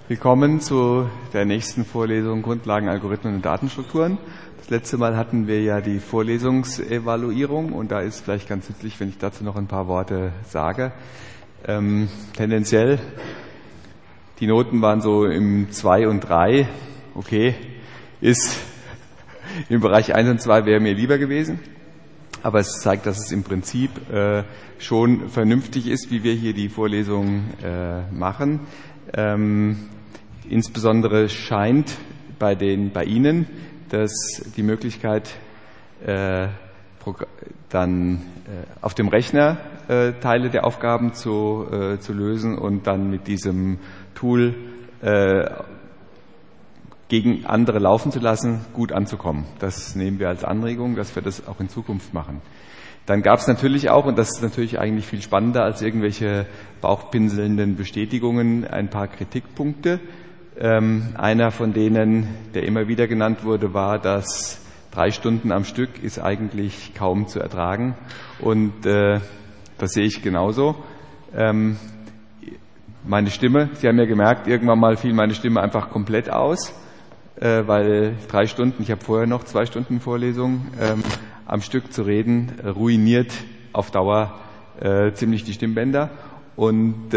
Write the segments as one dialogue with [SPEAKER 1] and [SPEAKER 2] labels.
[SPEAKER 1] Willkommen zu der nächsten Vorlesung Grundlagen, Algorithmen und Datenstrukturen. Das letzte Mal hatten wir ja die Vorlesungsevaluierung und da ist vielleicht ganz nützlich, wenn ich dazu noch ein paar Worte sage. Tendenziell, die Noten waren so im 2 und 3, okay, ist im Bereich 1 und 2 wäre mir lieber gewesen, aber es zeigt, dass es im Prinzip schon vernünftig ist, wie wir hier die Vorlesung machen. Insbesondere scheint bei Ihnen, dass die Möglichkeit, dann auf dem Rechner Teile der Aufgaben zu lösen und dann mit diesem Tool gegen andere laufen zu lassen, gut anzukommen. Das nehmen wir als Anregung, dass wir das auch in Zukunft machen. Dann gab es natürlich auch, und das ist natürlich eigentlich viel spannender als irgendwelche bauchpinselnden Bestätigungen, ein paar Kritikpunkte. Einer von denen, der immer wieder genannt wurde, war, dass 3 Stunden am Stück ist eigentlich kaum zu ertragen. Und das sehe ich genauso. Meine Stimme, Sie haben ja gemerkt, irgendwann mal fiel meine Stimme einfach komplett aus, weil 3 Stunden, ich habe vorher noch 2 Stunden Vorlesung, am Stück zu reden, ruiniert auf Dauer ziemlich die Stimmbänder. Und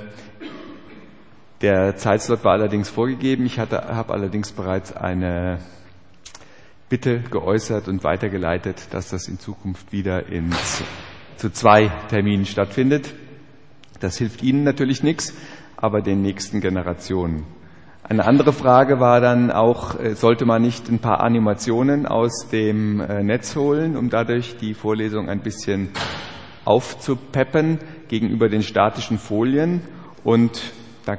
[SPEAKER 1] der Zeitslot war allerdings vorgegeben. Ich habe allerdings bereits eine Bitte geäußert und weitergeleitet, dass das in Zukunft wieder zu 2 Terminen stattfindet. Das hilft Ihnen natürlich nichts, aber den nächsten Generationen. Eine andere Frage war dann auch, sollte man nicht ein paar Animationen aus dem Netz holen, um dadurch die Vorlesung ein bisschen aufzupeppen gegenüber den statischen Folien. Und da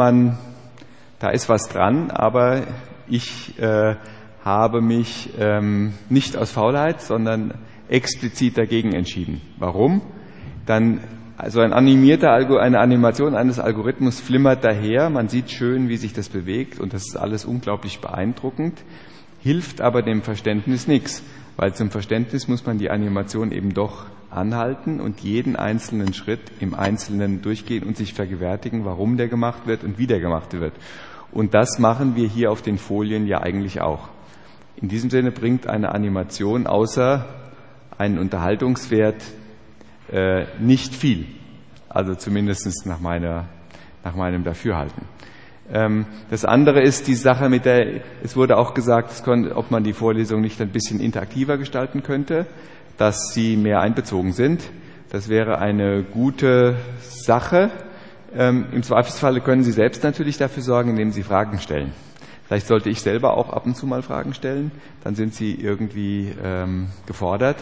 [SPEAKER 1] da ist was dran, aber ich habe mich nicht aus Faulheit, sondern explizit dagegen entschieden. Warum? Also eine Animation eines Algorithmus flimmert daher, man sieht schön, wie sich das bewegt und das ist alles unglaublich beeindruckend, hilft aber dem Verständnis nichts, weil zum Verständnis muss man die Animation eben doch anhalten und jeden einzelnen Schritt im Einzelnen durchgehen und sich vergewärtigen, warum der gemacht wird und wie der gemacht wird. Und das machen wir hier auf den Folien ja eigentlich auch. In diesem Sinne bringt eine Animation außer einen Unterhaltungswert nicht viel. Also zumindest nach meinem Dafürhalten. Das andere ist die Sache es wurde auch gesagt, ob man die Vorlesung nicht ein bisschen interaktiver gestalten könnte, dass sie mehr einbezogen sind. Das wäre eine gute Sache. Im Zweifelsfalle können Sie selbst natürlich dafür sorgen, indem Sie Fragen stellen. Vielleicht sollte ich selber auch ab und zu mal Fragen stellen, dann sind Sie irgendwie gefordert.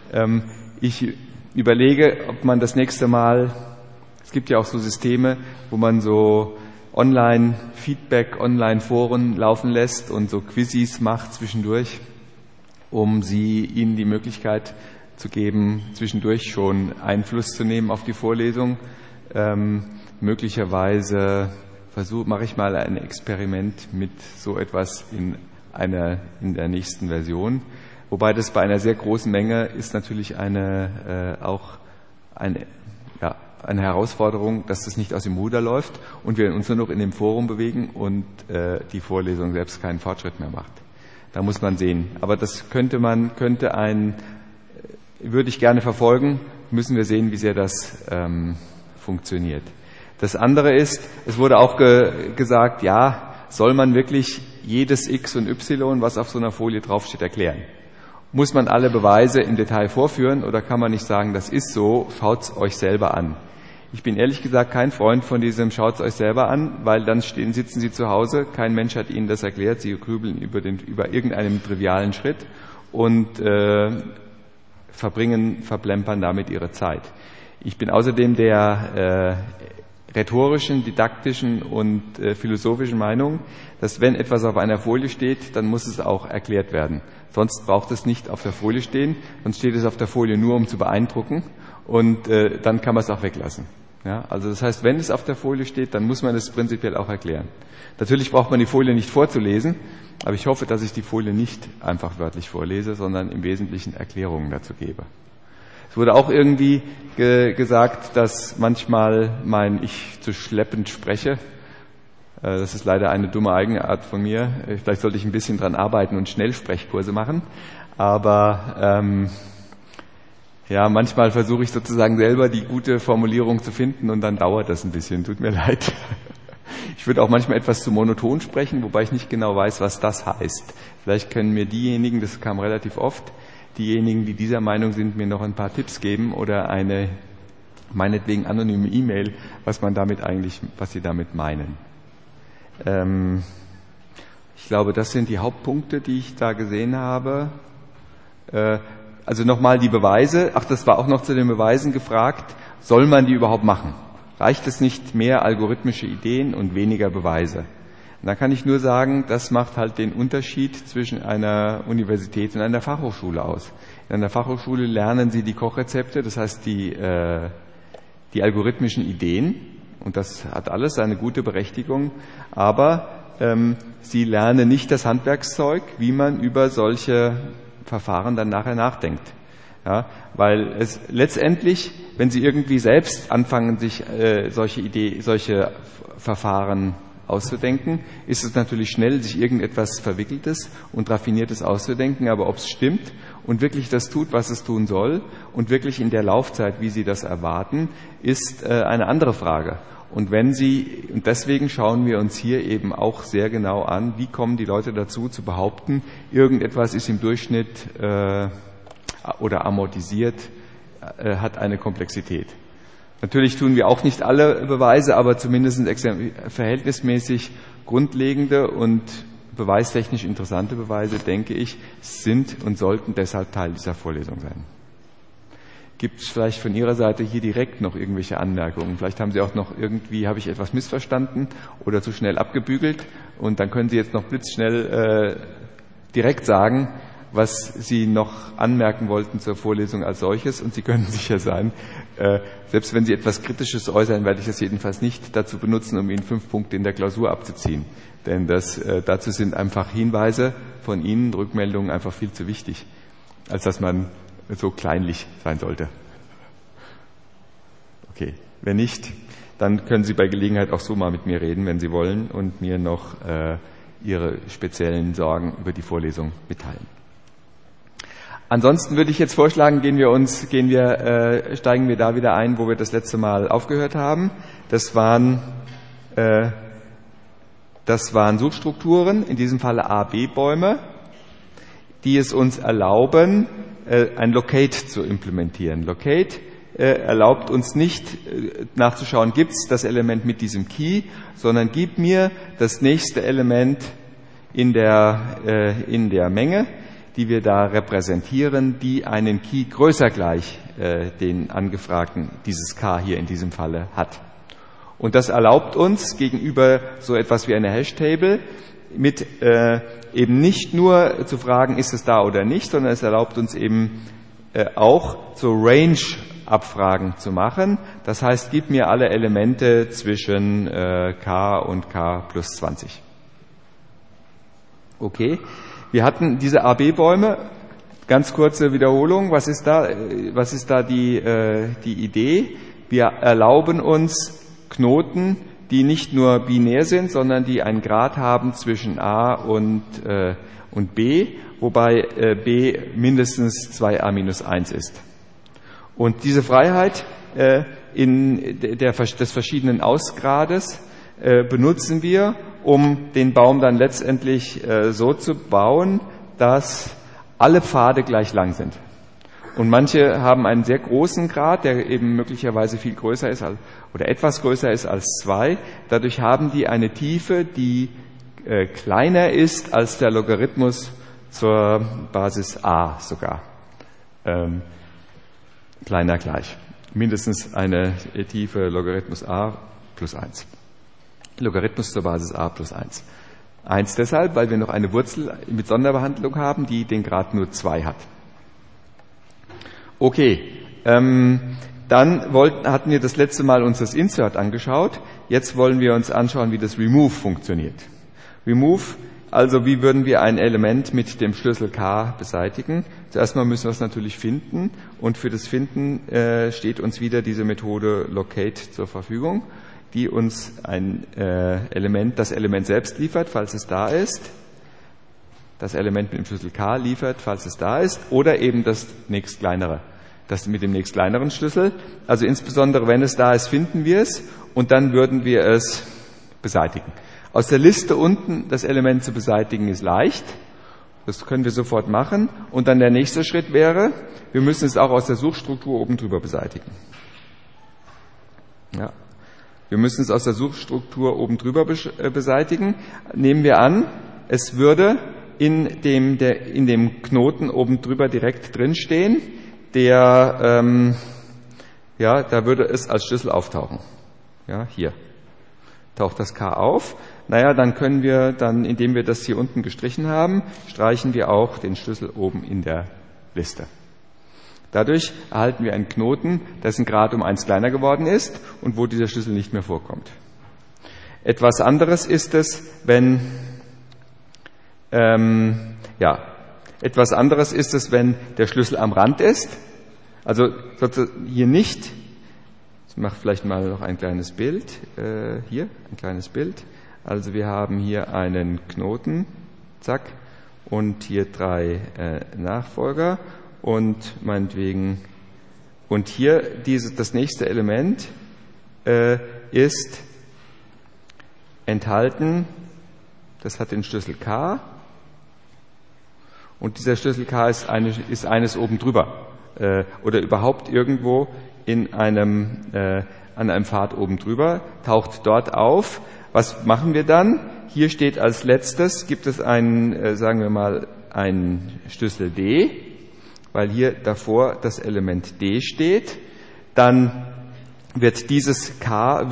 [SPEAKER 1] Ich überlege, ob man das nächste Mal, es gibt ja auch so Systeme, wo man so Online-Feedback, Online-Foren laufen lässt und so Quizzes macht zwischendurch, um Ihnen die Möglichkeit zu geben, zwischendurch schon Einfluss zu nehmen auf die Vorlesung. Möglicherweise mache ich mal ein Experiment mit so etwas in der nächsten Version. Wobei das bei einer sehr großen Menge ist natürlich auch eine Herausforderung, dass das nicht aus dem Ruder läuft und wir uns nur noch in dem Forum bewegen und die Vorlesung selbst keinen Fortschritt mehr macht. Da muss man sehen. Aber das würde ich gerne verfolgen, müssen wir sehen, wie sehr das funktioniert. Das andere ist, es wurde auch gesagt, ja, soll man wirklich jedes X und Y, was auf so einer Folie draufsteht, erklären? Muss man alle Beweise im Detail vorführen oder kann man nicht sagen, das ist so, schaut's euch selber an? Ich bin ehrlich gesagt kein Freund von diesem schaut's euch selber an, weil dann sitzen Sie zu Hause, kein Mensch hat Ihnen das erklärt, Sie grübeln über irgendeinen trivialen Schritt und verplempern damit Ihre Zeit. Ich bin außerdem der rhetorischen, didaktischen und philosophischen Meinung, dass wenn etwas auf einer Folie steht, dann muss es auch erklärt werden. Sonst braucht es nicht auf der Folie stehen, sonst steht es auf der Folie nur, um zu beeindrucken und dann kann man es auch weglassen. Ja, also das heißt, wenn es auf der Folie steht, dann muss man es prinzipiell auch erklären. Natürlich braucht man die Folie nicht vorzulesen, aber ich hoffe, dass ich die Folie nicht einfach wörtlich vorlese, sondern im Wesentlichen Erklärungen dazu gebe. Es wurde auch irgendwie gesagt, dass manchmal ich zu schleppend spreche. Das ist leider eine dumme Eigenart von mir. Vielleicht sollte ich ein bisschen dran arbeiten und Schnellsprechkurse machen. Aber ja, manchmal versuche ich sozusagen selber die gute Formulierung zu finden und dann dauert das ein bisschen. Tut mir leid. Ich würde auch manchmal etwas zu monoton sprechen, wobei ich nicht genau weiß, was das heißt. Vielleicht können mir diejenigen, das kam relativ oft, diejenigen, die dieser Meinung sind, mir noch ein paar Tipps geben oder eine meinetwegen anonyme E-Mail, was sie damit meinen. Ich glaube, das sind die Hauptpunkte, die ich da gesehen habe. Also nochmal die Beweise. Das war auch noch zu den Beweisen gefragt. Soll man die überhaupt machen? Reicht es nicht mehr algorithmische Ideen und weniger Beweise? Und da kann ich nur sagen, das macht halt den Unterschied zwischen einer Universität und einer Fachhochschule aus. In einer Fachhochschule lernen Sie die Kochrezepte, das heißt die algorithmischen Ideen. Und das hat alles seine gute Berechtigung, aber Sie lernen nicht das Handwerkszeug, wie man über solche Verfahren dann nachher nachdenkt. Ja, weil es letztendlich, wenn Sie irgendwie selbst anfangen, sich solche Verfahren auszudenken, ist es natürlich schnell, sich irgendetwas Verwickeltes und Raffiniertes auszudenken, aber ob es stimmt und wirklich das tut, was es tun soll und wirklich in der Laufzeit, wie Sie das erwarten, ist eine andere Frage. Und deswegen schauen wir uns hier eben auch sehr genau an, wie kommen die Leute dazu zu behaupten, irgendetwas ist im Durchschnitt oder amortisiert, hat eine Komplexität. Natürlich tun wir auch nicht alle Beweise, aber zumindest verhältnismäßig grundlegende und beweistechnisch interessante Beweise, denke ich, sind und sollten deshalb Teil dieser Vorlesung sein. Gibt es vielleicht von Ihrer Seite hier direkt noch irgendwelche Anmerkungen? Vielleicht haben Sie auch noch habe ich etwas missverstanden oder zu schnell abgebügelt und dann können Sie jetzt noch blitzschnell direkt sagen, was Sie noch anmerken wollten zur Vorlesung als solches, und Sie können sicher sein, selbst wenn Sie etwas Kritisches äußern, werde ich das jedenfalls nicht dazu benutzen, um Ihnen 5 Punkte in der Klausur abzuziehen. Denn dazu sind einfach Hinweise von Ihnen, Rückmeldungen einfach viel zu wichtig, als dass man so kleinlich sein sollte. Okay, wenn nicht, dann können Sie bei Gelegenheit auch so mal mit mir reden, wenn Sie wollen, und mir noch Ihre speziellen Sorgen über die Vorlesung mitteilen. Ansonsten würde ich jetzt vorschlagen, steigen wir da wieder ein, wo wir das letzte Mal aufgehört haben. Das waren Suchstrukturen, in diesem Falle A-B-Bäume, die es uns erlauben, ein Locate zu implementieren. Locate erlaubt uns nicht nachzuschauen, gibt es das Element mit diesem Key, sondern gib mir das nächste Element in der Menge, die wir da repräsentieren, die einen Key größer gleich den Angefragten, dieses K hier in diesem Falle, hat. Und das erlaubt uns gegenüber so etwas wie eine Hashtable mit eben nicht nur zu fragen, ist es da oder nicht, sondern es erlaubt uns eben auch so Range-Abfragen zu machen. Das heißt, gib mir alle Elemente zwischen K und K plus 20. Okay. Wir hatten diese AB-Bäume, ganz kurze Wiederholung. Was ist da die Idee? Wir erlauben uns Knoten, die nicht nur binär sind, sondern die einen Grad haben zwischen A und B, wobei B mindestens 2A-1 ist. Und diese Freiheit des verschiedenen Ausgrades benutzen wir, um den Baum dann letztendlich so zu bauen, dass alle Pfade gleich lang sind. Und manche haben einen sehr großen Grad, der eben möglicherweise viel größer ist oder etwas größer ist als 2. Dadurch haben die eine Tiefe, die kleiner ist als der Logarithmus zur Basis A sogar. Kleiner gleich. Mindestens eine Tiefe Logarithmus A plus 1. Logarithmus zur Basis A plus 1. 1 deshalb, weil wir noch eine Wurzel mit Sonderbehandlung haben, die den Grad nur 2 hat. Okay, dann hatten wir das letzte Mal uns das Insert angeschaut. Jetzt wollen wir uns anschauen, wie das Remove funktioniert. Remove, also wie würden wir ein Element mit dem Schlüssel K beseitigen? Zuerst mal müssen wir es natürlich finden, und für das Finden steht uns wieder diese Methode Locate zur Verfügung. die uns ein das Element selbst liefert, falls es da ist, das Element mit dem Schlüssel K liefert, falls es da ist, oder eben das nächstkleinere, das mit dem nächstkleineren Schlüssel. Also insbesondere, wenn es da ist, finden wir es und dann würden wir es beseitigen. Aus der Liste unten das Element zu beseitigen ist leicht. Das können wir sofort machen. Und dann der nächste Schritt wäre, wir müssen es auch aus der Suchstruktur oben drüber beseitigen. Ja. Wir müssen es aus der Suchstruktur oben drüber beseitigen. Nehmen wir an, es würde in dem Knoten oben drüber direkt drinstehen, da würde es als Schlüssel auftauchen. Ja, hier taucht das K auf. Naja, dann können wir indem wir das hier unten gestrichen haben, streichen wir auch den Schlüssel oben in der Liste. Dadurch erhalten wir einen Knoten, dessen Grad um 1 kleiner geworden ist und wo dieser Schlüssel nicht mehr vorkommt. Etwas anderes ist es, wenn der Schlüssel am Rand ist. Also hier nicht. Ich mache vielleicht mal noch ein kleines Bild. Hier ein kleines Bild. Also wir haben hier einen Knoten, zack, und hier 3 Nachfolger. Und meinetwegen, und hier das nächste Element ist enthalten, das hat den Schlüssel K, und dieser Schlüssel K ist eines oben drüber, oder überhaupt irgendwo an einem Pfad oben drüber, taucht dort auf. Was machen wir dann? Hier steht als letztes, gibt es sagen wir mal, einen Schlüssel D, weil hier davor das Element D steht. Dann wird dieses K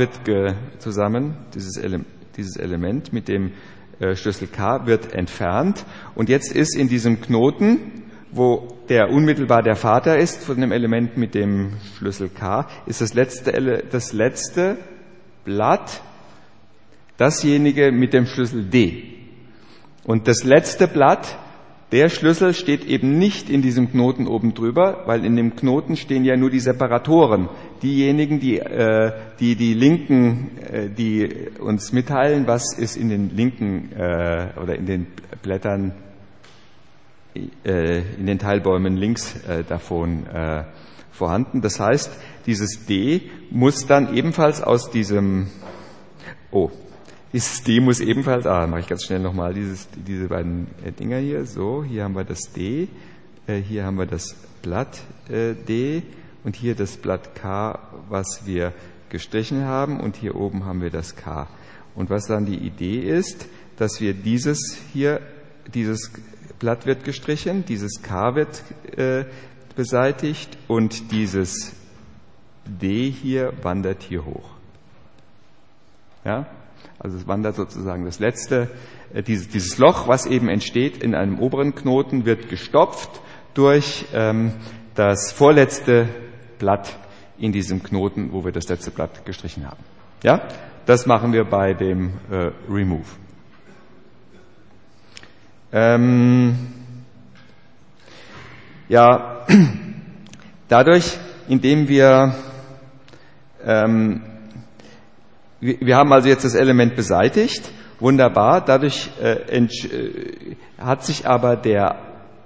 [SPEAKER 1] dieses Element mit dem Schlüssel K wird entfernt. Und jetzt ist in diesem Knoten, wo der unmittelbar der Vater ist von dem Element mit dem Schlüssel K, ist das letzte Blatt dasjenige mit dem Schlüssel D. Und das letzte Blatt, der Schlüssel, steht eben nicht in diesem Knoten oben drüber, weil in dem Knoten stehen ja nur die Separatoren. Diejenigen, die linken, die uns mitteilen, was ist in den linken oder in den Blättern, in den Teilbäumen links davon vorhanden. Das heißt, dieses D muss dann ebenfalls aus diesem, dieses D muss ebenfalls, mache ich ganz schnell nochmal, diese beiden Dinger hier, so, hier haben wir das D, hier haben wir das Blatt D und hier das Blatt K, was wir gestrichen haben, und hier oben haben wir das K. Und was dann die Idee ist, dass wir dieses Blatt wird gestrichen, dieses K wird beseitigt und dieses D hier wandert hier hoch. Ja? Also es wandert sozusagen das letzte, dieses Loch, was eben entsteht in einem oberen Knoten, wird gestopft durch das vorletzte Blatt in diesem Knoten, wo wir das letzte Blatt gestrichen haben. Ja, das machen wir bei dem Remove. Dadurch, indem wir haben also jetzt das Element beseitigt, wunderbar, dadurch hat sich aber der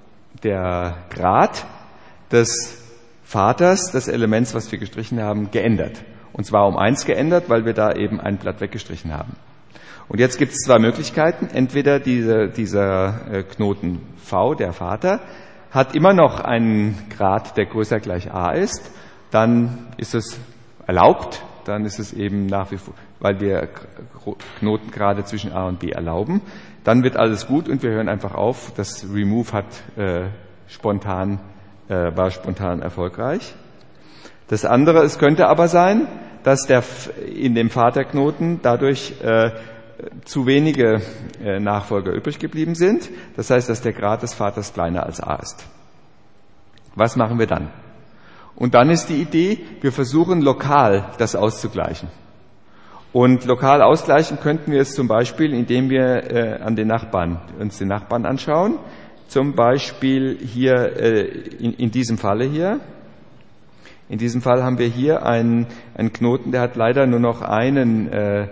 [SPEAKER 1] Grad des Vaters, des Elements, was wir gestrichen haben, geändert. Und zwar um 1 geändert, weil wir da eben ein Blatt weggestrichen haben. Und jetzt gibt es 2 Möglichkeiten. Entweder dieser Knoten V, der Vater, hat immer noch einen Grad, der größer gleich a ist. Dann ist es erlaubt. Dann ist es eben nach wie vor, weil wir Knotengrade zwischen A und B erlauben. Dann wird alles gut und wir hören einfach auf. Das Remove war spontan erfolgreich. Das andere, es könnte aber sein, dass in dem Vaterknoten dadurch zu wenige Nachfolger übrig geblieben sind. Das heißt, dass der Grad des Vaters kleiner als A ist. Was machen wir dann? Und dann ist die Idee, wir versuchen lokal das auszugleichen. Und lokal ausgleichen könnten wir es zum Beispiel, indem wir uns den Nachbarn anschauen. Zum Beispiel hier in diesem Falle hier. In diesem Fall haben wir hier einen Knoten, der hat leider nur noch einen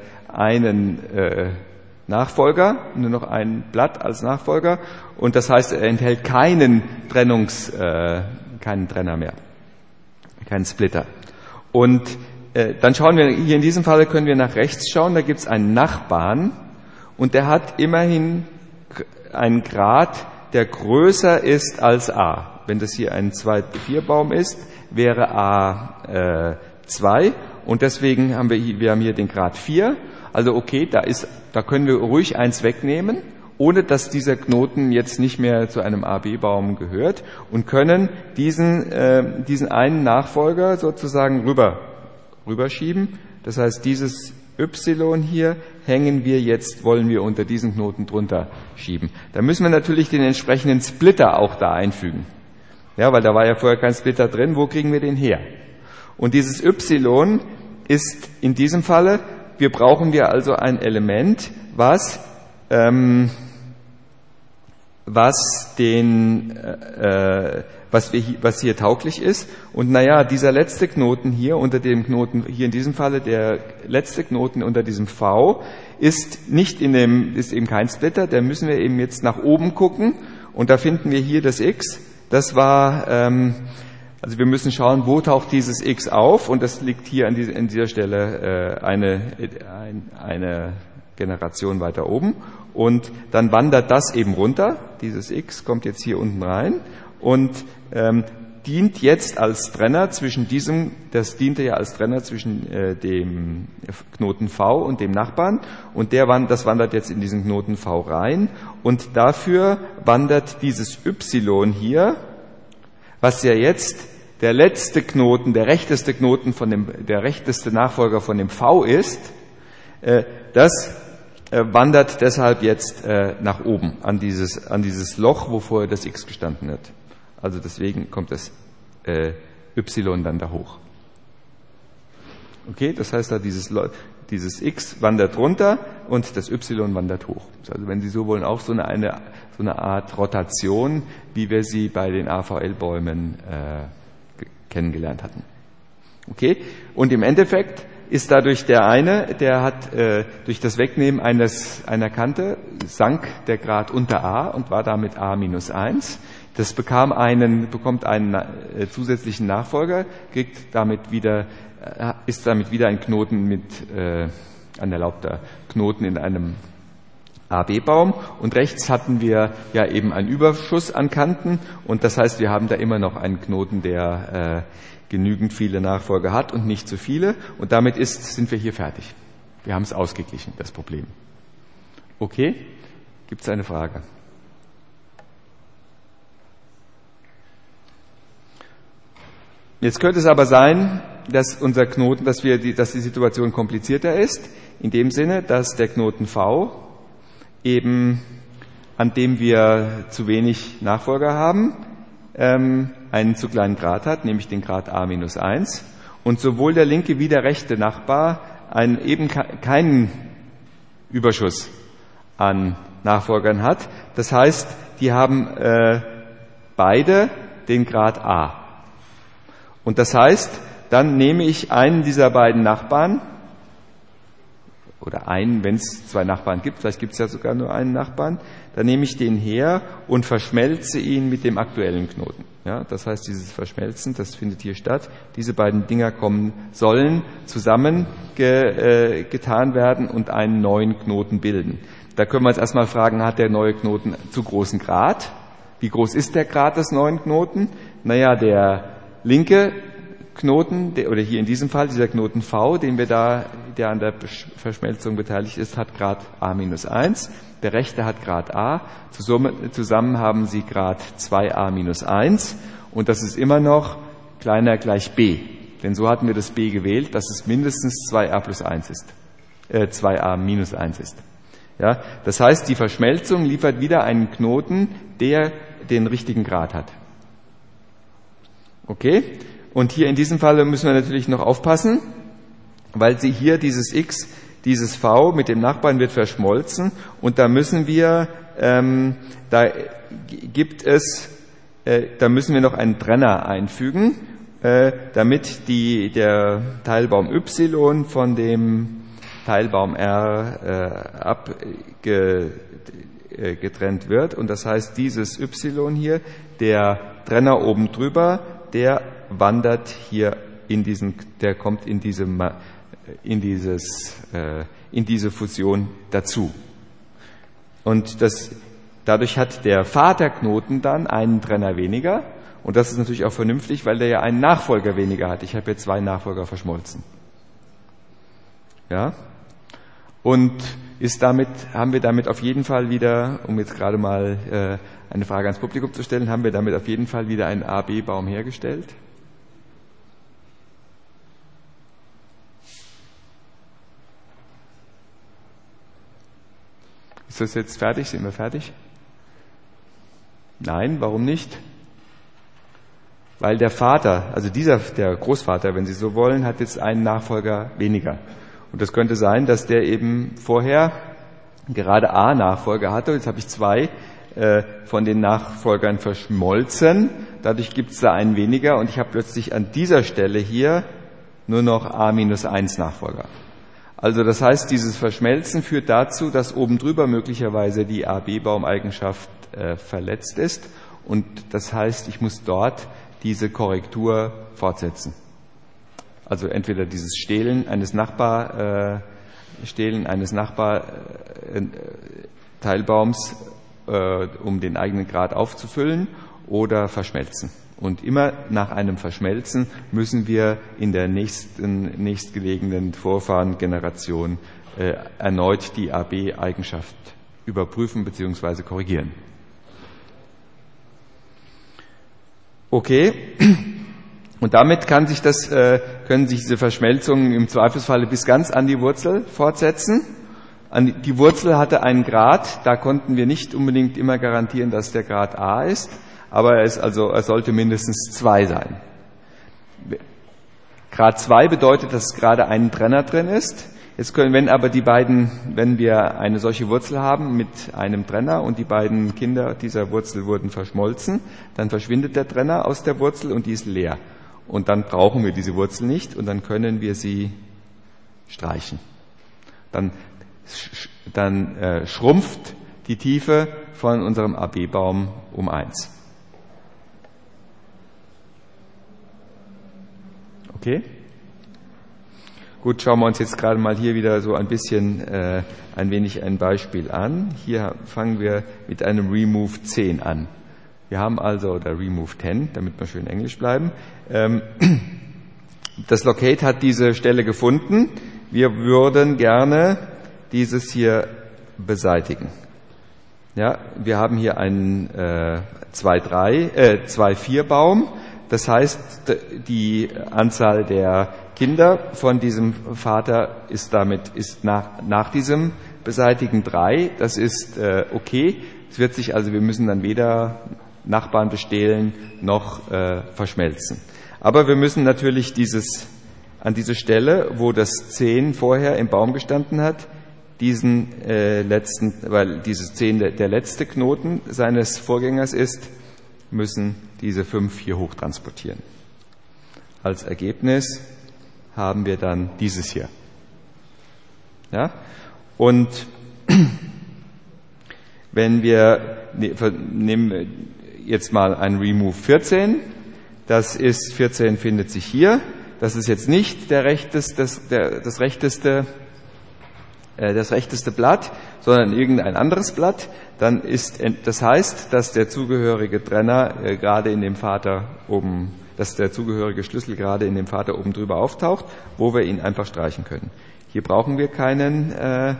[SPEAKER 1] Nachfolger, nur noch ein Blatt als Nachfolger, und das heißt, er enthält keinen Trenner mehr, keinen Splitter. Und dann schauen wir, hier in diesem Fall können wir nach rechts schauen, da gibt es einen Nachbarn, und der hat immerhin einen Grad, der größer ist als A. Wenn das hier ein 2-4-Baum ist, wäre A 2, und deswegen haben wir hier den Grad 4. Also okay, da können wir ruhig eins wegnehmen, ohne dass dieser Knoten jetzt nicht mehr zu einem AB-Baum gehört, und können diesen einen Nachfolger sozusagen rüberschieben. Das heißt, dieses Y hier wollen wir unter diesen Knoten drunter schieben. Da müssen wir natürlich den entsprechenden Splitter auch da einfügen. Ja, weil da war ja vorher kein Splitter drin. Wo kriegen wir den her? Und dieses Y ist in diesem Falle, brauchen wir also ein Element, was hier tauglich ist. Und naja, dieser letzte Knoten hier unter dem Knoten, hier in diesem Falle der letzte Knoten unter diesem V, ist eben kein Splitter, da müssen wir eben jetzt nach oben gucken, und da finden wir hier das X. Das war, also wir müssen schauen, wo taucht dieses X auf, und das liegt hier an dieser Stelle eine Generation weiter oben, und dann wandert das eben runter, dieses X kommt jetzt hier unten rein und dient jetzt als Trenner das diente ja als Trenner zwischen dem Knoten V und dem Nachbarn, und das wandert jetzt in diesen Knoten V rein, und dafür wandert dieses Y hier, was ja jetzt der letzte Knoten, der rechteste Nachfolger von dem V ist, das wandert deshalb jetzt nach oben an dieses Loch, wo vorher das X gestanden hat. Also deswegen kommt das Y dann da hoch. Okay, das heißt, da dieses X wandert runter und das Y wandert hoch. Also wenn Sie so wollen, auch so eine Art Rotation, wie wir sie bei den AVL-Bäumen kennengelernt hatten. Okay, und im Endeffekt ist dadurch der hat durch das Wegnehmen einer Kante sank der Grad unter A und war damit A minus 1. Das bekommt einen zusätzlichen Nachfolger, ist damit wieder ein Knoten ein erlaubter Knoten in einem AB-Baum, und rechts hatten wir ja eben einen Überschuss an Kanten, und das heißt, wir haben da immer noch einen Knoten, der genügend viele Nachfolger hat und nicht zu viele, und damit sind wir hier fertig. Wir haben es ausgeglichen, das Problem. Okay, gibt es eine Frage? Jetzt könnte es aber sein, dass unser Knoten, dass die Situation komplizierter ist, in dem Sinne, dass der Knoten V eben, an dem wir zu wenig Nachfolger haben, einen zu kleinen Grad hat, nämlich den Grad A minus 1, und sowohl der linke wie der rechte Nachbar eben keinen Überschuss an Nachfolgern hat. Das heißt, die haben beide den Grad A. Und das heißt, dann nehme ich einen dieser beiden Nachbarn, oder wenn es zwei Nachbarn gibt, vielleicht gibt es ja sogar nur einen Nachbarn, dann nehme ich den her und verschmelze ihn mit dem aktuellen Knoten. Ja, das heißt, dieses Verschmelzen, das findet hier statt. Diese beiden Dinger sollen zusammen getan werden und einen neuen Knoten bilden. Da können wir uns erstmal fragen, hat der neue Knoten zu großen Grad? Wie groß ist der Grad des neuen Knoten? Naja, der linke Knoten, oder hier in diesem Fall dieser Knoten V, der an der Verschmelzung beteiligt ist, hat Grad A minus 1. Der rechte hat Grad A. Zusammen haben sie Grad 2a minus 1. Und das ist immer noch kleiner gleich B. Denn so hatten wir das B gewählt, dass es mindestens 2a plus 1 ist. 2a minus 1 ist. Ja, das heißt, die Verschmelzung liefert wieder einen Knoten, der den richtigen Grad hat. Okay? Und hier in diesem Fall müssen wir natürlich noch aufpassen, weil sie hier dieses X, dieses V mit dem Nachbarn wird verschmolzen, und da müssen wir, da müssen wir noch einen Trenner einfügen, damit der Teilbaum y von dem Teilbaum r getrennt wird. Und das heißt, dieses y hier, der Trenner oben drüber, der wandert hier der kommt in diese Fusion dazu. Und dadurch hat der Vaterknoten dann einen Trenner weniger. Und das ist natürlich auch vernünftig, weil der ja einen Nachfolger weniger hat. Ich habe hier 2 Nachfolger verschmolzen. Ja? Und haben wir damit auf jeden Fall wieder, um jetzt gerade mal eine Frage ans Publikum zu stellen, haben wir damit auf jeden Fall wieder einen AB-Baum hergestellt? Ist das jetzt fertig? Sind wir fertig? Nein, warum nicht? Weil der Vater, also der Großvater, wenn Sie so wollen, hat jetzt einen Nachfolger weniger. Und das könnte sein, dass der eben vorher gerade A-Nachfolger hatte. Jetzt habe ich 2 von den Nachfolgern verschmolzen. Dadurch gibt es da einen weniger und ich habe plötzlich an dieser Stelle hier nur noch A-1 Nachfolger. Also das heißt, dieses Verschmelzen führt dazu, dass oben drüber möglicherweise die AB-Baumeigenschaft verletzt ist. Und das heißt, ich muss dort diese Korrektur fortsetzen. Also entweder dieses Stehlen eines Teilbaums, um den eigenen Grad aufzufüllen, oder verschmelzen. Und immer nach einem Verschmelzen müssen wir in der nächstgelegenen Vorfahrengeneration erneut die AB-Eigenschaft überprüfen bzw. korrigieren. Okay. Und damit können sich diese Verschmelzungen im Zweifelsfalle bis ganz an die Wurzel fortsetzen. Die Wurzel hatte einen Grad, da konnten wir nicht unbedingt immer garantieren, dass der Grad a ist, aber er sollte mindestens 2 sein. Grad 2 bedeutet, dass gerade ein Trenner drin ist. Jetzt wenn wir eine solche Wurzel haben mit einem Trenner und die beiden Kinder dieser Wurzel wurden verschmolzen, dann verschwindet der Trenner aus der Wurzel und die ist leer. Und dann brauchen wir diese Wurzel nicht und dann können wir sie streichen. Dann schrumpft die Tiefe von unserem AB-Baum um 1. Okay? Gut, schauen wir uns jetzt gerade mal hier wieder so ein wenig ein Beispiel an. Hier fangen wir mit einem Remove 10 an. Wir haben also, oder Remove 10, damit wir schön Englisch bleiben. Das Locate hat diese Stelle gefunden. Wir würden gerne dieses hier beseitigen. Ja, wir haben hier einen 2-4-Baum. Das heißt, die Anzahl der Kinder von diesem Vater ist nach diesem Beseitigen 3. Das ist okay. Wir müssen dann weder Nachbarn bestehlen noch verschmelzen. Aber wir müssen natürlich an diese Stelle, wo das 10 vorher im Baum gestanden hat, weil dieses 10 der letzte Knoten seines Vorgängers ist, müssen diese 5 hier hochtransportieren. Als Ergebnis haben wir dann dieses hier. Ja? Und wenn wir nehmen jetzt mal ein Remove 14, das ist 14 findet sich hier. Das ist jetzt nicht das rechteste Blatt, sondern irgendein anderes Blatt. Das heißt, dass der zugehörige Trenner dass der zugehörige Schlüssel gerade in dem Vater oben drüber auftaucht, wo wir ihn einfach streichen können. Hier brauchen wir keinen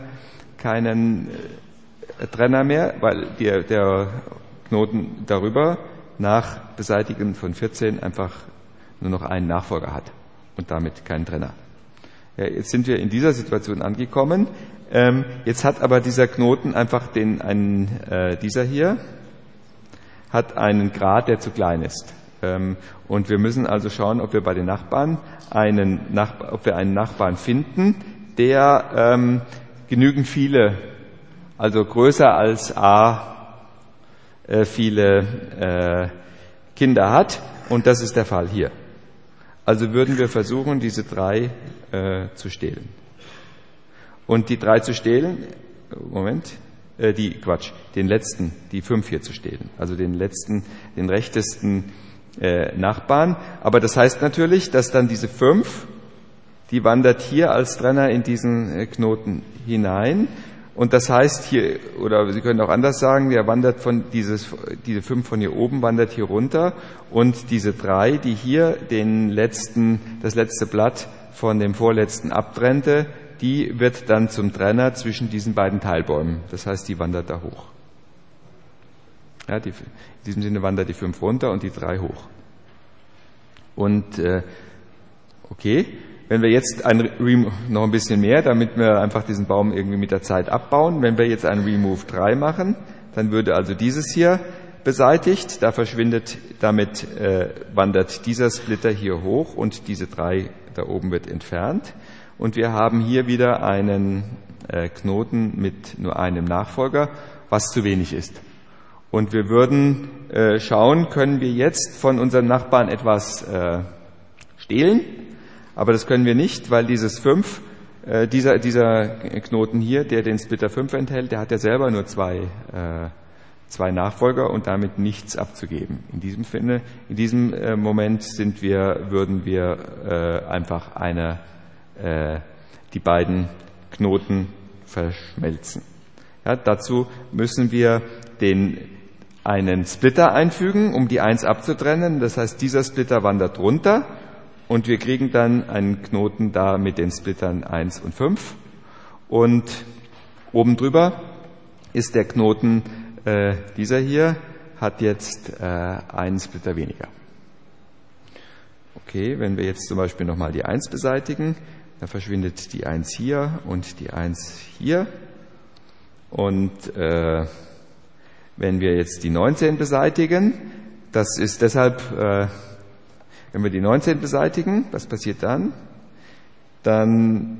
[SPEAKER 1] Trenner mehr, weil der Knoten darüber nach Beseitigen von 14 einfach nur noch einen Nachfolger hat und damit keinen Trenner. Ja, jetzt sind wir in dieser Situation angekommen. Jetzt hat aber dieser Knoten einfach dieser hier hat einen Grad, der zu klein ist. Und wir müssen also schauen, ob wir bei den Nachbarn einen Nachbarn finden, der genügend viele, also größer als A, viele Kinder hat. Und das ist der Fall hier. Also würden wir versuchen, diese 3 zu stehlen. Und die 3 zu stehlen, den letzten, die 5 hier zu stehlen. Also den rechtesten Nachbarn. Aber das heißt natürlich, dass dann diese 5, die wandert hier als Trenner in diesen Knoten hinein. Und das heißt hier, oder Sie können auch anders sagen, der wandert diese 5 von hier oben wandert hier runter und diese 3, die hier das letzte Blatt von dem vorletzten abtrennte, die wird dann zum Trenner zwischen diesen beiden Teilbäumen. Das heißt, die wandert da hoch. Ja, in diesem Sinne wandert die 5 runter und die 3 hoch. Und okay. Wenn wir jetzt noch ein bisschen mehr, damit wir einfach diesen Baum irgendwie mit der Zeit abbauen, wenn wir jetzt einen Remove 3 machen, dann würde also dieses hier beseitigt, damit wandert dieser Splitter hier hoch und diese 3 da oben wird entfernt. Und wir haben hier wieder einen Knoten mit nur einem Nachfolger, was zu wenig ist. Und wir würden schauen, können wir jetzt von unseren Nachbarn etwas stehlen? Aber das können wir nicht, weil dieses 5, dieser Knoten hier, der den Splitter 5 enthält, der hat ja selber nur zwei Nachfolger und damit nichts abzugeben. In diesem Moment würden wir einfach die beiden Knoten verschmelzen. Ja, dazu müssen wir einen Splitter einfügen, um die 1 abzutrennen. Das heißt, dieser Splitter wandert runter. Und wir kriegen dann einen Knoten da mit den Splittern 1 und 5. Und oben drüber ist der Knoten, dieser hier, hat jetzt einen Splitter weniger. Okay, wenn wir jetzt zum Beispiel nochmal die 1 beseitigen, dann verschwindet die 1 hier und die 1 hier. Und wenn wir jetzt die 19 beseitigen, das ist deshalb... Wenn wir die 19 beseitigen, was passiert dann? Dann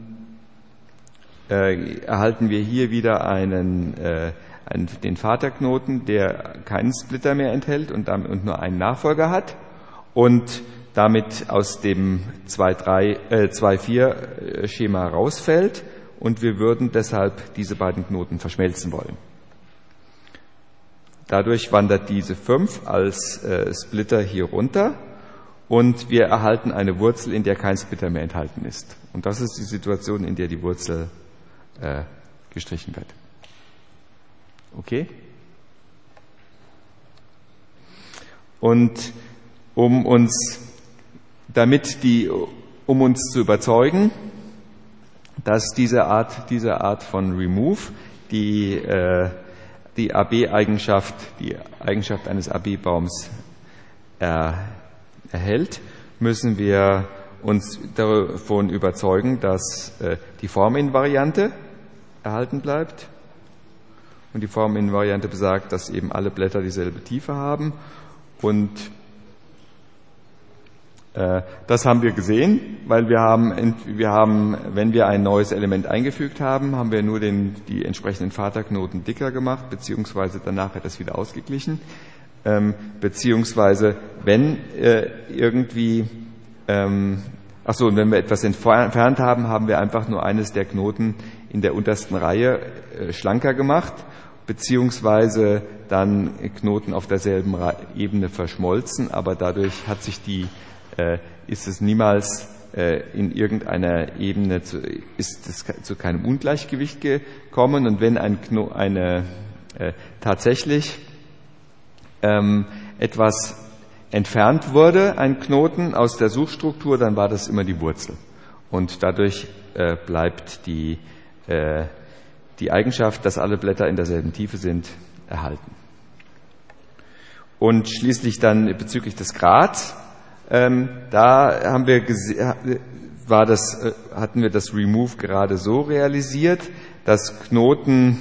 [SPEAKER 1] erhalten wir hier wieder den Vaterknoten, der keinen Splitter mehr enthält und nur einen Nachfolger hat und damit aus dem 2-4-Schema rausfällt und wir würden deshalb diese beiden Knoten verschmelzen wollen. Dadurch wandert diese 5 als Splitter hier runter. Und wir erhalten eine Wurzel, in der kein Splitter mehr enthalten ist. Und das ist die Situation, in der die Wurzel gestrichen wird. Okay? Und um uns zu überzeugen, dass diese Art von Remove die AB-Eigenschaft, die Eigenschaft eines AB-Baums erhält, müssen wir uns davon überzeugen, dass die Forminvariante erhalten bleibt. Und die Forminvariante besagt, dass eben alle Blätter dieselbe Tiefe haben. Und das haben wir gesehen, weil wir haben, wenn wir ein neues Element eingefügt haben, haben wir nur die entsprechenden Vaterknoten dicker gemacht, beziehungsweise danach hat das wieder ausgeglichen. Beziehungsweise wenn wenn wir etwas entfernt haben, haben wir einfach nur eines der Knoten in der untersten Reihe schlanker gemacht, beziehungsweise dann Knoten auf derselben Ebene verschmolzen, aber dadurch ist es niemals in irgendeiner Ebene ist es zu keinem Ungleichgewicht gekommen und wenn tatsächlich etwas entfernt wurde, ein Knoten aus der Suchstruktur, dann war das immer die Wurzel. Und dadurch bleibt die Eigenschaft, dass alle Blätter in derselben Tiefe sind, erhalten. Und schließlich dann bezüglich des Grads, da hatten wir das Remove gerade so realisiert, dass Knoten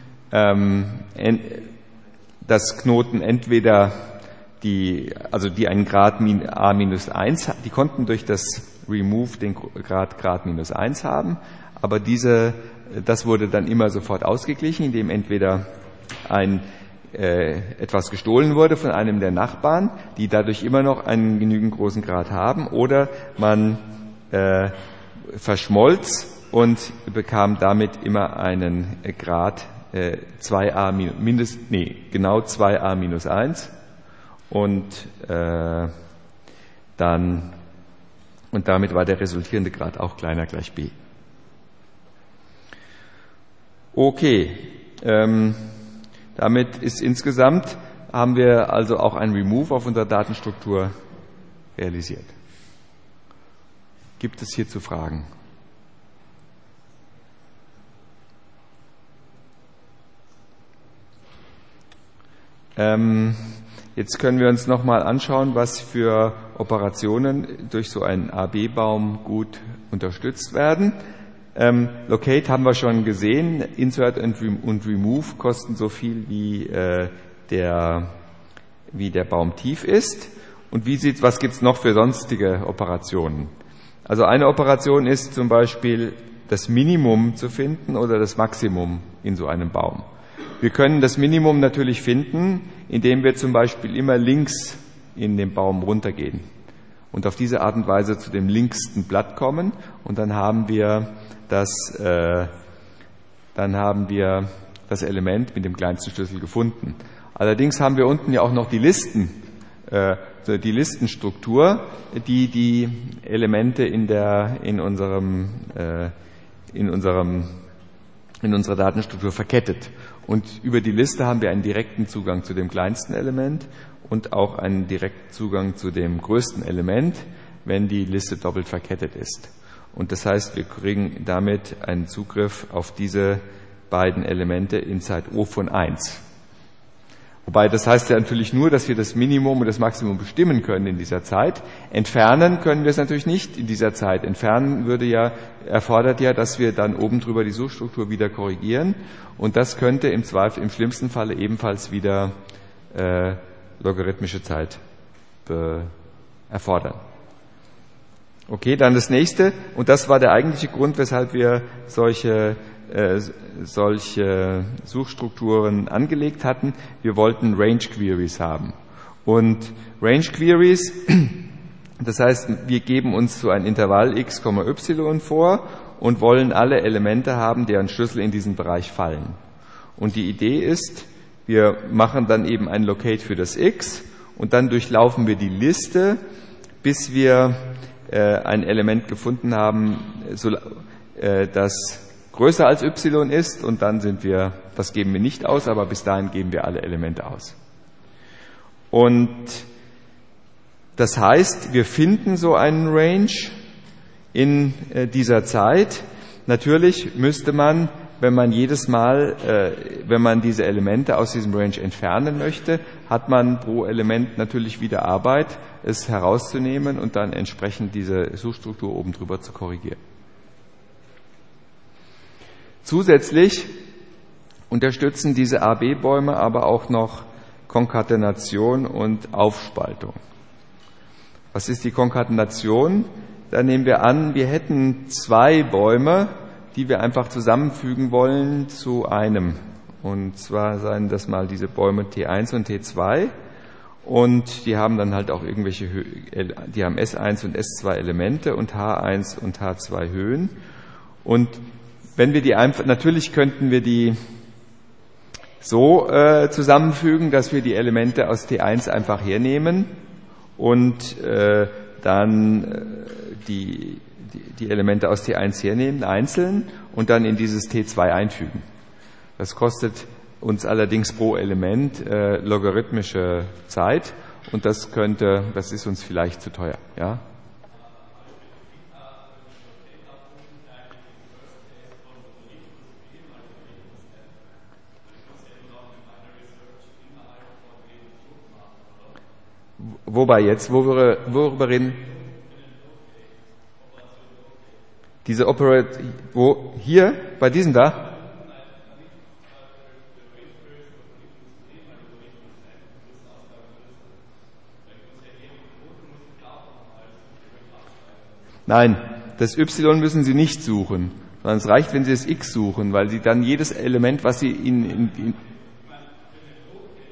[SPEAKER 1] entweder die einen Grad A-1, die konnten durch das Remove den Grad -1 haben, aber das wurde dann immer sofort ausgeglichen, indem entweder ein etwas gestohlen wurde von einem der Nachbarn, die dadurch immer noch einen genügend großen Grad haben, oder man verschmolz und bekam damit immer einen Grad 2a genau 2a minus 1 und damit war der resultierende Grad auch kleiner gleich b. Okay, damit ist insgesamt, haben wir also auch ein Remove auf unserer Datenstruktur realisiert. Gibt es hierzu Fragen? Jetzt können wir uns nochmal anschauen, was für Operationen durch so einen AB-Baum gut unterstützt werden. Locate haben wir schon gesehen, Insert und Remove kosten so viel wie der Baum tief ist. Und was gibt's noch für sonstige Operationen? Also eine Operation ist zum Beispiel das Minimum zu finden oder das Maximum in so einem Baum. Wir können das Minimum natürlich finden, indem wir zum Beispiel immer links in den Baum runtergehen und auf diese Art und Weise zu dem linksten Blatt kommen, und dann haben wir das Element mit dem kleinsten Schlüssel gefunden. Allerdings haben wir unten ja auch noch die Listenstruktur, die Elemente in unserer Datenstruktur verkettet. Und über die Liste haben wir einen direkten Zugang zu dem kleinsten Element und auch einen direkten Zugang zu dem größten Element, wenn die Liste doppelt verkettet ist. Und das heißt, wir kriegen damit einen Zugriff auf diese beiden Elemente in Zeit O von 1. Wobei, das heißt ja natürlich nur, dass wir das Minimum und das Maximum bestimmen können in dieser Zeit. Entfernen können wir es natürlich nicht in dieser Zeit. Entfernen erfordert ja, dass wir dann oben drüber die Suchstruktur wieder korrigieren. Und das könnte im schlimmsten Falle ebenfalls wieder logarithmische Zeit erfordern. Okay, dann das nächste. Und das war der eigentliche Grund, weshalb wir solche Suchstrukturen angelegt hatten. Wir wollten Range Queries haben. Und Range Queries, das heißt, wir geben uns so ein Intervall x, y vor und wollen alle Elemente haben, deren Schlüssel in diesen Bereich fallen. Und die Idee ist, wir machen dann eben ein Locate für das x und dann durchlaufen wir die Liste, bis wir ein Element gefunden haben, das größer als y ist, und dann das geben wir nicht aus, aber bis dahin geben wir alle Elemente aus. Und das heißt, wir finden so einen Range in dieser Zeit. Natürlich müsste man, wenn man jedes Mal, wenn man diese Elemente aus diesem Range entfernen möchte, hat man pro Element natürlich wieder Arbeit, es herauszunehmen und dann entsprechend diese Suchstruktur oben drüber zu korrigieren. Zusätzlich unterstützen diese AB-Bäume aber auch noch Konkatenation und Aufspaltung. Was ist die Konkatenation? Da nehmen wir an, wir hätten zwei Bäume, die wir einfach zusammenfügen wollen zu einem. Und zwar seien das mal diese Bäume T1 und T2. Und die haben dann halt auch die haben S1 und S2 Elemente und H1 und H2 Höhen. Und wenn wir die einfach, natürlich könnten wir die so zusammenfügen, dass wir die Elemente aus T1 einfach hernehmen und dann die Elemente aus T1 hernehmen, einzeln, und dann in dieses T2 einfügen. Das kostet uns allerdings pro Element logarithmische Zeit, und das ist uns vielleicht zu teuer, ja? Wobei jetzt, worüber reden? Diese hier, bei diesem da? Nein, das Y müssen Sie nicht suchen, sondern es reicht, wenn Sie das X suchen, weil Sie dann jedes Element, was Sie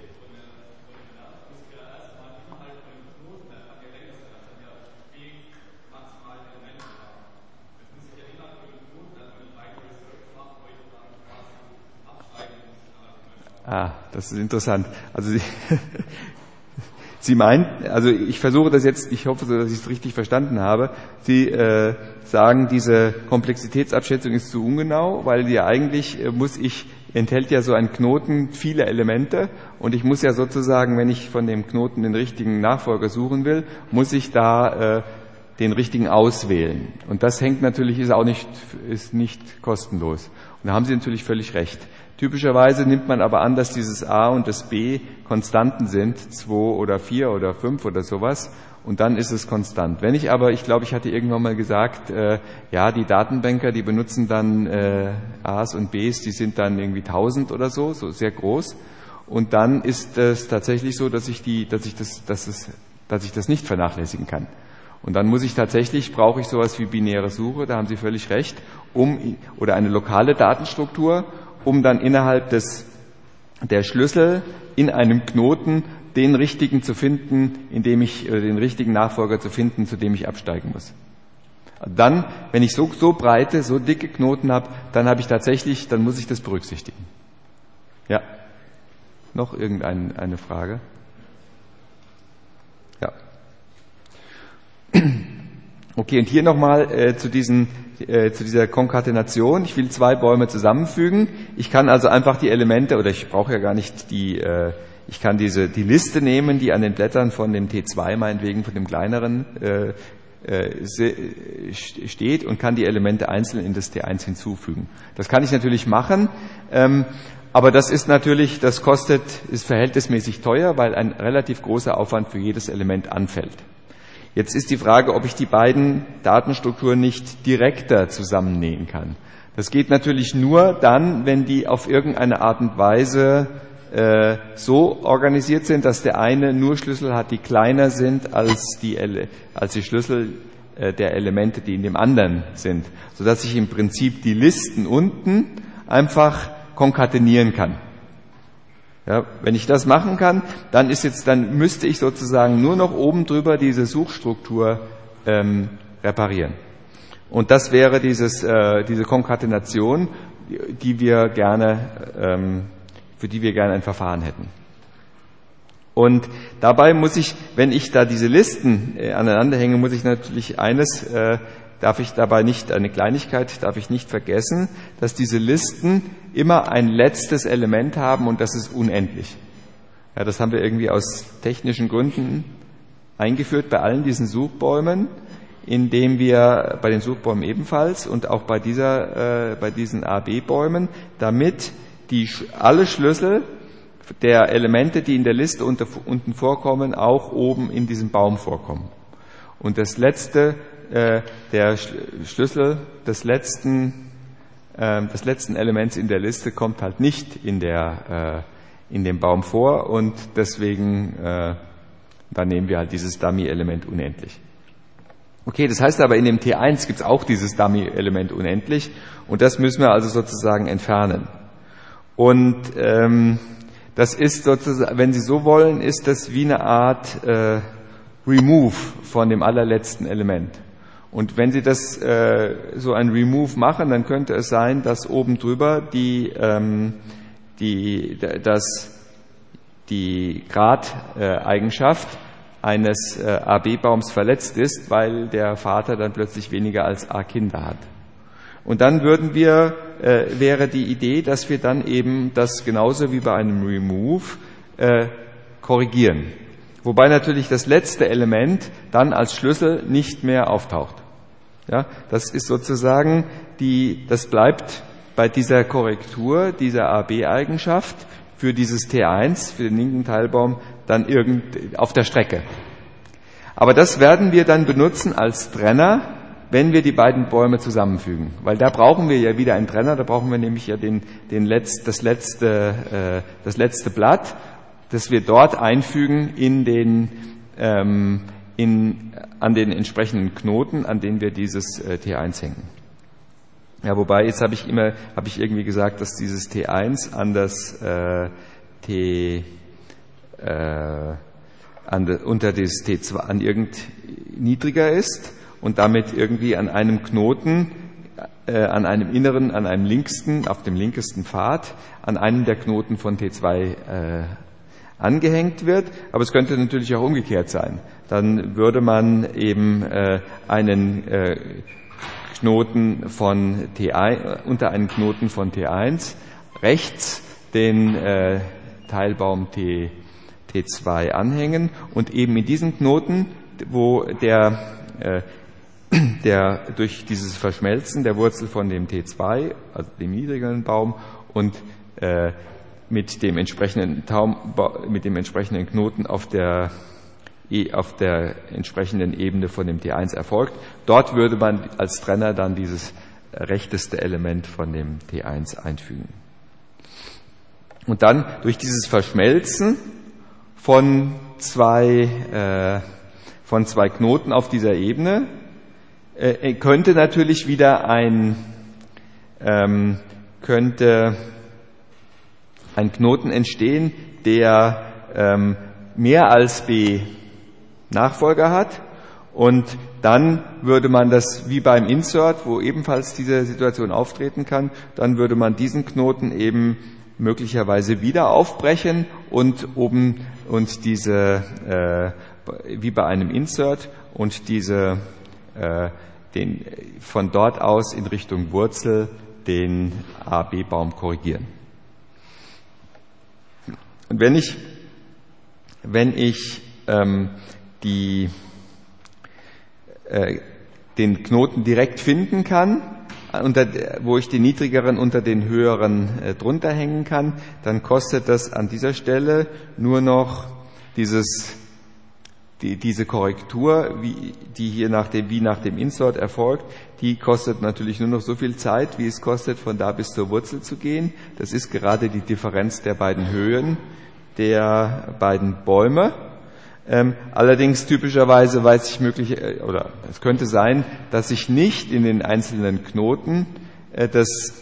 [SPEAKER 1] Das ist interessant. Also Sie meinen, also ich versuche das jetzt, ich hoffe, dass ich es richtig verstanden habe. Sie sagen, diese Komplexitätsabschätzung ist zu ungenau, weil ja eigentlich enthält ja so ein Knoten viele Elemente und ich muss ja sozusagen, wenn ich von dem Knoten den richtigen Nachfolger suchen will, muss ich da den richtigen auswählen. Und das hängt natürlich, ist nicht kostenlos. Und da haben Sie natürlich völlig recht. Typischerweise nimmt man aber an, dass dieses A und das B Konstanten sind, 2 oder 4 oder 5 oder sowas, und dann ist es konstant. Wenn ich aber, ich glaube, ich hatte irgendwann mal gesagt, die Datenbanker, die benutzen dann A's und B's, die sind dann irgendwie 1000 oder so sehr groß, und dann ist es tatsächlich so, dass ich das nicht vernachlässigen kann. Und dann brauche ich sowas wie binäre Suche, da haben Sie völlig recht, oder eine lokale Datenstruktur, um dann innerhalb der Schlüssel in einem Knoten den richtigen zu finden, den richtigen Nachfolger zu finden, zu dem ich absteigen muss. Dann, wenn ich so breite, so dicke Knoten habe, dann muss ich das berücksichtigen. Ja. Noch irgendeine Frage? Ja. Okay, und hier nochmal zu dieser Konkatenation. Ich will 2 Bäume zusammenfügen. Ich kann also einfach die Elemente, oder ich brauche ja gar nicht ich kann die Liste nehmen, die an den Blättern von dem T2 meinetwegen, von dem kleineren, steht, und kann die Elemente einzeln in das T1 hinzufügen. Das kann ich natürlich machen, aber das ist verhältnismäßig teuer, weil ein relativ großer Aufwand für jedes Element anfällt. Jetzt ist die Frage, ob ich die beiden Datenstrukturen nicht direkter zusammennähen kann. Das geht natürlich nur dann, wenn die auf irgendeine Art und Weise so organisiert sind, dass der eine nur Schlüssel hat, die kleiner sind als die Schlüssel der Elemente, die in dem anderen sind, sodass ich im Prinzip die Listen unten einfach konkatenieren kann. Ja, wenn ich das machen kann, dann müsste ich sozusagen nur noch oben drüber diese Suchstruktur reparieren. Und das wäre diese Konkatenation, für die wir gerne ein Verfahren hätten. Und dabei wenn ich da diese Listen aneinander hänge, muss ich natürlich eine Kleinigkeit darf ich nicht vergessen, dass diese Listen immer ein letztes Element haben, und das ist unendlich. Ja, das haben wir irgendwie aus technischen Gründen eingeführt bei allen diesen Suchbäumen, indem wir bei den Suchbäumen ebenfalls und auch bei diesen AB-Bäumen, damit alle Schlüssel der Elemente, die in der Liste unten vorkommen, auch oben in diesem Baum vorkommen. Und der Schlüssel des letzten Elements in der Liste kommt halt nicht in dem Baum vor, und deswegen dann nehmen wir halt dieses Dummy-Element unendlich. Okay, das heißt aber, in dem T1 gibt es auch dieses Dummy-Element unendlich, und das müssen wir also sozusagen entfernen. Und das ist sozusagen, wenn Sie so wollen, ist das wie eine Art Remove von dem allerletzten Element. Und wenn Sie so ein Remove machen, dann könnte es sein, dass oben drüber die Gradeigenschaft eines AB-Baums verletzt ist, weil der Vater dann plötzlich weniger als A Kinder hat. Und dann wäre die Idee, dass wir dann eben das genauso wie bei einem Remove korrigieren. Wobei natürlich das letzte Element dann als Schlüssel nicht mehr auftaucht. Ja, das ist sozusagen das bleibt bei dieser Korrektur dieser AB-Eigenschaft für dieses T1, für den linken Teilbaum, dann auf der Strecke. Aber das werden wir dann benutzen als Trenner, wenn wir die beiden Bäume zusammenfügen. Weil da brauchen wir ja wieder einen Trenner, da brauchen wir nämlich ja das letzte Blatt, das wir dort einfügen an den entsprechenden Knoten, an denen wir dieses T1 hängen. Ja, wobei jetzt habe ich irgendwie gesagt, dass dieses T1 an das unter das T2 an irgend niedriger ist und damit irgendwie an einem Knoten an einem linksten, auf dem linkesten Pfad, an einem der Knoten von T2 angehängt wird. Aber es könnte natürlich auch umgekehrt sein. Dann würde man eben einen Knoten von T1, unter einen Knoten von T1 rechts den Teilbaum T2 anhängen und eben in diesen Knoten, wo der durch dieses Verschmelzen der Wurzel von dem T2, also dem niedrigeren Baum, und mit dem entsprechenden Knoten auf der entsprechenden Ebene von dem T1 erfolgt. Dort würde man als Trenner dann dieses rechteste Element von dem T1 einfügen. Und dann durch dieses Verschmelzen von zwei Knoten auf dieser Ebene könnte natürlich wieder ein Knoten entstehen, der mehr als B Nachfolger hat, und dann würde man das wie beim Insert, wo ebenfalls diese Situation auftreten kann, dann würde man diesen Knoten eben möglicherweise wieder aufbrechen und diese wie bei einem Insert und von dort aus in Richtung Wurzel den AB-Baum korrigieren. Und wenn ich den Knoten direkt finden kann, wo ich den niedrigeren unter den höheren drunter hängen kann, dann kostet das an dieser Stelle nur noch diese Korrektur, die hier nach dem Insert erfolgt, die kostet natürlich nur noch so viel Zeit, wie es kostet, von da bis zur Wurzel zu gehen. Das ist gerade die Differenz der beiden Höhen der beiden Bäume. Allerdings typischerweise es könnte sein, dass ich nicht in den einzelnen Knoten der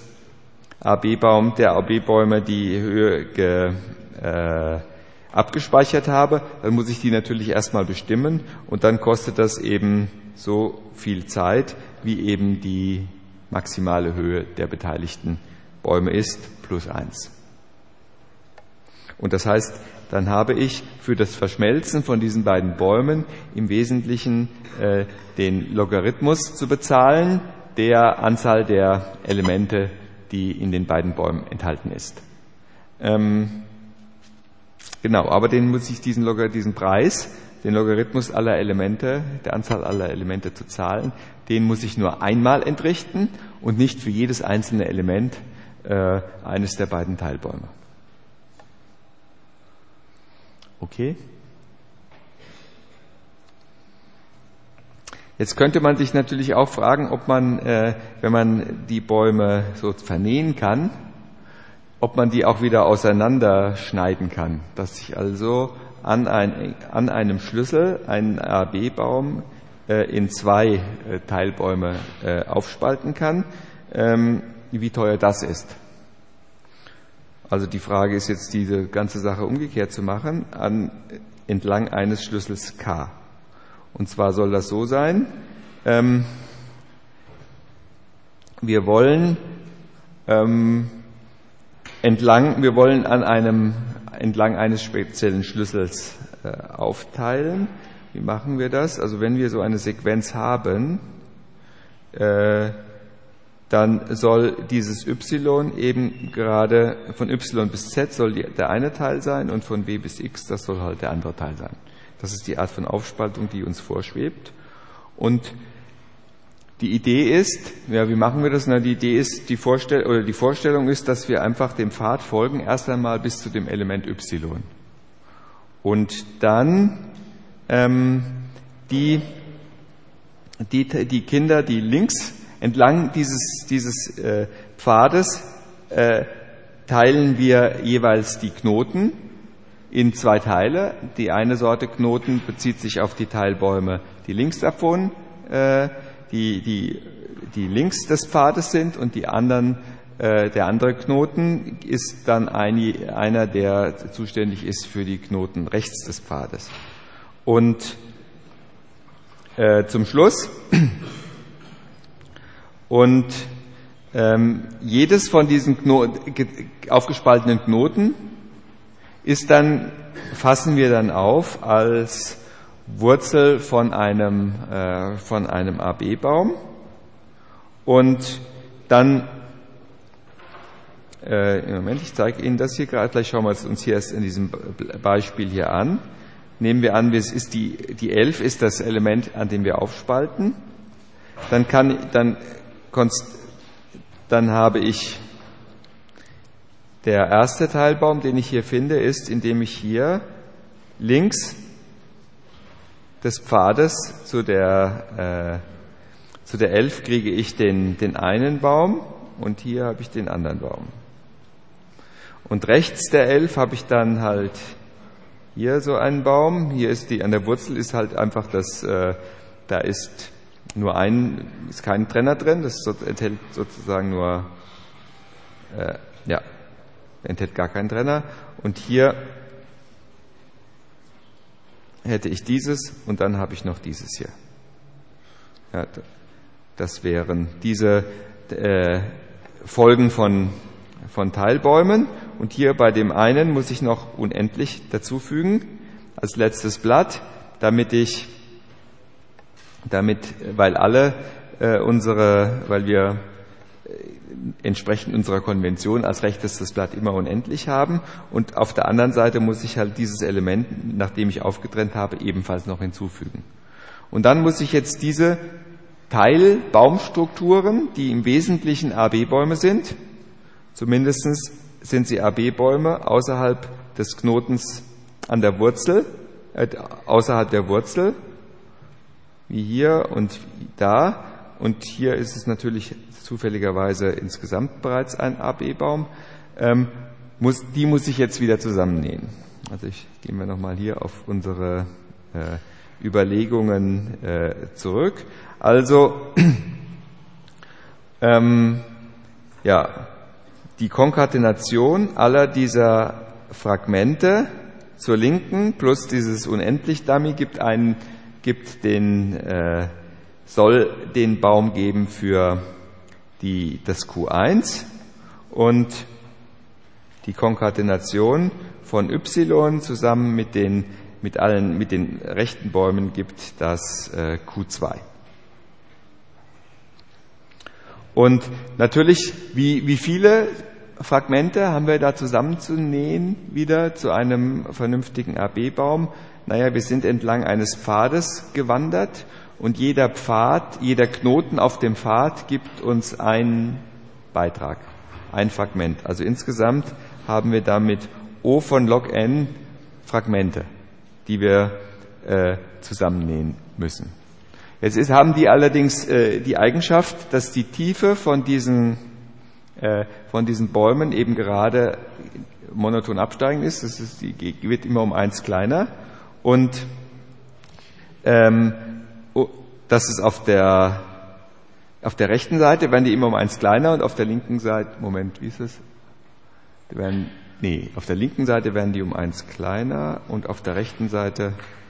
[SPEAKER 1] AB-Bäume die Höhe abgespeichert habe. Dann muss ich die natürlich erstmal bestimmen, und dann kostet das eben so viel Zeit, wie eben die maximale Höhe der beteiligten Bäume ist, plus 1. Und das heißt, dann habe ich für das Verschmelzen von diesen beiden Bäumen im Wesentlichen den Logarithmus zu bezahlen, der Anzahl der Elemente, die in den beiden Bäumen enthalten ist. Genau, aber diesen Preis, den Logarithmus aller Elemente, der Anzahl aller Elemente zu zahlen, den muss ich nur einmal entrichten und nicht für jedes einzelne Element eines der beiden Teilbäume. Okay. Jetzt könnte man sich natürlich auch fragen, ob man, wenn man die Bäume so vernähen kann, ob man die auch wieder auseinanderschneiden kann, dass ich also an einem Schlüssel einen AB-Baum in zwei Teilbäume aufspalten kann, wie teuer das ist. Also die Frage ist jetzt, diese ganze Sache umgekehrt zu machen, entlang eines Schlüssels K. Und zwar soll das so sein, wir wollen entlang eines speziellen Schlüssels aufteilen. Wie machen wir das? Also wenn wir so eine Sequenz haben, dann soll dieses Y eben gerade von Y bis Z soll der eine Teil sein, und von W bis X, das soll halt der andere Teil sein. Das ist die Art von Aufspaltung, die uns vorschwebt. Und die Idee ist, ja, wie machen wir das? Na, die Idee ist, die Vorstellung ist, dass wir einfach dem Pfad folgen, erst einmal bis zu dem Element Y. Und dann die Kinder, die links entlang dieses Pfades teilen wir jeweils die Knoten in zwei Teile. Die eine Sorte Knoten bezieht sich auf die Teilbäume, die links davon, die links des Pfades sind, und der andere Knoten ist dann einer, der zuständig ist für die Knoten rechts des Pfades. Und zum Schluss jedes von diesen aufgespaltenen Knoten fassen wir dann auf als Wurzel von einem AB-Baum. Und dann, Moment, ich zeige Ihnen das hier gerade, gleich schauen wir es uns hier erst in diesem Beispiel hier an. Nehmen wir an, die 11 ist das Element, an dem wir aufspalten. Dann habe ich der erste Teilbaum, den ich hier finde, ist, indem ich hier links des Pfades zu der 11 kriege ich den einen Baum und hier habe ich den anderen Baum. Und rechts der 11 habe ich dann halt hier so einen Baum. Hier ist an der Wurzel ist halt einfach da ist ist kein Trenner drin, das enthält sozusagen enthält gar keinen Trenner. Und hier hätte ich dieses und dann habe ich noch dieses hier. Ja, das wären diese Folgen von Teilbäumen. Und hier bei dem einen muss ich noch unendlich dazufügen als letztes Blatt, weil wir entsprechend unserer Konvention als rechtestes Blatt immer unendlich haben. Und auf der anderen Seite muss ich halt dieses Element, nachdem ich aufgetrennt habe, ebenfalls noch hinzufügen. Und dann muss ich jetzt diese Teilbaumstrukturen, die im Wesentlichen AB-Bäume sind, zumindest sind sie AB-Bäume außerhalb des Knotens an der Wurzel, außerhalb der Wurzel, wie hier und da. Und hier ist es natürlich zufälligerweise insgesamt bereits ein AB-Baum. Die muss ich jetzt wieder zusammennähen. Also gehen wir nochmal hier auf unsere Überlegungen zurück. Also die Konkatenation aller dieser Fragmente zur Linken plus dieses Unendlich-Dummy soll den Baum geben für das Q1 und die Konkatenation von Y zusammen mit den rechten Bäumen gibt das Q2. Und natürlich, wie viele Fragmente haben wir da zusammenzunähen wieder zu einem vernünftigen AB-Baum? Naja, wir sind entlang eines Pfades gewandert und jeder Knoten auf dem Pfad gibt uns einen Beitrag, ein Fragment. Also insgesamt haben wir damit O von log n Fragmente, die wir zusammennähen müssen. Jetzt haben die allerdings die Eigenschaft, dass die Tiefe von diesen Bäumen eben gerade monoton absteigend ist. Die wird immer um 1 kleiner. Und das ist auf der rechten Seite werden die immer um 1 kleiner und auf der linken Seite, Moment, wie ist es? Auf der linken Seite werden die um 1 kleiner und auf der rechten Seite,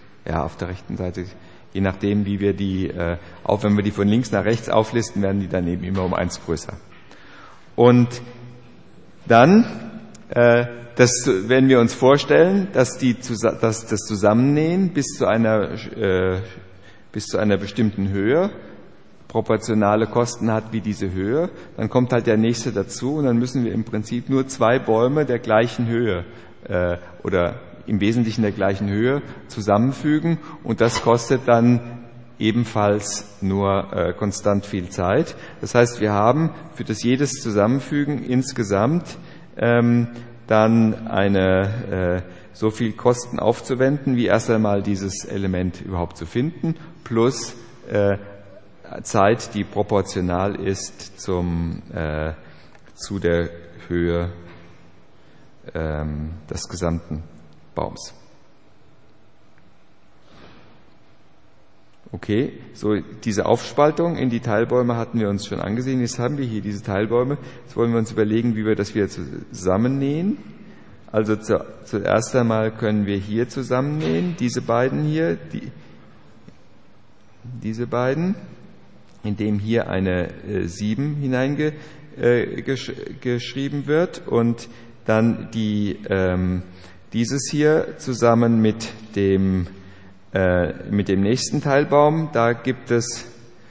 [SPEAKER 1] je nachdem, wie wir die, auch wenn wir die von links nach rechts auflisten, werden die dann eben immer um 1 größer. Und dann, wenn wir uns vorstellen, dass das Zusammennähen bis zu einer bestimmten Höhe proportionale Kosten hat wie diese Höhe, dann kommt halt der nächste dazu und dann müssen wir im Prinzip nur 2 Bäume der gleichen Höhe oder im Wesentlichen der gleichen Höhe zusammenfügen und das kostet dann ebenfalls nur konstant viel Zeit. Das heißt, wir haben für jedes Zusammenfügen insgesamt dann so viel Kosten aufzuwenden, wie erst einmal dieses Element überhaupt zu finden, plus Zeit, die proportional ist zu der Höhe des gesamten Baums. Okay, so diese Aufspaltung in die Teilbäume hatten wir uns schon angesehen. Jetzt haben wir hier diese Teilbäume. Jetzt wollen wir uns überlegen, wie wir das wieder zusammennähen. Also zuerst einmal können wir hier zusammennähen, diese beiden hier, diese beiden, indem hier eine 7 geschrieben wird und dann dieses hier zusammen mit dem nächsten Teilbaum. Da gibt es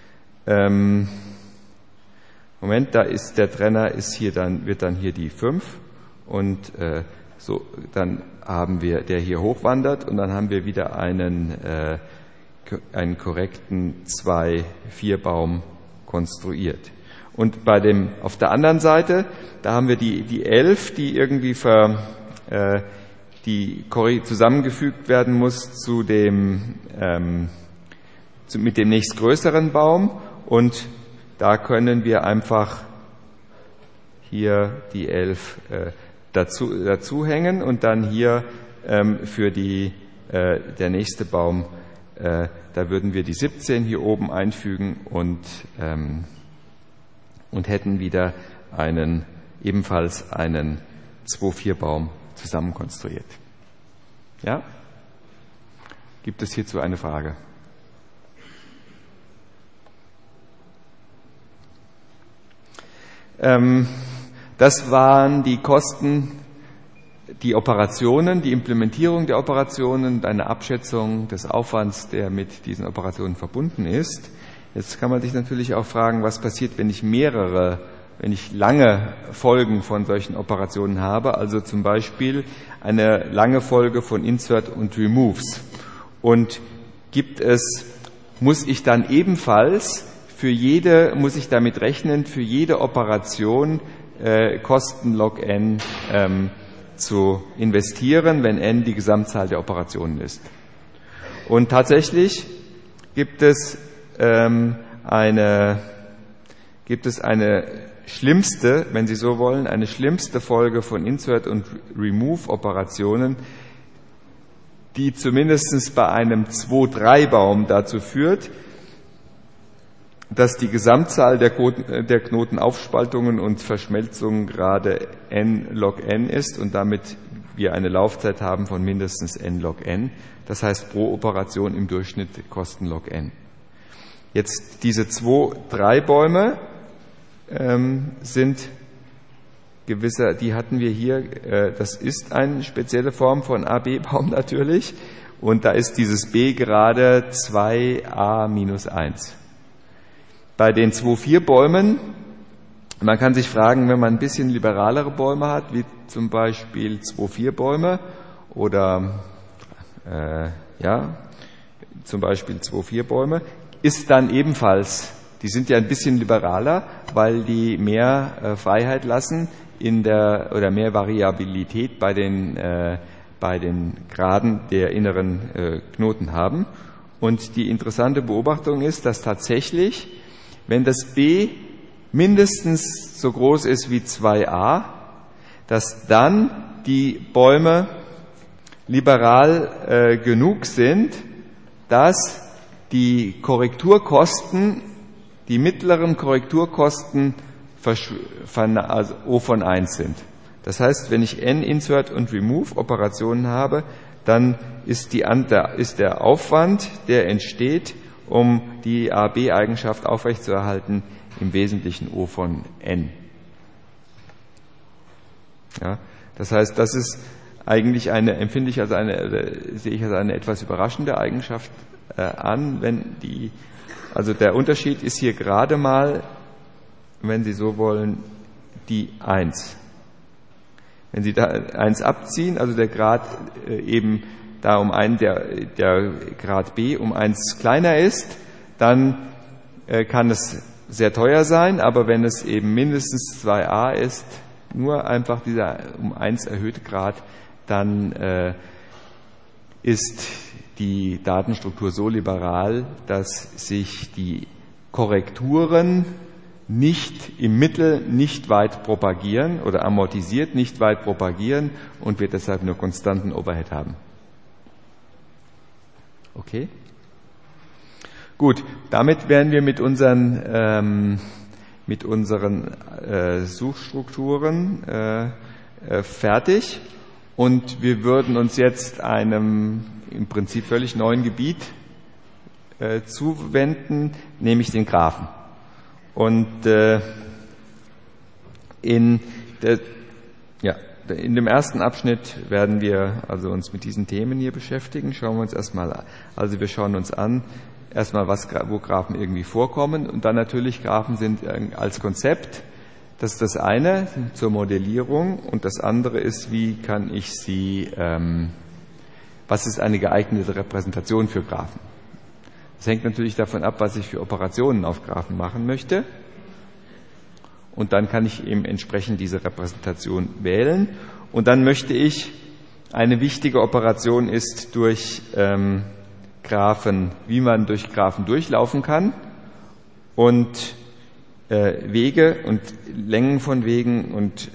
[SPEAKER 1] da ist der Trenner wird dann hier die 5 und so dann haben wir, der hier hochwandert und dann haben wir wieder einen korrekten 2-4-Baum konstruiert. Und auf der anderen Seite, da haben wir die 11, die irgendwie zusammengefügt werden muss mit dem nächstgrößeren Baum und da können wir einfach hier die 11 dazu hängen und dann hier für der nächste Baum, da würden wir die 17 hier oben einfügen und hätten wieder ebenfalls einen 2-4-Baum zusammenkonstruiert. Ja? Gibt es hierzu eine Frage? Das waren die Kosten, die Operationen, die Implementierung der Operationen, eine Abschätzung des Aufwands, der mit diesen Operationen verbunden ist. Jetzt kann man sich natürlich auch fragen, was passiert, wenn ich lange Folgen von solchen Operationen habe, also zum Beispiel eine lange Folge von Insert und Removes. Und muss ich dann ebenfalls muss ich damit rechnen, für jede Operation Kosten log n zu investieren, wenn n die Gesamtzahl der Operationen ist. Und tatsächlich gibt es eine schlimmste, wenn Sie so wollen, eine schlimmste Folge von Insert- und Remove-Operationen, die zumindest bei einem 2-3-Baum dazu führt, dass die Gesamtzahl der Knotenaufspaltungen und Verschmelzungen gerade n log n ist und damit wir eine Laufzeit haben von mindestens n log n. Das heißt pro Operation im Durchschnitt Kosten log n. Jetzt diese 2-3-Bäume sind die hatten wir hier, das ist eine spezielle Form von AB-Baum natürlich und da ist dieses B gerade 2a-1. Bei den 2-4-Bäumen, man kann sich fragen, wenn man ein bisschen liberalere Bäume hat, wie zum Beispiel 2-4-Bäume oder zum Beispiel 2-4-Bäume, ist dann ebenfalls, die sind ja ein bisschen liberaler, weil die mehr Freiheit lassen oder mehr Variabilität bei den Graden der inneren Knoten haben. Und die interessante Beobachtung ist, dass tatsächlich, wenn das B mindestens so groß ist wie 2a, dass dann die Bäume liberal genug sind, dass die Korrekturkosten, die mittleren Korrekturkosten also O von 1 sind. Das heißt, wenn ich n Insert und Remove Operationen habe, dann ist der Aufwand, der entsteht, um die AB-Eigenschaft aufrechtzuerhalten, im Wesentlichen O von n. Ja, das heißt, das ist eigentlich sehe ich als eine etwas überraschende Eigenschaft an, also der Unterschied ist hier gerade mal, wenn Sie so wollen, die 1. Wenn Sie da 1 abziehen, also der Grad eben da der Grad B um 1 kleiner ist, dann kann es sehr teuer sein, aber wenn es eben mindestens 2a ist, nur einfach dieser um 1 erhöhte Grad, dann ist die Datenstruktur so liberal, dass sich die Korrekturen im Mittel nicht weit propagieren oder amortisiert nicht weit propagieren und wir deshalb nur konstanten Overhead haben. Okay? Gut, damit wären wir mit unseren Suchstrukturen fertig und wir würden uns jetzt einem im Prinzip völlig neuen Gebiet zuwenden, nämlich den Graphen. Und In dem ersten Abschnitt werden wir also uns mit diesen Themen hier beschäftigen. Schauen wir uns erstmal an. Also wir schauen uns an, erstmal wo Graphen irgendwie vorkommen und dann natürlich Graphen sind als Konzept. Das ist das eine zur Modellierung und das andere ist, wie kann ich sie, was ist eine geeignete Repräsentation für Graphen? Das hängt natürlich davon ab, was ich für Operationen auf Graphen machen möchte. Und dann kann ich eben entsprechend diese Repräsentation wählen. Und dann möchte ich, eine wichtige Operation ist durch Graphen, wie man durch Graphen durchlaufen kann und Wege und Längen von Wegen und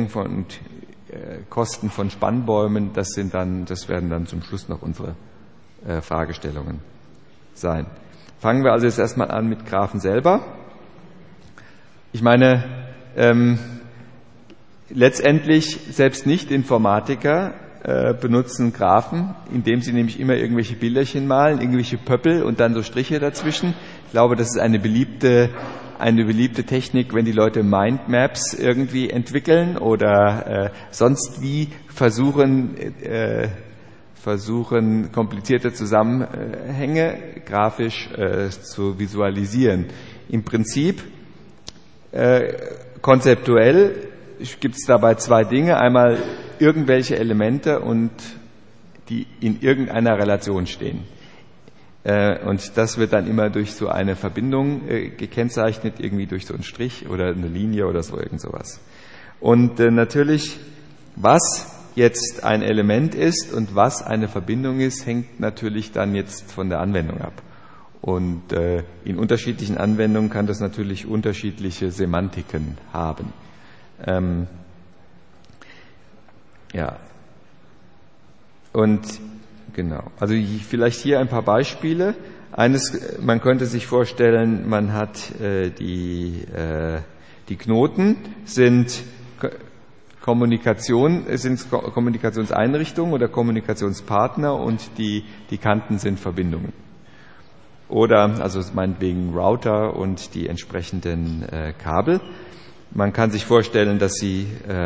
[SPEAKER 1] Kosten von Spannbäumen, das werden dann zum Schluss noch unsere Fragestellungen sein. Fangen wir also jetzt erstmal an mit Graphen selber. Ich meine, letztendlich selbst Nicht-Informatiker benutzen Graphen, indem sie nämlich immer irgendwelche Bilderchen malen, irgendwelche Pöppel und dann so Striche dazwischen. Ich glaube, das ist eine beliebte Technik, wenn die Leute Mindmaps irgendwie entwickeln oder sonst wie versuchen komplizierte Zusammenhänge grafisch zu visualisieren. Im Prinzip konzeptuell gibt es dabei zwei Dinge. Einmal irgendwelche Elemente und die in irgendeiner Relation stehen. Und das wird dann immer durch so eine Verbindung gekennzeichnet, irgendwie durch so einen Strich oder eine Linie oder so irgend sowas. Und natürlich, was jetzt ein Element ist und was eine Verbindung ist, hängt natürlich dann jetzt von der Anwendung ab. Und in unterschiedlichen Anwendungen kann das natürlich unterschiedliche Semantiken haben. Und genau, also vielleicht hier ein paar Beispiele. Man könnte sich vorstellen, man hat die Knoten sind Kommunikationseinrichtungen oder Kommunikationspartner und die Kanten sind Verbindungen. Oder also meinetwegen Router und die entsprechenden Kabel. Man kann sich vorstellen, dass sie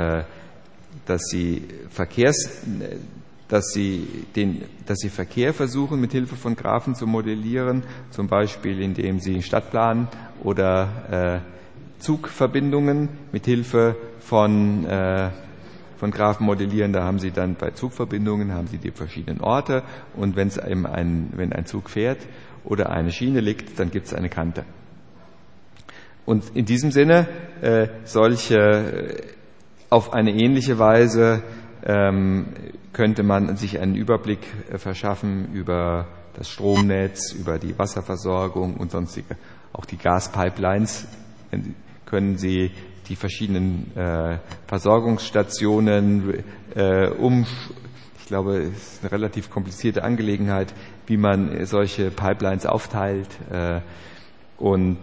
[SPEAKER 1] Verkehr versuchen, mit Hilfe von Graphen zu modellieren, zum Beispiel indem sie Stadtplan oder Zugverbindungen mit Hilfe von Graphen modellieren. Da haben sie dann bei Zugverbindungen haben sie die verschiedenen Orte und wenn ein Zug fährt oder eine Schiene liegt, dann gibt es eine Kante. Und in diesem Sinne solche auf eine ähnliche Weise könnte man sich einen Überblick verschaffen über das Stromnetz, über die Wasserversorgung und sonstige, auch die Gaspipelines. Können Sie die verschiedenen Versorgungsstationen ich glaube, es ist eine relativ komplizierte Angelegenheit, wie man solche Pipelines aufteilt und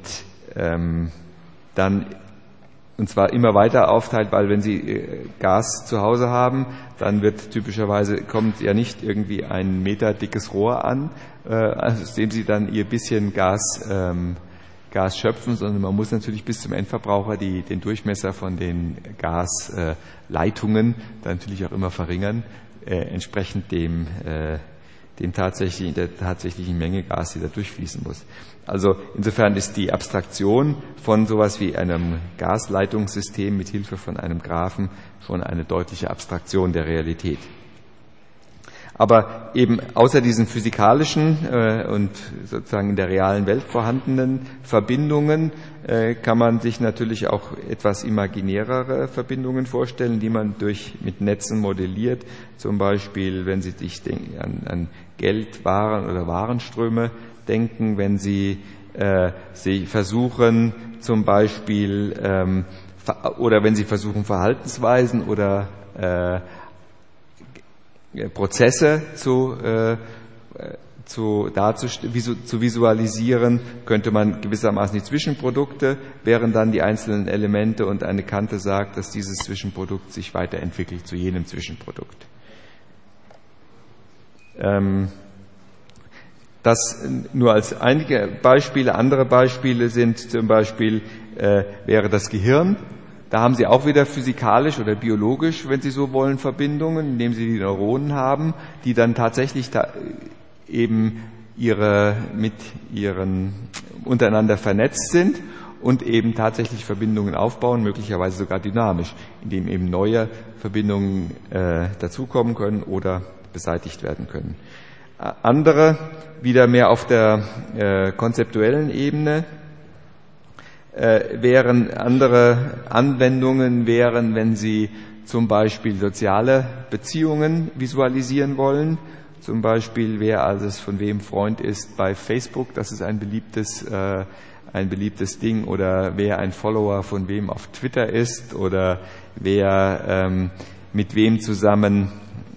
[SPEAKER 1] dann und zwar immer weiter aufteilt, weil wenn Sie Gas zu Hause haben, dann kommt ja nicht irgendwie ein Meter dickes Rohr an, aus dem Sie dann Ihr bisschen Gas schöpfen, sondern man muss natürlich bis zum Endverbraucher den Durchmesser von den Gasleitungen dann natürlich auch immer verringern, entsprechend der tatsächlichen Menge Gas, die da durchfließen muss. Also insofern ist die Abstraktion von sowas wie einem Gasleitungssystem mit Hilfe von einem Graphen schon eine deutliche Abstraktion der Realität. Aber eben außer diesen physikalischen und sozusagen in der realen Welt vorhandenen Verbindungen kann man sich natürlich auch etwas imaginärere Verbindungen vorstellen, die man mit Netzen modelliert. Zum Beispiel, wenn Sie sich an Geld, Waren oder Warenströme denken, wenn Sie versuchen zum Beispiel oder wenn Sie versuchen Verhaltensweisen oder Prozesse zu visualisieren, könnte man gewissermaßen die Zwischenprodukte, wären dann die einzelnen Elemente und eine Kante sagt, dass dieses Zwischenprodukt sich weiterentwickelt zu jenem Zwischenprodukt. Das nur als einige Beispiele. Andere Beispiele sind zum Beispiel, wäre das Gehirn. Da haben Sie auch wieder physikalisch oder biologisch, wenn Sie so wollen, Verbindungen, indem Sie die Neuronen haben, die dann tatsächlich eben mit ihren untereinander vernetzt sind und eben tatsächlich Verbindungen aufbauen, möglicherweise sogar dynamisch, indem eben neue Verbindungen dazukommen können oder beseitigt werden können. Andere wieder mehr auf der konzeptuellen Ebene andere Anwendungen wären, wenn Sie zum Beispiel soziale Beziehungen visualisieren wollen. Zum Beispiel, wer alles von wem Freund ist bei Facebook, das ist ein beliebtes Ding, oder wer ein Follower von wem auf Twitter ist, oder wer mit wem zusammen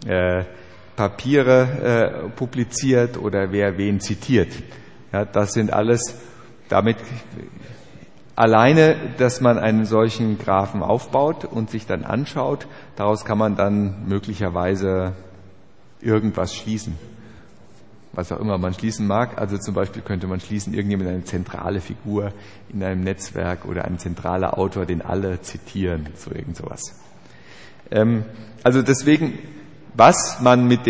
[SPEAKER 1] Papiere publiziert oder wer wen zitiert. Ja, das sind alles damit alleine, dass man einen solchen Graphen aufbaut und sich dann anschaut, daraus kann man dann möglicherweise irgendwas schließen. Was auch immer man schließen mag. Also zum Beispiel könnte man schließen, irgendjemand eine zentrale Figur in einem Netzwerk oder ein zentraler Autor, den alle zitieren, so irgend sowas. Also deswegen, was man mit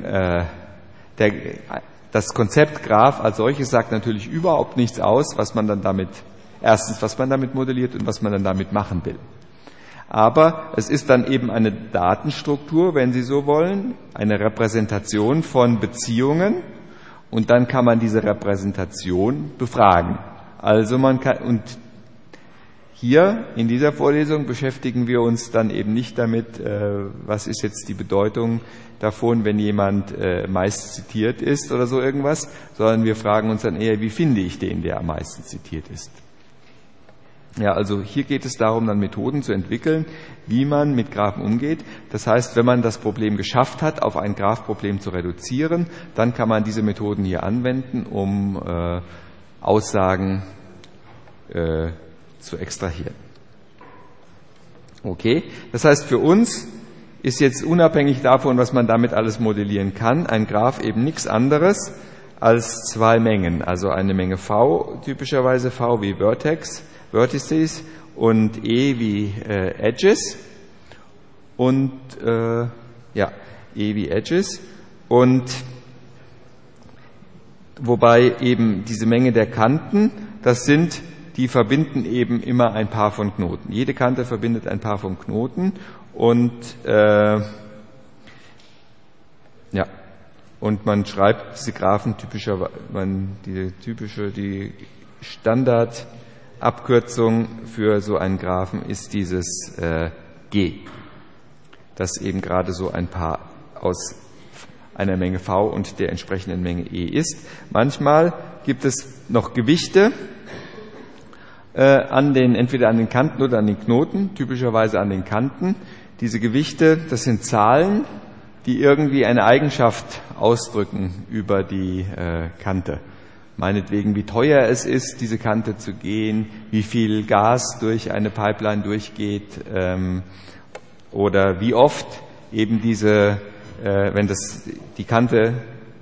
[SPEAKER 1] das Konzept Graph als solches sagt natürlich überhaupt nichts aus, was man damit modelliert und was man dann damit machen will. Aber es ist dann eben eine Datenstruktur, wenn Sie so wollen, eine Repräsentation von Beziehungen, und dann kann man diese Repräsentation befragen. Also und hier in dieser Vorlesung beschäftigen wir uns dann eben nicht damit, was ist jetzt die Bedeutung davon, wenn jemand meist zitiert ist oder so irgendwas, sondern wir fragen uns dann eher, wie finde ich den, der am meisten zitiert ist. Ja, also hier geht es darum, dann Methoden zu entwickeln, wie man mit Graphen umgeht. Das heißt, wenn man das Problem geschafft hat, auf ein Graphproblem zu reduzieren, dann kann man diese Methoden hier anwenden, um Aussagen zu extrahieren. Okay, das heißt, für uns ist jetzt unabhängig davon, was man damit alles modellieren kann, ein Graph eben nichts anderes als zwei Mengen. Also eine Menge V, typischerweise V wie Vertices und E wie Edges und E wie Edges, und wobei eben diese Menge der Kanten, die verbinden eben immer ein Paar von Knoten. Jede Kante verbindet ein Paar von Knoten und man schreibt diese Graphen die Standardabkürzung für so einen Graphen ist dieses G, das eben gerade so ein Paar aus einer Menge V und der entsprechenden Menge E ist. Manchmal gibt es noch Gewichte entweder an den Kanten oder an den Knoten, typischerweise an den Kanten. Diese Gewichte, das sind Zahlen, die irgendwie eine Eigenschaft ausdrücken über die Kante. Meinetwegen, wie teuer es ist, diese Kante zu gehen, wie viel Gas durch eine Pipeline durchgeht, oder wie oft eben wenn die Kante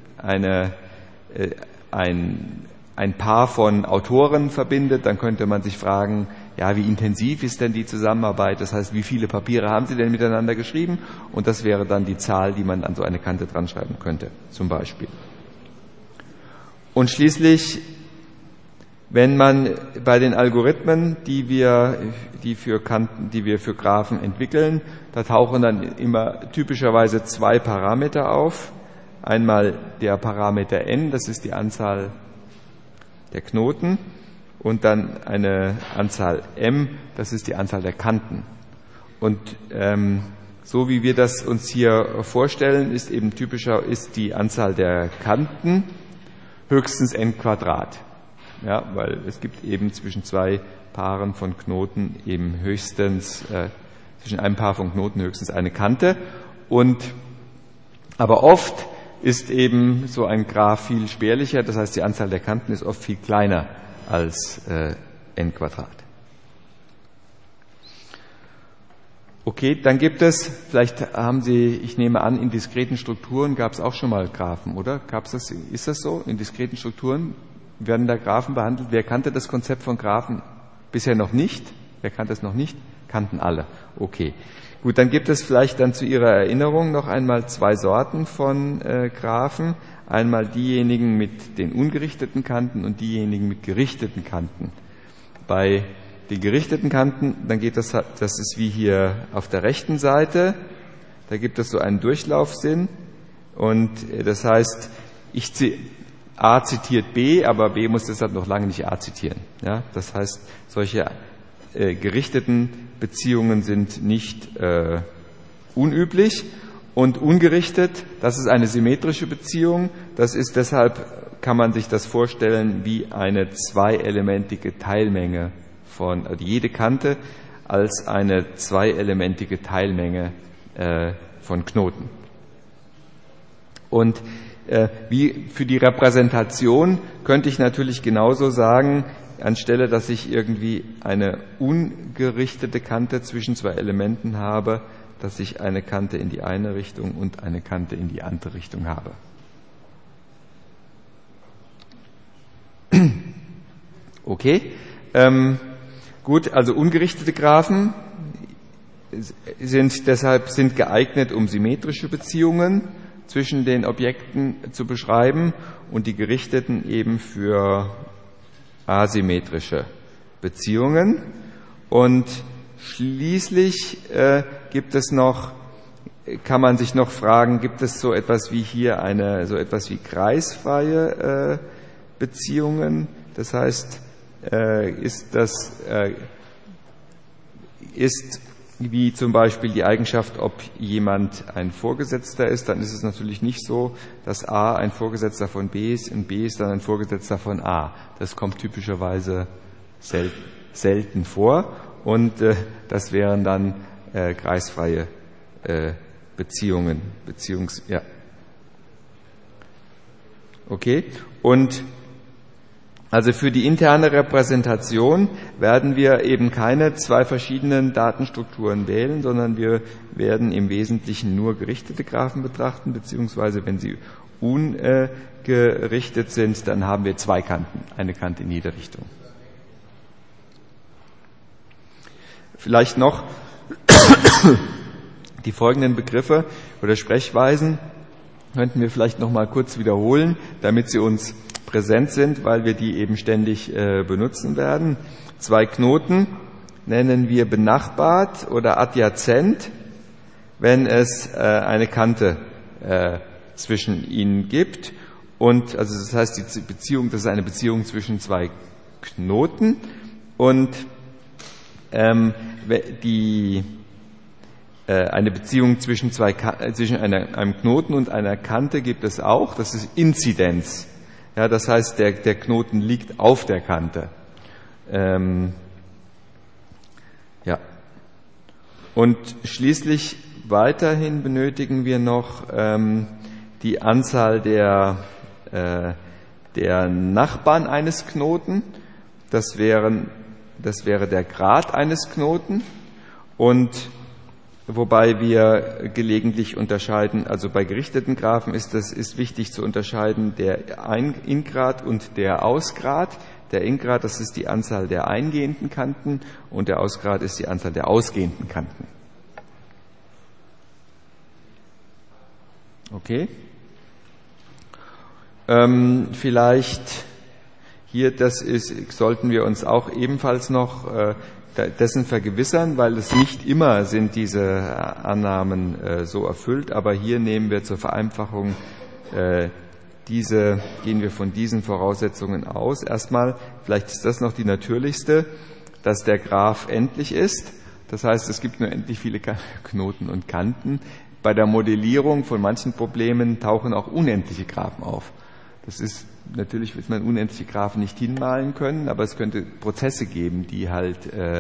[SPEAKER 1] ein Paar von Autoren verbindet, dann könnte man sich fragen, ja, wie intensiv ist denn die Zusammenarbeit? Das heißt, wie viele Papiere haben sie denn miteinander geschrieben? Und das wäre dann die Zahl, die man an so eine Kante dran schreiben könnte, zum Beispiel. Und schließlich, wenn man bei den Algorithmen, die wir für Graphen entwickeln, da tauchen dann immer typischerweise zwei Parameter auf. Einmal der Parameter n, das ist die Anzahl der Knoten, und dann eine Anzahl m, das ist die Anzahl der Kanten. Und so wie wir das uns hier vorstellen, ist die Anzahl der Kanten höchstens n Quadrat. Ja, weil es gibt eben zwischen zwei Paaren von Knoten eben zwischen einem Paar von Knoten höchstens eine Kante. Aber oft ist eben so ein Graph viel spärlicher, das heißt, die Anzahl der Kanten ist oft viel kleiner als n Quadrat. Okay, dann gibt es, vielleicht haben Sie, ich nehme an, in diskreten Strukturen gab es auch schon mal Graphen, oder? Ist das so? In diskreten Strukturen werden da Graphen behandelt? Wer kannte das Konzept von Graphen bisher noch nicht? Wer kannte es noch nicht? Kannten alle. Okay. Gut, dann gibt es vielleicht dann zu Ihrer Erinnerung noch einmal zwei Sorten von Graphen. Einmal diejenigen mit den ungerichteten Kanten und diejenigen mit gerichteten Kanten. Bei den gerichteten Kanten, dann geht das ist wie hier auf der rechten Seite. Da gibt es so einen Durchlaufsinn. Und das heißt, A zitiert B, aber B muss deshalb noch lange nicht A zitieren. Ja, das heißt, solche gerichteten Beziehungen sind nicht unüblich. Und ungerichtet, das ist eine symmetrische Beziehung. Das ist deshalb, kann man sich das vorstellen, wie eine zweielementige Teilmenge von, also jede Kante als eine zweielementige Teilmenge von Knoten. Und wie für die Repräsentation könnte ich natürlich genauso sagen, anstelle, dass ich irgendwie eine ungerichtete Kante zwischen zwei Elementen habe, dass ich eine Kante in die eine Richtung und eine Kante in die andere Richtung habe. Okay, gut, also ungerichtete Graphen sind geeignet, um symmetrische Beziehungen zwischen den Objekten zu beschreiben und die gerichteten eben für asymmetrische Beziehungen. Und schließlich kann man sich noch fragen, gibt es so etwas wie hier so etwas wie kreisfreie Beziehungen? Das heißt, ist wie zum Beispiel die Eigenschaft, ob jemand ein Vorgesetzter ist, dann ist es natürlich nicht so, dass A ein Vorgesetzter von B ist und B ist dann ein Vorgesetzter von A. Das kommt typischerweise selten vor und das wären dann kreisfreie Beziehungen. Ja. Okay, und also für die interne Repräsentation werden wir eben keine zwei verschiedenen Datenstrukturen wählen, sondern wir werden im Wesentlichen nur gerichtete Graphen betrachten, beziehungsweise wenn sie ungerichtet sind, dann haben wir zwei Kanten, eine Kante in jede Richtung. Vielleicht noch die folgenden Begriffe oder Sprechweisen könnten wir vielleicht noch mal kurz wiederholen, damit sie uns präsent sind, weil wir die eben ständig benutzen werden. Zwei Knoten nennen wir benachbart oder adjazent, wenn es eine Kante zwischen ihnen gibt. Und also das heißt, das ist eine Beziehung zwischen zwei Knoten. Und eine Beziehung zwischen einem Knoten und einer Kante gibt es auch. Das ist Inzidenz. Ja, das heißt, der Knoten liegt auf der Kante. Ja. Und schließlich weiterhin benötigen wir noch die Anzahl der Nachbarn eines Knoten. Das wäre der Grad eines Knoten. Und wobei wir gelegentlich unterscheiden, also bei gerichteten Graphen ist wichtig zu unterscheiden der Ingrad und der Ausgrad. Der Ingrad, das ist die Anzahl der eingehenden Kanten und der Ausgrad ist die Anzahl der ausgehenden Kanten. Okay. Vielleicht hier, sollten wir uns auch ebenfalls noch dessen vergewissern, weil es nicht immer sind diese Annahmen so erfüllt, aber hier nehmen wir zur Vereinfachung gehen wir von diesen Voraussetzungen aus. Erstmal, vielleicht ist das noch die natürlichste, dass der Graph endlich ist. Das heißt, es gibt nur endlich viele Knoten und Kanten. Bei der Modellierung von manchen Problemen tauchen auch unendliche Graphen auf. Das ist natürlich, wird man unendliche Graphen nicht hinmalen können, aber es könnte Prozesse geben, die halt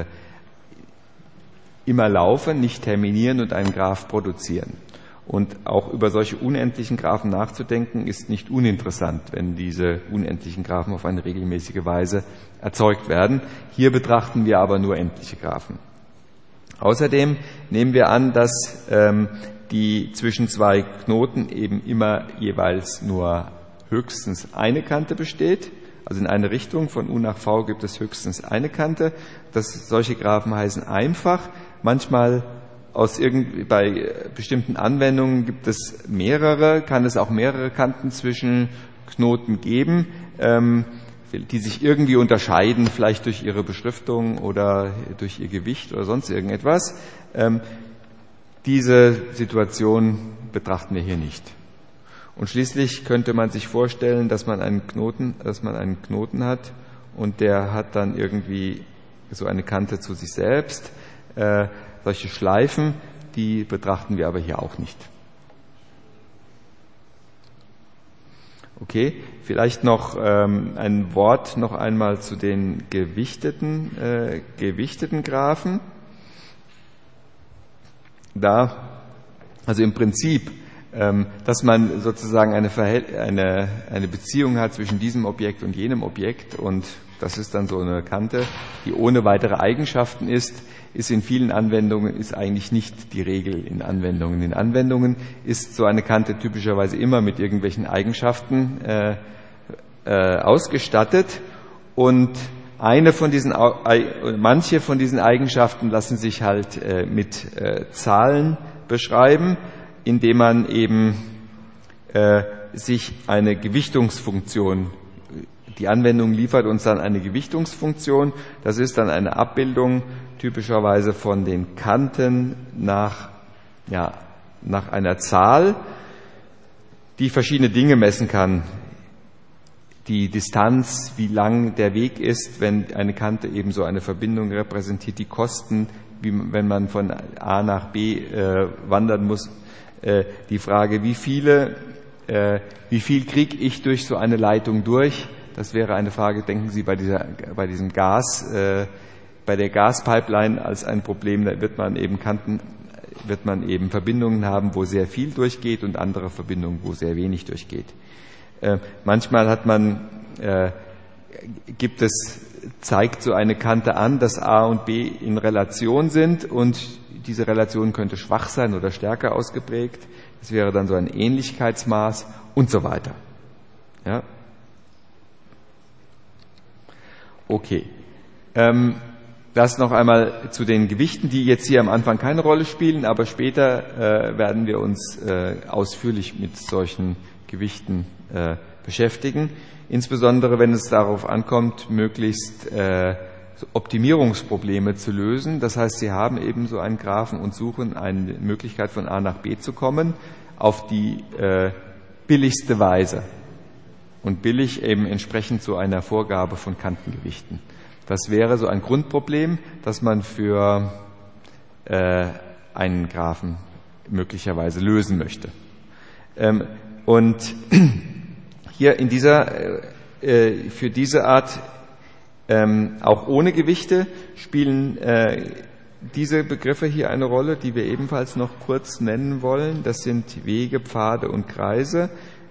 [SPEAKER 1] immer laufen, nicht terminieren und einen Graph produzieren. Und auch über solche unendlichen Graphen nachzudenken, ist nicht uninteressant, wenn diese unendlichen Graphen auf eine regelmäßige Weise erzeugt werden. Hier betrachten wir aber nur endliche Graphen. Außerdem nehmen wir an, dass die zwischen zwei Knoten eben immer jeweils nur höchstens eine Kante besteht, Also in eine Richtung von U nach V gibt es höchstens eine Kante. Solche Graphen heißen einfach. Manchmal bei bestimmten Anwendungen gibt es kann es auch mehrere Kanten zwischen Knoten geben, die sich irgendwie unterscheiden, vielleicht durch ihre Beschriftung oder durch ihr Gewicht oder sonst irgendetwas. Diese Situation betrachten wir hier nicht. Und schließlich könnte man sich vorstellen, dass man einen Knoten hat und der hat dann irgendwie so eine Kante zu sich selbst. Solche Schleifen, die betrachten wir aber hier auch nicht. Okay, vielleicht noch ein Wort noch einmal zu den gewichteten Graphen. Also im Prinzip, dass man sozusagen eine Beziehung hat zwischen diesem Objekt und jenem Objekt und das ist dann so eine Kante, die ohne weitere Eigenschaften ist in vielen Anwendungen ist eigentlich nicht die Regel in Anwendungen. In Anwendungen ist so eine Kante typischerweise immer mit irgendwelchen Eigenschaften ausgestattet und manche von diesen Eigenschaften lassen sich halt mit Zahlen beschreiben, indem man eben sich eine Gewichtungsfunktion, die Anwendung liefert uns dann eine Gewichtungsfunktion, das ist dann eine Abbildung typischerweise von den Kanten nach einer Zahl, die verschiedene Dinge messen kann. Die Distanz, wie lang der Weg ist, wenn eine Kante eben so eine Verbindung repräsentiert, die Kosten, wenn man von A nach B wandern muss, die Frage, wie viel kriege ich durch so eine Leitung durch? Das wäre eine Frage, denken Sie bei diesem Gas, bei der Gaspipeline als ein Problem, da wird man eben Verbindungen haben, wo sehr viel durchgeht und andere Verbindungen, wo sehr wenig durchgeht. Manchmal zeigt so eine Kante an, dass A und B in Relation sind und diese Relation könnte schwach sein oder stärker ausgeprägt. Das wäre dann so ein Ähnlichkeitsmaß und so weiter. Ja. Okay. Das noch einmal zu den Gewichten, die jetzt hier am Anfang keine Rolle spielen, aber später werden wir uns ausführlich mit solchen Gewichten beschäftigen. Insbesondere wenn es darauf ankommt, möglichst Optimierungsprobleme zu lösen. Das heißt, Sie haben eben so einen Graphen und suchen eine Möglichkeit von A nach B zu kommen auf die billigste Weise. Und billig eben entsprechend zu einer Vorgabe von Kantengewichten. Das wäre so ein Grundproblem, das man für einen Graphen möglicherweise lösen möchte. Und hier für diese Art, auch ohne Gewichte, spielen diese Begriffe hier eine Rolle, die wir ebenfalls noch kurz nennen wollen. Das sind Wege, Pfade und Kreise.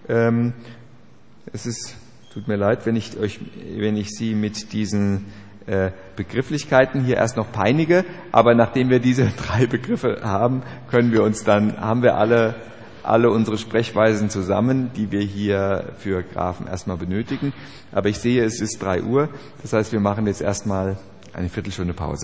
[SPEAKER 1] Tut mir leid, wenn ich Sie mit diesen Begrifflichkeiten hier erst noch peinige, aber nachdem wir diese 3 Begriffe haben, haben wir alle unsere Sprechweisen zusammen, die wir hier für Graphen erstmal benötigen. Aber ich sehe, es ist 3 Uhr, das heißt, wir machen jetzt erstmal eine Viertelstunde Pause.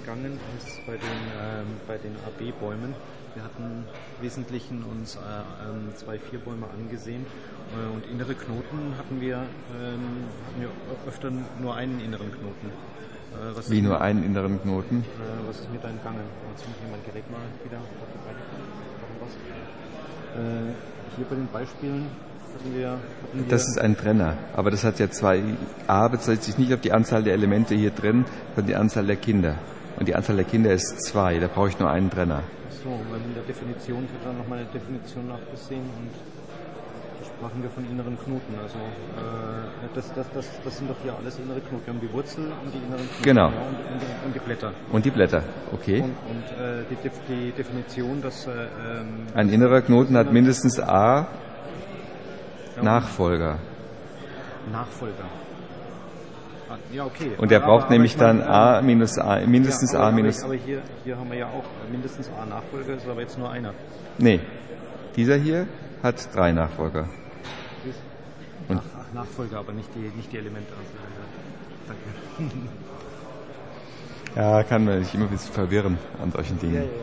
[SPEAKER 2] entgangen ist bei den AB-Bäumen. Wir hatten im Wesentlichen uns 2 Vierbäume angesehen und innere Knoten hatten wir öfter nur einen inneren Knoten.
[SPEAKER 1] Wie nur einen inneren Knoten?
[SPEAKER 2] Was ist mir da entgangen? Jetzt muss ich mein Gerät mal wieder auf die Beine bringen. Hier bei den Beispielen hatten wir
[SPEAKER 1] das ist ein Trenner, aber das hat ja zwei. A bezieht sich nicht auf die Anzahl der Elemente hier drin, sondern die Anzahl der Kinder. Und die Anzahl der Kinder ist 2, da brauche ich nur einen Trenner.
[SPEAKER 2] So, weil in der Definition, ich habe dann nochmal eine Definition nachgesehen und da sprachen wir von inneren Knoten. Also das sind doch hier alles innere Knoten. Wir haben die Wurzel und die inneren Knoten.
[SPEAKER 1] Genau.
[SPEAKER 2] Ja, und die Blätter.
[SPEAKER 1] Und die Blätter, okay.
[SPEAKER 2] Und die Definition, dass
[SPEAKER 1] ein innerer Knoten hat mindestens A Nachfolger.
[SPEAKER 2] Nachfolger. Ja, okay.
[SPEAKER 1] Und der braucht nämlich dann A minus A, mindestens A minus.
[SPEAKER 2] Aber hier haben wir ja auch mindestens A Nachfolger, ist aber jetzt nur einer.
[SPEAKER 1] Nee, dieser hier hat 3 Nachfolger.
[SPEAKER 2] Und Nachfolger, aber nicht die Elemente. Danke.
[SPEAKER 1] Ja, kann man sich immer ein bisschen verwirren an solchen Dingen.
[SPEAKER 2] Ja.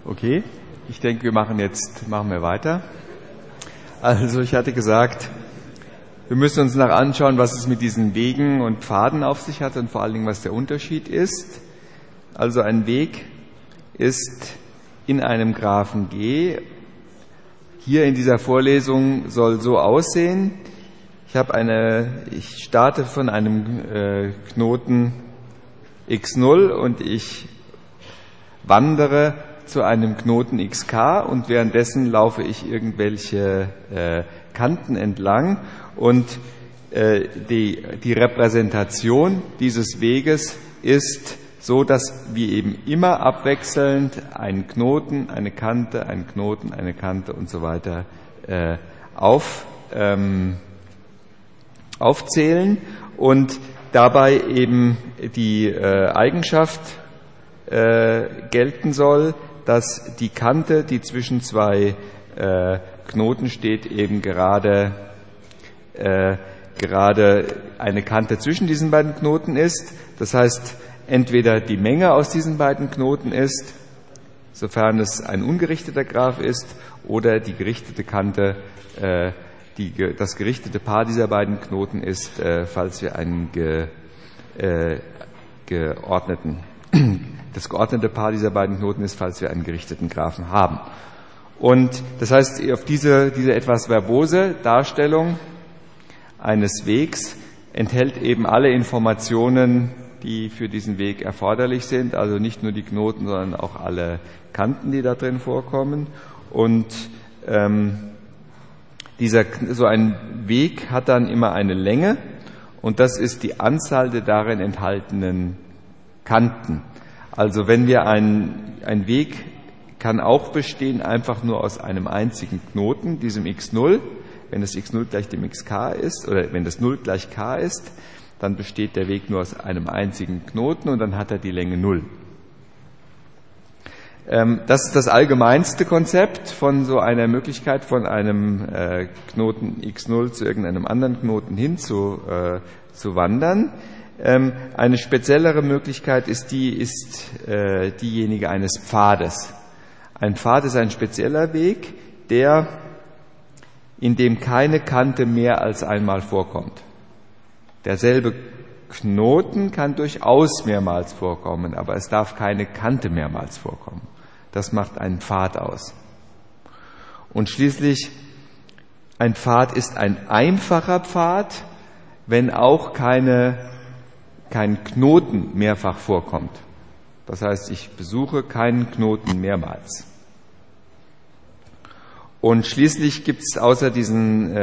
[SPEAKER 1] Okay, ich denke, wir machen wir weiter. Also ich hatte gesagt, wir müssen uns nach anschauen, was es mit diesen Wegen und Pfaden auf sich hat und vor allen Dingen, was der Unterschied ist. Also ein Weg ist in einem Graphen G. Hier in dieser Vorlesung soll so aussehen. Ich starte von einem Knoten x0 und ich wandere zu einem Knoten xk und währenddessen laufe ich irgendwelche Kanten entlang und die Repräsentation dieses Weges ist so, dass wir eben immer abwechselnd einen Knoten, eine Kante, einen Knoten, eine Kante und so weiter aufzählen und dabei eben die Eigenschaft gelten soll, dass die Kante, die zwischen zwei Knoten steht, eben gerade eine Kante zwischen diesen beiden Knoten ist. Das heißt, entweder die Menge aus diesen beiden Knoten ist, sofern es ein ungerichteter Graph ist, oder die gerichtete Kante, das gerichtete Paar dieser beiden Knoten ist, falls wir einen das geordnete Paar dieser beiden Knoten ist, falls wir einen gerichteten Graphen haben. Und das heißt, auf diese etwas verbose Darstellung eines Wegs enthält eben alle Informationen, die für diesen Weg erforderlich sind, also nicht nur die Knoten, sondern auch alle Kanten, die da drin vorkommen. Und so ein Weg hat dann immer eine Länge und das ist die Anzahl der darin enthaltenen Kanten. Also wenn wir ein Weg kann auch bestehen einfach nur aus einem einzigen Knoten, diesem x0. Wenn das x0 gleich dem xk ist oder wenn das 0 gleich k ist, dann besteht der Weg nur aus einem einzigen Knoten und dann hat er die Länge 0. Das ist das allgemeinste Konzept von so einer Möglichkeit, von einem Knoten x0 zu irgendeinem anderen Knoten hin zu wandern. Eine speziellere Möglichkeit ist diejenige eines Pfades. Ein Pfad ist ein spezieller Weg, in dem keine Kante mehr als einmal vorkommt. Derselbe Knoten kann durchaus mehrmals vorkommen, aber es darf keine Kante mehrmals vorkommen. Das macht einen Pfad aus. Und schließlich, ein Pfad ist ein einfacher Pfad, wenn auch kein Knoten mehrfach vorkommt. Das heißt, ich besuche keinen Knoten mehrmals. Und schließlich gibt es außer so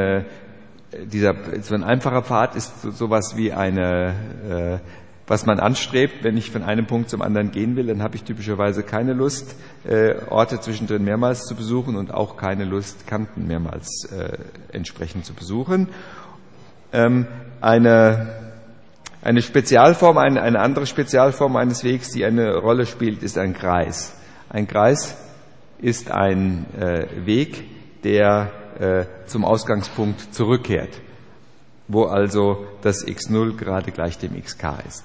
[SPEAKER 1] ein einfacher Pfad ist sowas wie was man anstrebt, wenn ich von einem Punkt zum anderen gehen will, dann habe ich typischerweise keine Lust, Orte zwischendrin mehrmals zu besuchen und auch keine Lust, Kanten mehrmals entsprechend zu besuchen. Eine andere Spezialform eines Wegs, die eine Rolle spielt, ist ein Kreis. Ein Kreis ist ein Weg, der zum Ausgangspunkt zurückkehrt, wo also das x0 gerade gleich dem xk ist.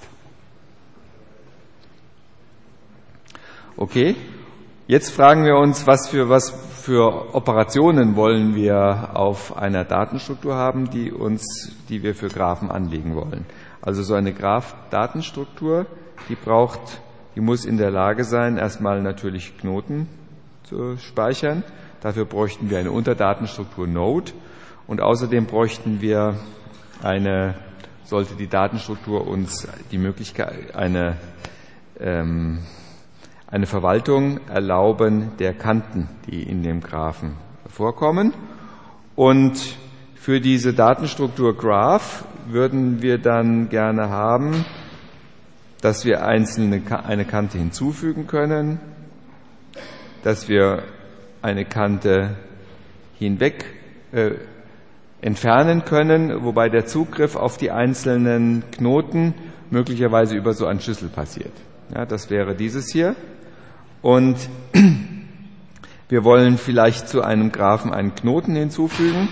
[SPEAKER 1] Okay, jetzt fragen wir uns, was für Operationen wollen wir auf einer Datenstruktur haben, die wir für Graphen anlegen wollen. Also so eine Graph-Datenstruktur, die muss in der Lage sein, erstmal natürlich Knoten zu speichern. Dafür bräuchten wir eine Unterdatenstruktur Node und außerdem bräuchten wir sollte die Datenstruktur uns die Möglichkeit, eine Verwaltung erlauben der Kanten, die in dem Graphen vorkommen. Und für diese Datenstruktur Graph würden wir dann gerne haben, dass wir eine Kante hinzufügen können, dass wir eine Kante hinweg entfernen können, wobei der Zugriff auf die einzelnen Knoten möglicherweise über so einen Schlüssel passiert. Ja, das wäre dieses hier. Und wir wollen vielleicht zu einem Graphen einen Knoten hinzufügen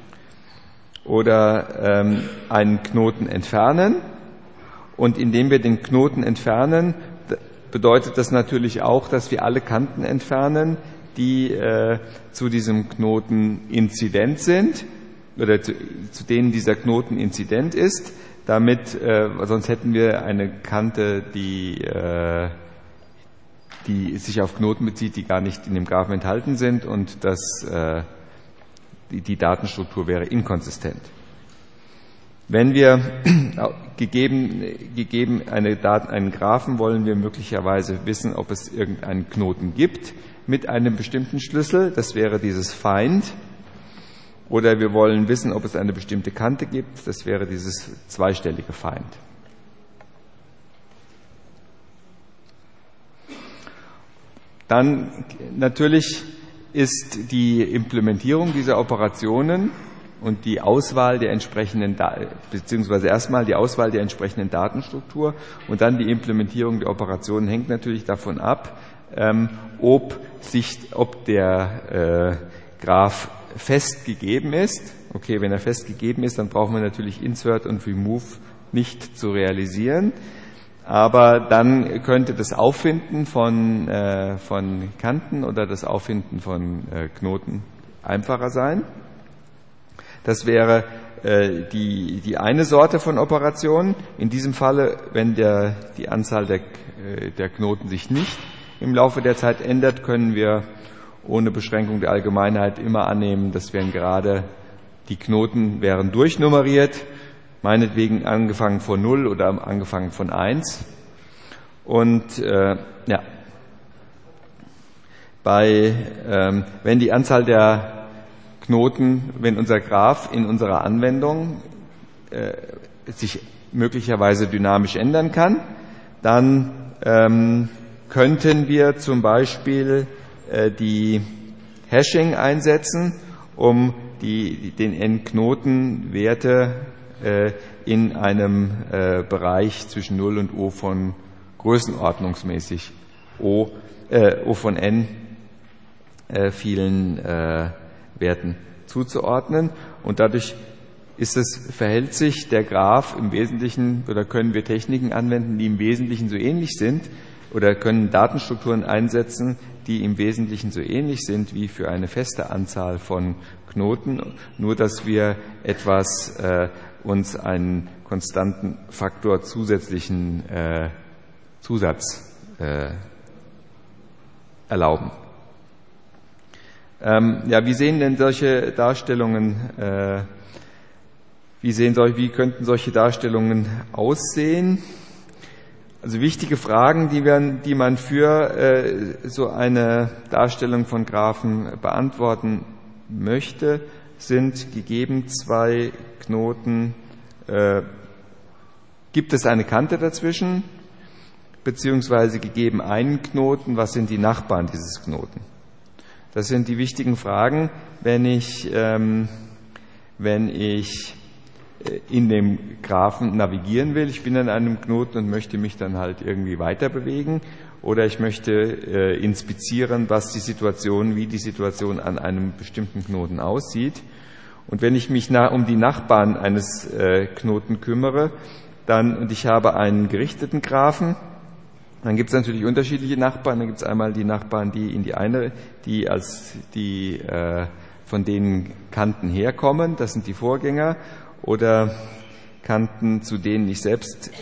[SPEAKER 1] oder einen Knoten entfernen. Und indem wir den Knoten entfernen, bedeutet das natürlich auch, dass wir alle Kanten entfernen, die zu diesem Knoten inzident sind oder zu denen dieser Knoten inzident ist. Damit, sonst hätten wir eine Kante, die sich auf Knoten bezieht, die gar nicht in dem Graphen enthalten sind, und die Datenstruktur wäre inkonsistent. Wenn wir gegeben einen Graphen, wollen wir möglicherweise wissen, ob es irgendeinen Knoten gibt mit einem bestimmten Schlüssel, das wäre dieses Find, oder wir wollen wissen, ob es eine bestimmte Kante gibt, das wäre dieses zweistellige Find. Dann natürlich ist die Implementierung dieser Operationen und die Auswahl der entsprechenden, beziehungsweise erstmal die Auswahl der entsprechenden Datenstruktur und dann die Implementierung der Operationen hängt natürlich davon ab, ob der Graph festgegeben ist. Okay, wenn er festgegeben ist, dann brauchen wir natürlich Insert und Remove nicht zu realisieren. Aber dann könnte das Auffinden von Kanten oder das Auffinden von Knoten einfacher sein. Das wäre die eine Sorte von Operationen. In diesem Falle, wenn die Anzahl der Knoten sich nicht im Laufe der Zeit ändert, können wir ohne Beschränkung der Allgemeinheit immer annehmen, dass gerade die Knoten wären durchnummeriert, meinetwegen angefangen von 0 oder angefangen von 1. Und wenn die Anzahl der Knoten, wenn unser Graph in unserer Anwendung sich möglicherweise dynamisch ändern kann, dann könnten wir zum Beispiel die Hashing einsetzen, um den N-Knotenwerte in einem Bereich zwischen 0 und O von größenordnungsmäßig O von n vielen Werten zuzuordnen. Und dadurch verhält sich der Graph im Wesentlichen, oder können wir Techniken anwenden, die im Wesentlichen so ähnlich sind, oder können Datenstrukturen einsetzen, die im Wesentlichen so ähnlich sind wie für eine feste Anzahl von Knoten, nur dass wir uns einen konstanten Faktor zusätzlichen Zusatz erlauben. Wie sehen denn solche Darstellungen, wie könnten solche Darstellungen aussehen? Also wichtige Fragen, die man für so eine Darstellung von Graphen beantworten möchte, sind: gegeben zwei Knoten, gibt es eine Kante dazwischen? Beziehungsweise gegeben einen Knoten, was sind die Nachbarn dieses Knoten? Das sind die wichtigen Fragen, wenn ich in dem Graphen navigieren will. Ich bin an einem Knoten und möchte mich dann halt irgendwie weiter bewegen, oder ich möchte inspizieren, wie die Situation an einem bestimmten Knoten aussieht. Und wenn ich mich um die Nachbarn eines Knoten kümmere, und ich habe einen gerichteten Graphen, dann gibt es natürlich unterschiedliche Nachbarn. Dann gibt es einmal die Nachbarn, die von denen Kanten herkommen, das sind die Vorgänger, oder Knoten, zu denen ich selbst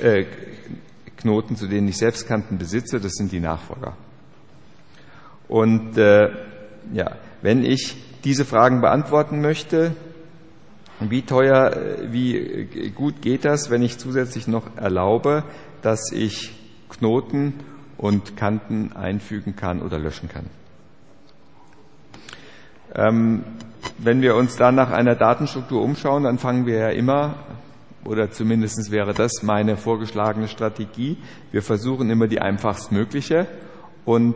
[SPEAKER 1] Kanten besitze, das sind die Nachfolger. Und wenn ich diese Fragen beantworten möchte, wie gut geht das, wenn ich zusätzlich noch erlaube, dass ich Knoten und Kanten einfügen kann oder löschen kann? Wenn wir uns dann nach einer Datenstruktur umschauen, dann fangen wir ja immer, oder zumindest wäre das meine vorgeschlagene Strategie, wir versuchen immer die einfachstmögliche, und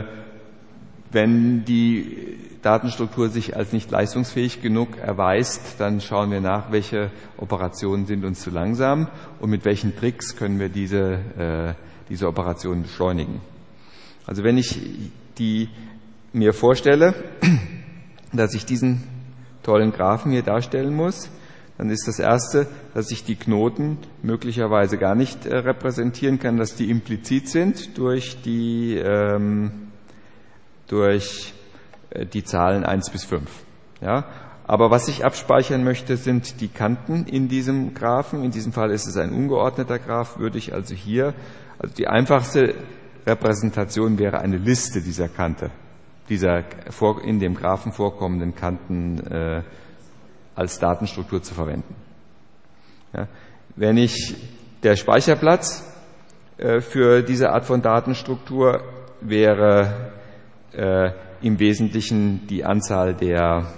[SPEAKER 1] wenn die Datenstruktur sich als nicht leistungsfähig genug erweist, dann schauen wir nach, welche Operationen sind uns zu langsam und mit welchen Tricks können wir diese Operationen beschleunigen. Also wenn ich mir vorstelle, dass ich diesen tollen Graphen hier darstellen muss, dann ist das erste, dass ich die Knoten möglicherweise gar nicht repräsentieren kann, dass die implizit sind durch die Zahlen 1 bis 5. Ja? Aber was ich abspeichern möchte, sind die Kanten in diesem Graphen. In diesem Fall ist es ein ungeordneter Graph, würde ich also hier, also die einfachste Repräsentation wäre eine Liste dieser Kante, dieser in dem Graphen vorkommenden Kanten als Datenstruktur zu verwenden. Ja? Wenn ich der Speicherplatz für diese Art von Datenstruktur wäre im Wesentlichen die Anzahl der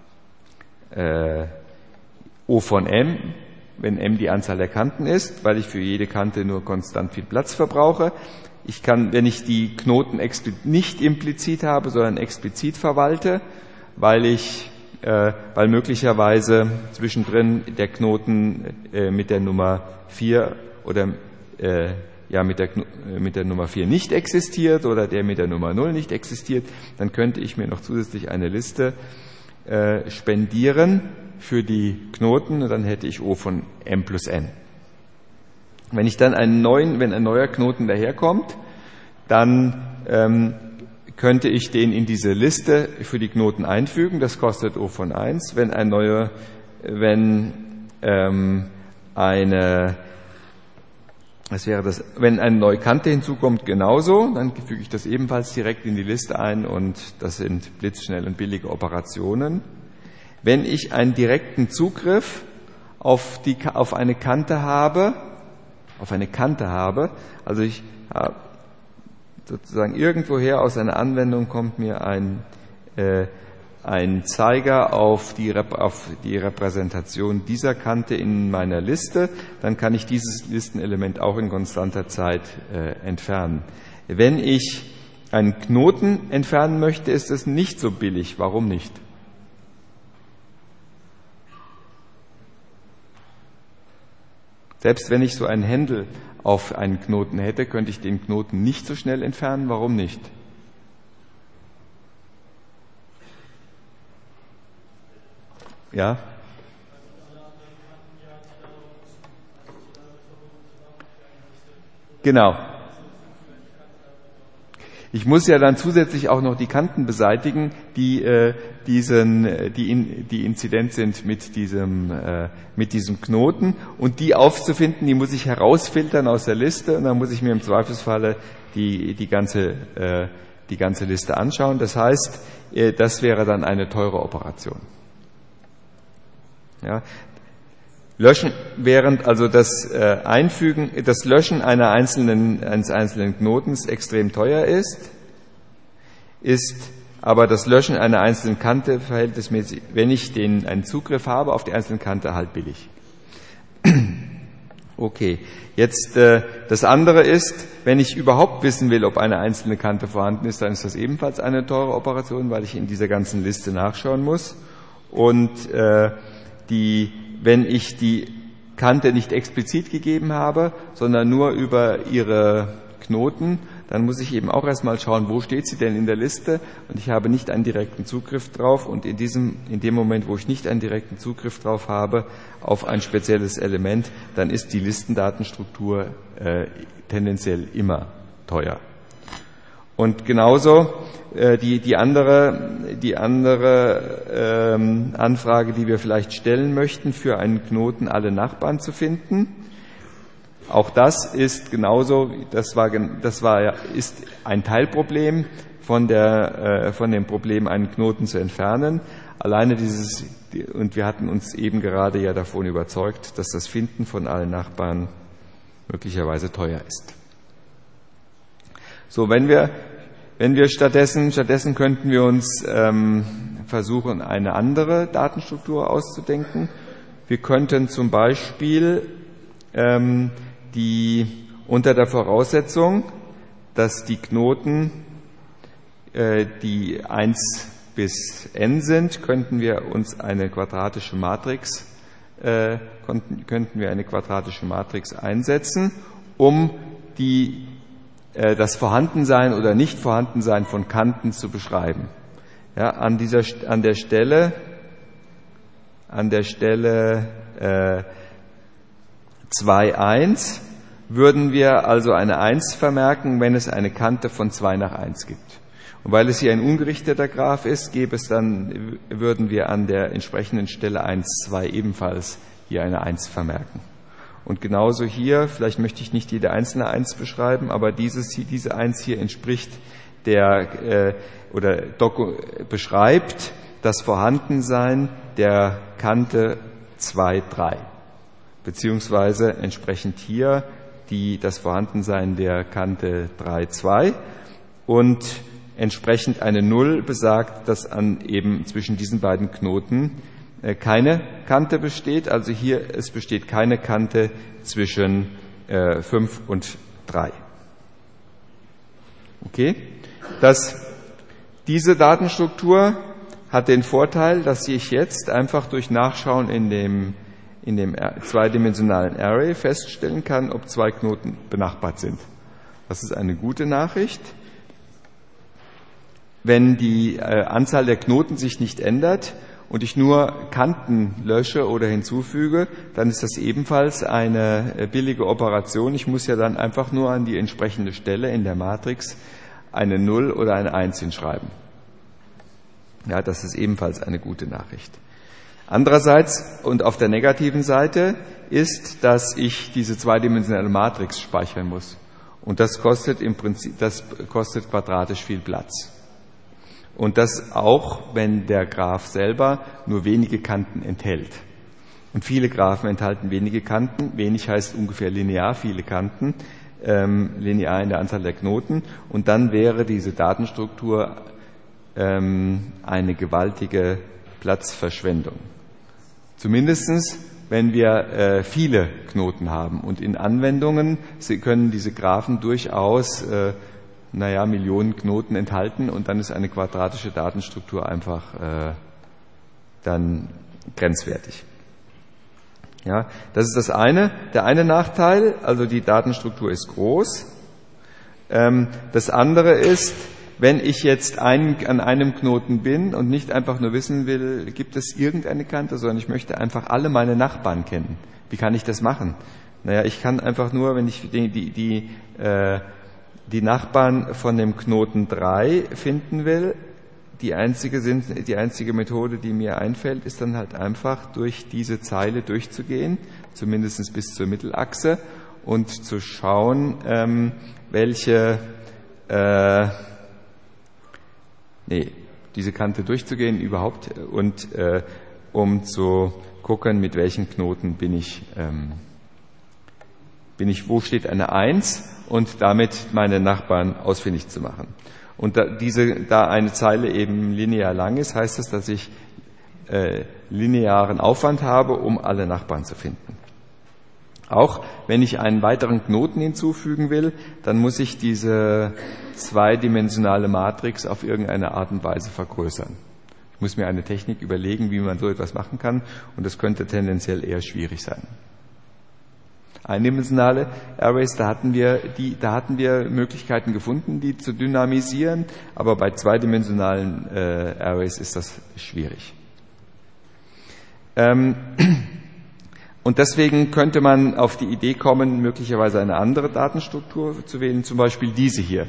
[SPEAKER 1] O von m, wenn m die Anzahl der Kanten ist, weil ich für jede Kante nur konstant viel Platz verbrauche. Ich kann, wenn ich die Knoten nicht implizit habe, sondern explizit verwalte, weil möglicherweise zwischendrin der Knoten mit der Nummer 4 oder mit der Nummer 4 nicht existiert oder der mit der Nummer 0 nicht existiert, dann könnte ich mir noch zusätzlich eine Liste spendieren für die Knoten und dann hätte ich O von m plus n. Wenn ich dann wenn ein neuer Knoten daherkommt, dann könnte ich den in diese Liste für die Knoten einfügen. Das kostet O von 1. Wenn eine neue Kante hinzukommt, genauso, dann füge ich das ebenfalls direkt in die Liste ein und das sind blitzschnell und billige Operationen. Wenn ich einen direkten Zugriff auf eine Kante habe, also ich habe sozusagen irgendwoher aus einer Anwendung kommt mir ein Zeiger auf die Repräsentation dieser Kante in meiner Liste, dann kann ich dieses Listenelement auch in konstanter Zeit entfernen. Wenn ich einen Knoten entfernen möchte, ist es nicht so billig. Warum nicht? Selbst wenn ich so ein Händel auf einen Knoten hätte, könnte ich den Knoten nicht so schnell entfernen. Warum nicht? Ja? Genau. Ich muss ja dann zusätzlich auch noch die Kanten beseitigen, die inzident sind mit diesem Knoten, und die aufzufinden, die muss ich herausfiltern aus der Liste, und dann muss ich mir im Zweifelsfalle die ganze Liste anschauen. Das heißt, das wäre dann eine teure Operation. Ja. Löschen, während also das Löschen eines einzelnen Knotens extrem teuer ist aber das Löschen einer einzelnen Kante verhältnismäßig, wenn ich einen Zugriff habe auf die einzelne Kante, halt billig. Okay, jetzt das andere ist, wenn ich überhaupt wissen will, ob eine einzelne Kante vorhanden ist, dann ist das ebenfalls eine teure Operation, weil ich in dieser ganzen Liste nachschauen muss. Und wenn ich die Kante nicht explizit gegeben habe, sondern nur über ihre Knoten, dann muss ich eben auch erstmal schauen, wo steht sie denn in der Liste, und ich habe nicht einen direkten Zugriff drauf, und in dem Moment, wo ich nicht einen direkten Zugriff drauf habe auf ein spezielles Element, dann ist die Listendatenstruktur tendenziell immer teuer. Und genauso die andere Anfrage, die wir vielleicht stellen möchten, für einen Knoten alle Nachbarn zu finden. Auch das ist genauso, ist ein Teilproblem von dem Problem, einen Knoten zu entfernen. Alleine und wir hatten uns eben gerade ja davon überzeugt, dass das Finden von allen Nachbarn möglicherweise teuer ist. So, wenn wir stattdessen könnten wir uns versuchen, eine andere Datenstruktur auszudenken. Wir könnten zum Beispiel unter der Voraussetzung, dass die Knoten, die 1 bis n sind, könnten wir eine quadratische Matrix einsetzen, um das Vorhandensein oder Nicht-Vorhandensein von Kanten zu beschreiben. Ja, an der Stelle 2, 1, würden wir also eine 1 vermerken, wenn es eine Kante von 2 nach 1 gibt. Und weil es hier ein ungerichteter Graph ist, würden wir an der entsprechenden Stelle 1, 2 ebenfalls hier eine 1 vermerken. Und genauso hier, vielleicht möchte ich nicht jede einzelne 1 beschreiben, aber diese 1 hier entspricht beschreibt das Vorhandensein der Kante 2, 3. Beziehungsweise entsprechend hier das Vorhandensein der Kante 3, 2 und entsprechend eine 0 besagt, dass eben zwischen diesen beiden Knoten keine Kante besteht. Also es besteht keine Kante zwischen 5 und 3. Okay? Diese Datenstruktur hat den Vorteil, dass ich jetzt einfach durch Nachschauen in dem zweidimensionalen Array feststellen kann, ob 2 Knoten benachbart sind. Das ist eine gute Nachricht. Wenn die Anzahl der Knoten sich nicht ändert und ich nur Kanten lösche oder hinzufüge, dann ist das ebenfalls eine billige Operation. Ich muss ja dann einfach nur an die entsprechende Stelle in der Matrix eine 0 oder eine 1 hinschreiben. Ja, das ist ebenfalls eine gute Nachricht. Andererseits und auf der negativen Seite ist, dass ich diese zweidimensionale Matrix speichern muss. Und das kostet quadratisch viel Platz. Und das auch, wenn der Graph selber nur wenige Kanten enthält. Und viele Graphen enthalten wenige Kanten. Wenig heißt ungefähr linear, viele Kanten, linear in der Anzahl der Knoten. Und dann wäre diese Datenstruktur eine gewaltige Platzverschwendung. Zumindestens, wenn wir viele Knoten haben. Und in Anwendungen können diese Graphen durchaus Millionen Knoten enthalten und dann ist eine quadratische Datenstruktur einfach dann grenzwertig. Ja, das ist das eine. Der eine Nachteil, also die Datenstruktur ist groß. Das andere ist, wenn ich jetzt an einem Knoten bin und nicht einfach nur wissen will, gibt es irgendeine Kante, sondern ich möchte einfach alle meine Nachbarn kennen. Wie kann ich das machen? Ich kann einfach nur, wenn ich die Nachbarn von dem Knoten 3 finden will, die einzige Methode, die mir einfällt, ist dann halt einfach durch diese Zeile durchzugehen, zumindest bis zur Mittelachse und zu schauen, diese Kante durchzugehen überhaupt und um zu gucken, mit welchen Knoten bin ich, wo steht eine 1 und damit meine Nachbarn ausfindig zu machen. Und da eine Zeile eben linear lang ist, heißt das, dass ich linearen Aufwand habe, um alle Nachbarn zu finden. Auch wenn ich einen weiteren Knoten hinzufügen will, dann muss ich diese zweidimensionale Matrix auf irgendeine Art und Weise vergrößern. Ich muss mir eine Technik überlegen, wie man so etwas machen kann, und das könnte tendenziell eher schwierig sein. Eindimensionale Arrays, da hatten wir Möglichkeiten gefunden, die zu dynamisieren, aber bei zweidimensionalen Arrays ist das schwierig. Und deswegen könnte man auf die Idee kommen, möglicherweise eine andere Datenstruktur zu wählen, zum Beispiel diese hier.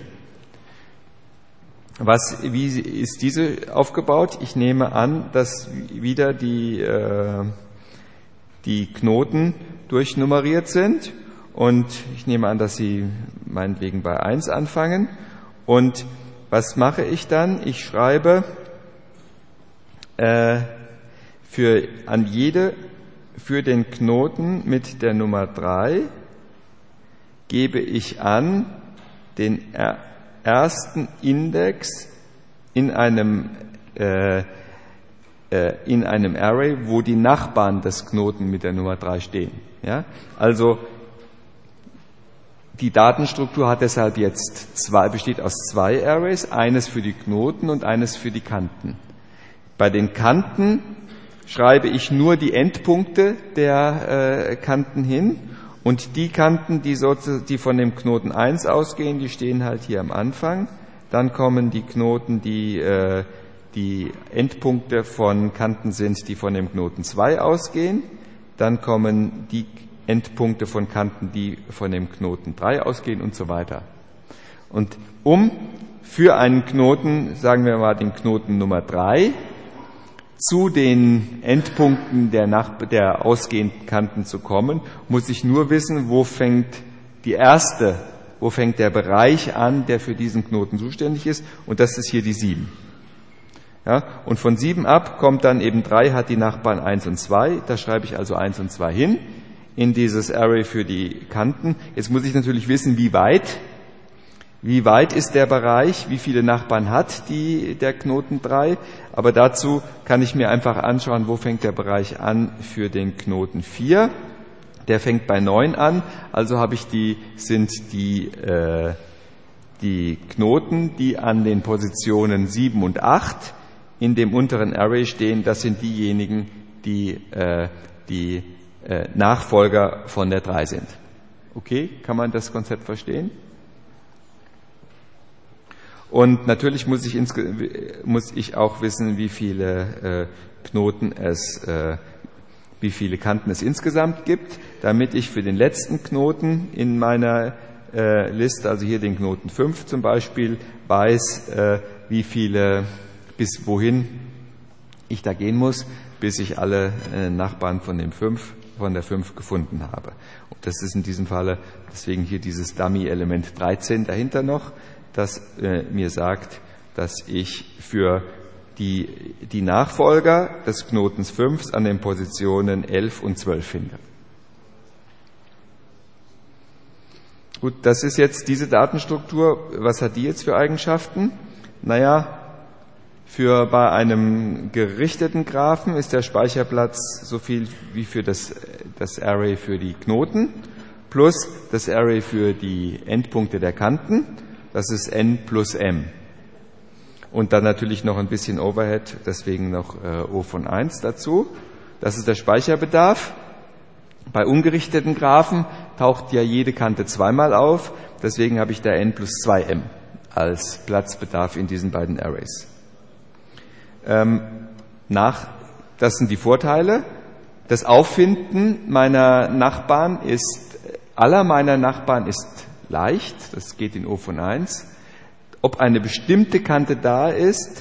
[SPEAKER 1] Wie ist diese aufgebaut? Ich nehme an, dass wieder die Knoten durchnummeriert sind und ich nehme an, dass sie meinetwegen bei 1 anfangen. Und was mache ich dann? Ich schreibe für den Knoten mit der Nummer 3 gebe ich an den ersten Index in einem Array, wo die Nachbarn des Knoten mit der Nummer 3 stehen. Ja? Also die Datenstruktur hat deshalb besteht aus 2 Arrays, eines für die Knoten und eines für die Kanten. Bei den Kanten schreibe ich nur die Endpunkte der Kanten hin und die Kanten, die von dem Knoten 1 ausgehen, die stehen halt hier am Anfang. Dann kommen die Knoten, die Endpunkte von Kanten sind, die von dem Knoten 2 ausgehen. dann kommen die Endpunkte von Kanten, die von dem Knoten 3 ausgehen und so weiter. Und um für einen Knoten, sagen wir mal den Knoten Nummer 3, zu den Endpunkten der ausgehenden Kanten zu kommen, muss ich nur wissen, wo fängt der Bereich an, der für diesen Knoten zuständig ist, und das ist hier die 7. Ja, und von 7 ab kommt dann eben 3, hat die Nachbarn 1 und 2, da schreibe ich also 1 und 2 hin, in dieses Array für die Kanten. Jetzt muss ich natürlich wissen, wie weit ist der Bereich, wie viele Nachbarn hat der Knoten 3, aber dazu kann ich mir einfach anschauen, wo fängt der Bereich an für den Knoten 4. Der fängt bei 9 an, also sind die Knoten, die an den Positionen 7 und 8 in dem unteren Array stehen, das sind diejenigen, die Nachfolger von der 3 sind. Okay, kann man das Konzept verstehen? Und natürlich muss ich auch wissen, wie viele Kanten es insgesamt gibt, damit ich für den letzten Knoten in meiner Liste, also hier den Knoten 5 zum Beispiel, weiß, bis wohin ich da gehen muss, bis ich alle Nachbarn von der 5 gefunden habe. Und das ist in diesem Falle deswegen hier dieses Dummy-Element 13 dahinter noch, das mir sagt, dass ich für die Nachfolger des Knotens 5 an den Positionen 11 und 12 finde. Gut, das ist jetzt diese Datenstruktur. Was hat die jetzt für Eigenschaften? Naja, bei einem gerichteten Graphen ist der Speicherplatz so viel wie für das Array für die Knoten plus das Array für die Endpunkte der Kanten. Das ist n plus m. Und dann natürlich noch ein bisschen Overhead, deswegen noch O von 1 dazu. Das ist der Speicherbedarf. Bei ungerichteten Graphen taucht ja jede Kante zweimal auf, deswegen habe ich da n plus 2m als Platzbedarf in diesen beiden Arrays. Das sind die Vorteile. Das Auffinden aller meiner Nachbarn ist leicht, das geht in O von 1. Ob eine bestimmte Kante da ist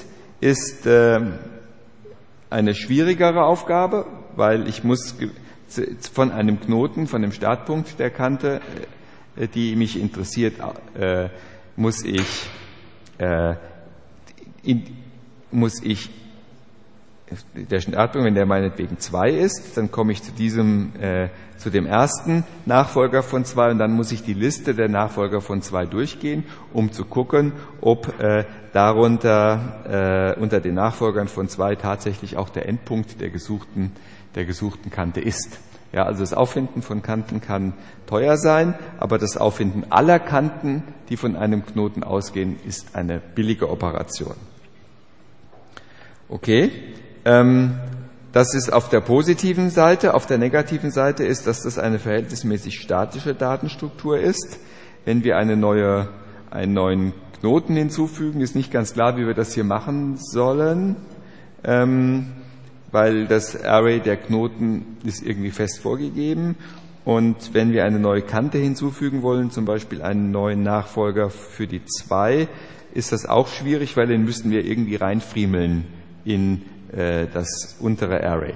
[SPEAKER 1] eine schwierigere Aufgabe, weil ich muss von einem Knoten, von dem Startpunkt der Kante, die mich interessiert, muss ich der Startpunkt, wenn der meinetwegen 2 ist, dann komme ich zu dem ersten Nachfolger von 2 und dann muss ich die Liste der Nachfolger von 2 durchgehen, um zu gucken, ob darunter unter den Nachfolgern von 2 tatsächlich auch der Endpunkt der gesuchten Kante ist. Ja, also das Auffinden von Kanten kann teuer sein, aber das Auffinden aller Kanten, die von einem Knoten ausgehen, ist eine billige Operation. Okay. Das ist auf der positiven Seite. Auf der negativen Seite ist, dass das eine verhältnismäßig statische Datenstruktur ist. Wenn wir einen neuen Knoten hinzufügen, ist nicht ganz klar, wie wir das hier machen sollen, weil das Array der Knoten ist irgendwie fest vorgegeben. Und wenn wir eine neue Kante hinzufügen wollen, zum Beispiel einen neuen Nachfolger für die 2, ist das auch schwierig, weil den müssten wir irgendwie reinfriemeln in das untere Array.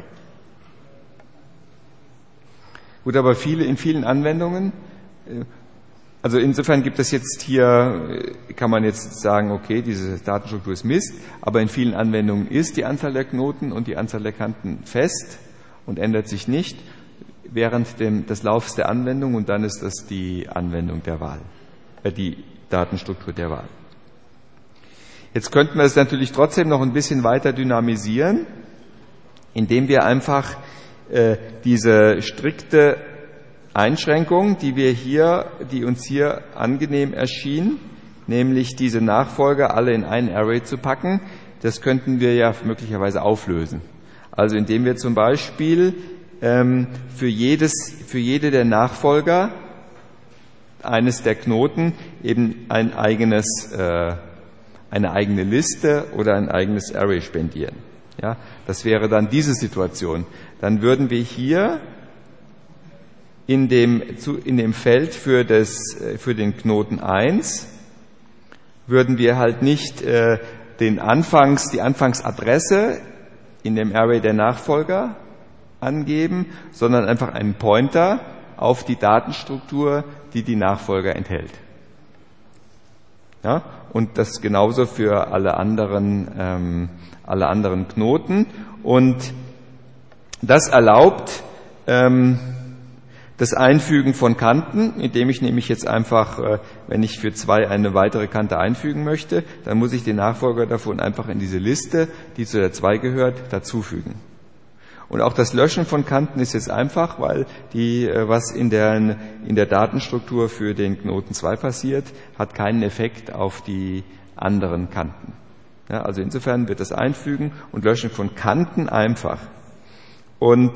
[SPEAKER 1] Gut, aber in vielen Anwendungen, also insofern gibt es jetzt hier, kann man jetzt sagen, okay, diese Datenstruktur ist Mist, aber in vielen Anwendungen ist die Anzahl der Knoten und die Anzahl der Kanten fest und ändert sich nicht während des Laufs der Anwendung, und dann ist das die Anwendung der Wahl, die Datenstruktur der Wahl. Jetzt könnten wir es natürlich trotzdem noch ein bisschen weiter dynamisieren, indem wir einfach diese strikte Einschränkung, die uns hier angenehm erschien, nämlich diese Nachfolger alle in einen Array zu packen, das könnten wir ja möglicherweise auflösen. Also indem wir zum Beispiel für jede der Nachfolger eines der Knoten eben eine eigene Liste oder ein eigenes Array spendieren. Ja, das wäre dann diese Situation. Dann würden wir hier in dem Feld für den Knoten 1 würden wir halt nicht die Anfangsadresse in dem Array der Nachfolger angeben, sondern einfach einen Pointer auf die Datenstruktur, die die Nachfolger enthält. Ja? Und das genauso für alle anderen Knoten. Und das erlaubt das Einfügen von Kanten, indem ich nämlich jetzt einfach, wenn ich für 2 eine weitere Kante einfügen möchte, dann muss ich den Nachfolger davon einfach in diese Liste, die zu der 2 gehört, dazufügen. Und auch das Löschen von Kanten ist jetzt einfach, weil was in der Datenstruktur für den Knoten 2 passiert, hat keinen Effekt auf die anderen Kanten. Ja, also insofern wird das Einfügen und Löschen von Kanten einfach. Und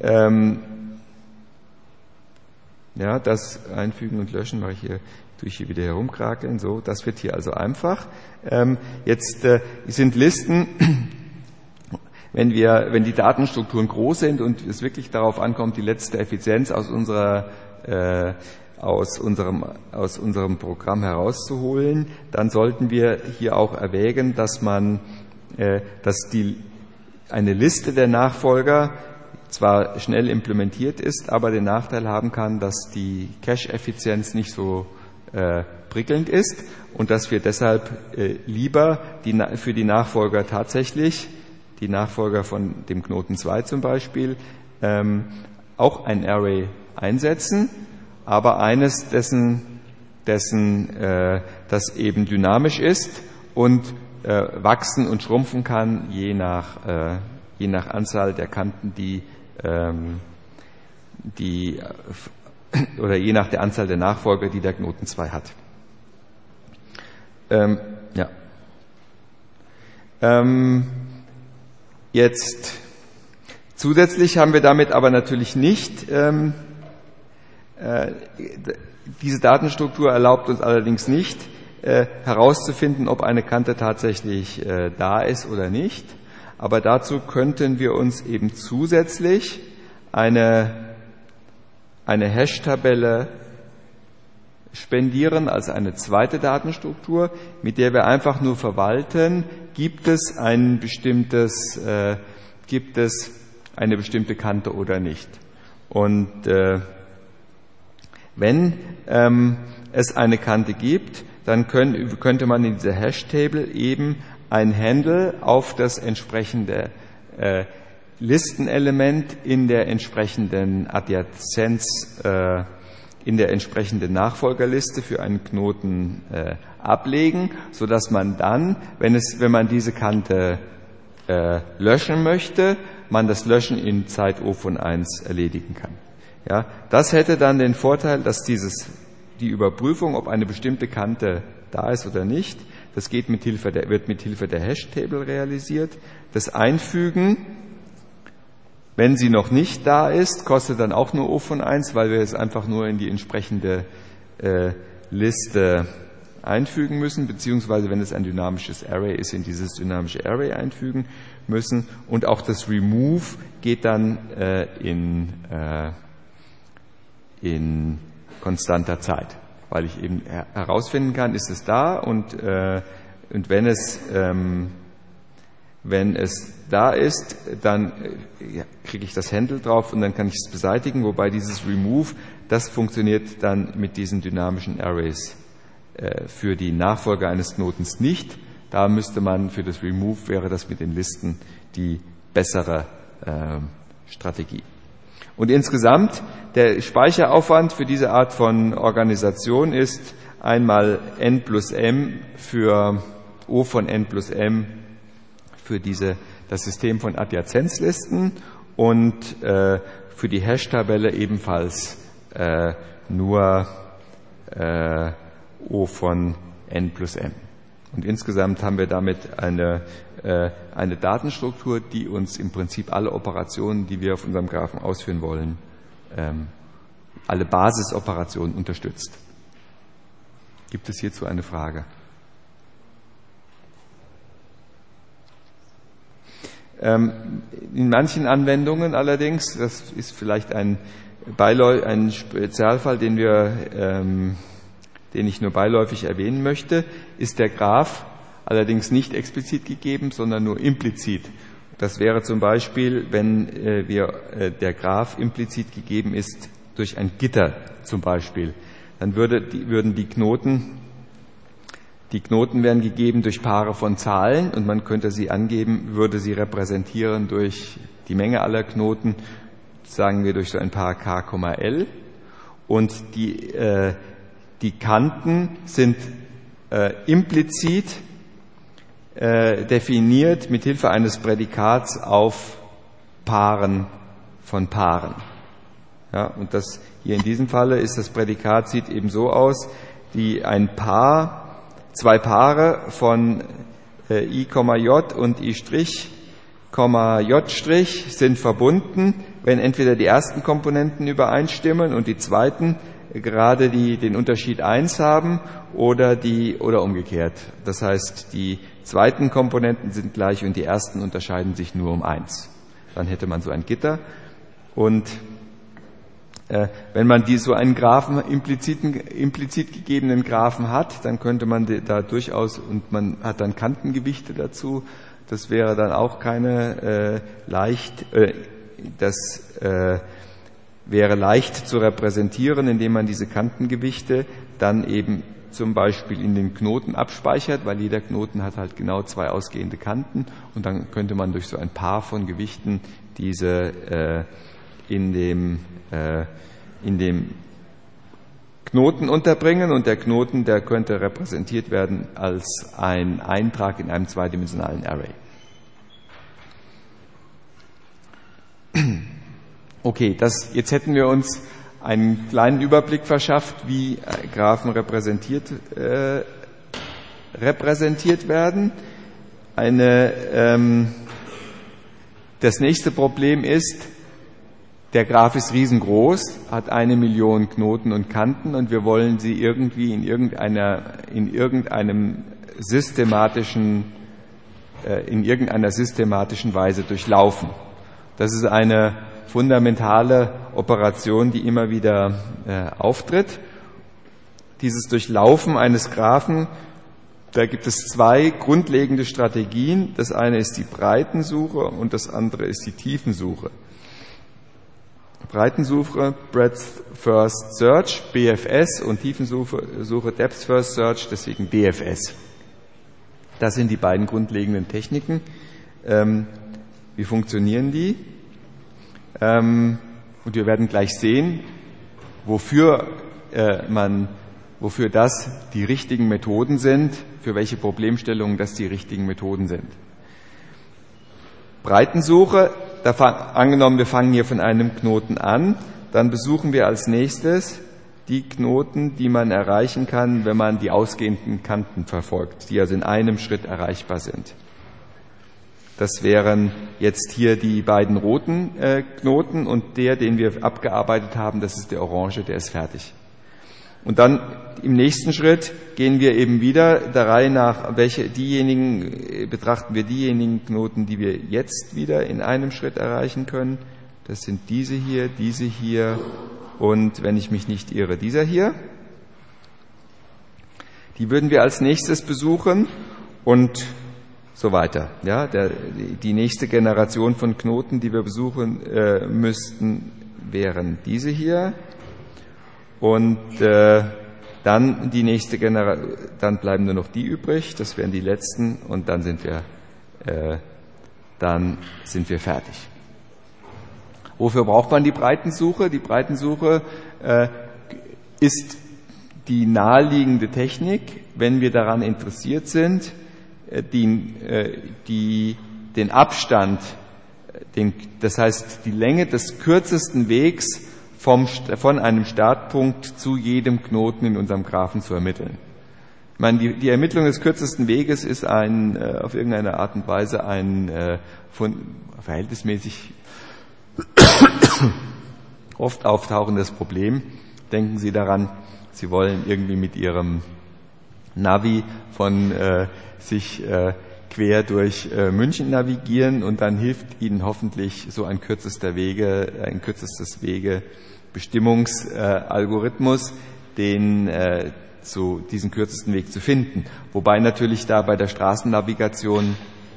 [SPEAKER 1] das Einfügen und Löschen mache ich hier, tue ich hier wieder herumkrakeln. So, das wird hier also einfach. Jetzt sind Listen, wenn die Datenstrukturen groß sind und es wirklich darauf ankommt, die letzte Effizienz aus unserem Programm herauszuholen, dann sollten wir hier auch erwägen, dass eine Liste der Nachfolger zwar schnell implementiert ist, aber den Nachteil haben kann, dass die Cache-Effizienz nicht so prickelnd ist und dass wir deshalb lieber für die Nachfolger tatsächlich, die Nachfolger von dem Knoten 2 zum Beispiel, auch ein Array einsetzen, aber eines dessen das eben dynamisch ist und wachsen und schrumpfen kann, je nach Anzahl der Kanten, oder je nach der Anzahl der Nachfolger, die der Knoten 2 hat. Jetzt zusätzlich haben wir damit aber natürlich nicht, diese Datenstruktur erlaubt uns allerdings nicht, herauszufinden, ob eine Kante tatsächlich da ist oder nicht. Aber dazu könnten wir uns eben zusätzlich eine Hash-Tabelle spendieren als eine zweite Datenstruktur, mit der wir einfach nur verwalten, gibt es eine bestimmte Kante oder nicht. Und wenn es eine Kante gibt, dann könnte man in dieser Hash-Table eben ein Handle auf das entsprechende Listenelement in der entsprechenden Adjazenz, in der entsprechenden Nachfolgerliste für einen Knoten ablegen, so dass man dann, wenn man diese Kante löschen möchte, man das Löschen in Zeit O von 1 erledigen kann. Ja, das hätte dann den Vorteil, dass die Überprüfung, ob eine bestimmte Kante da ist oder nicht, das wird mit Hilfe der Hash-Table realisiert. Das Einfügen, wenn sie noch nicht da ist, kostet dann auch nur O von 1, weil wir es einfach nur in die entsprechende Liste einfügen müssen, beziehungsweise wenn es ein dynamisches Array ist, in dieses dynamische Array einfügen müssen. Und auch das Remove geht dann in konstanter Zeit, weil ich eben herausfinden kann, ist es da und wenn es da ist, dann kriege ich das Handle drauf und dann kann ich es beseitigen, wobei dieses Remove, das funktioniert dann mit diesen dynamischen Arrays für die Nachfolger eines Knotens nicht. Da müsste man für das Remove, wäre das mit den Listen die bessere Strategie. Und insgesamt, der Speicheraufwand für diese Art von Organisation ist einmal n plus m für O von n plus m für das System von Adjazenzlisten und für die Hash-Tabelle ebenfalls nur O von n plus m. Und insgesamt haben wir damit eine Datenstruktur, die uns im Prinzip alle Operationen, die wir auf unserem Graphen ausführen wollen, alle Basisoperationen unterstützt. Gibt es hierzu eine Frage? In manchen Anwendungen allerdings, das ist vielleicht ein ein Spezialfall, den ich nur beiläufig erwähnen möchte, ist der Graph allerdings nicht explizit gegeben, sondern nur implizit. Das wäre zum Beispiel, wenn der Graph implizit gegeben ist durch ein Gitter zum Beispiel. Dann würden die Knoten werden gegeben durch Paare von Zahlen und man könnte sie angeben, würde sie repräsentieren durch die Menge aller Knoten, sagen wir durch so ein Paar k, l. Und die Kanten sind implizit definiert mit Hilfe eines Prädikats auf Paaren von Paaren. Ja, und das hier in diesem Falle ist das Prädikat sieht eben so aus, zwei Paare von i, j und i', j' sind verbunden, wenn entweder die ersten Komponenten übereinstimmen und die zweiten gerade den Unterschied 1 haben oder umgekehrt. Das heißt, die zweiten Komponenten sind gleich und die ersten unterscheiden sich nur um 1. Dann hätte man so ein Gitter. Und wenn man so einen Graphen, implizit gegebenen Graphen hat, dann könnte man da durchaus, und man hat dann Kantengewichte dazu, das wäre dann auch keine wäre leicht zu repräsentieren, indem man diese Kantengewichte dann eben zum Beispiel in den Knoten abspeichert, weil jeder Knoten hat halt genau 2 ausgehende Kanten und dann könnte man durch so ein Paar von Gewichten diese in dem Knoten unterbringen und der Knoten, der könnte repräsentiert werden als ein Eintrag in einem zweidimensionalen Array. Okay, jetzt hätten wir uns einen kleinen Überblick verschafft, wie Graphen repräsentiert werden. Das nächste Problem ist, der Graph ist riesengroß, hat 1 Million Knoten und Kanten und wir wollen sie irgendwie in irgendeiner systematischen Weise durchlaufen. Das ist eine fundamentale Operation, die immer wieder auftritt. Dieses Durchlaufen eines Graphen, da gibt es 2 grundlegende Strategien. Das eine ist die Breitensuche und das andere ist die Tiefensuche. Breitensuche, Breadth First Search, BFS, und Tiefensuche, Depth First Search, deswegen DFS. Das sind die beiden grundlegenden Techniken. Wie funktionieren die? Und wir werden gleich sehen, wofür das die richtigen Methoden sind, für welche Problemstellungen das die richtigen Methoden sind. Breitensuche, angenommen, wir fangen hier von einem Knoten an, dann besuchen wir als nächstes die Knoten, die man erreichen kann, wenn man die ausgehenden Kanten verfolgt, die also in einem Schritt erreichbar sind. Das wären jetzt hier die beiden roten Knoten und den wir abgearbeitet haben, das ist der orange, der ist fertig. Und dann im nächsten Schritt gehen wir eben wieder der Reihe nach, betrachten wir diejenigen Knoten, die wir jetzt wieder in einem Schritt erreichen können. Das sind diese hier und, wenn ich mich nicht irre, dieser hier. Die würden wir als nächstes besuchen und so weiter. Ja, die nächste Generation von Knoten, die wir besuchen müssten, wären diese hier. Und dann die nächste Generation, dann bleiben nur noch die übrig, das wären die letzten, und dann sind wir fertig. Wofür braucht man die Breitensuche? Die Breitensuche ist die naheliegende Technik, wenn wir daran interessiert sind, den Abstand, das heißt die Länge des kürzesten Wegs von einem Startpunkt zu jedem Knoten in unserem Graphen zu ermitteln. Ich meine, die Ermittlung des kürzesten Weges ist auf irgendeine Art und Weise ein verhältnismäßig oft auftauchendes Problem. Denken Sie daran, Sie wollen irgendwie mit Ihrem Navi sich quer durch München navigieren und dann hilft Ihnen hoffentlich so ein kürzestes Wege Bestimmungsalgorithmus, diesen kürzesten Weg zu finden. Wobei natürlich da bei der Straßennavigation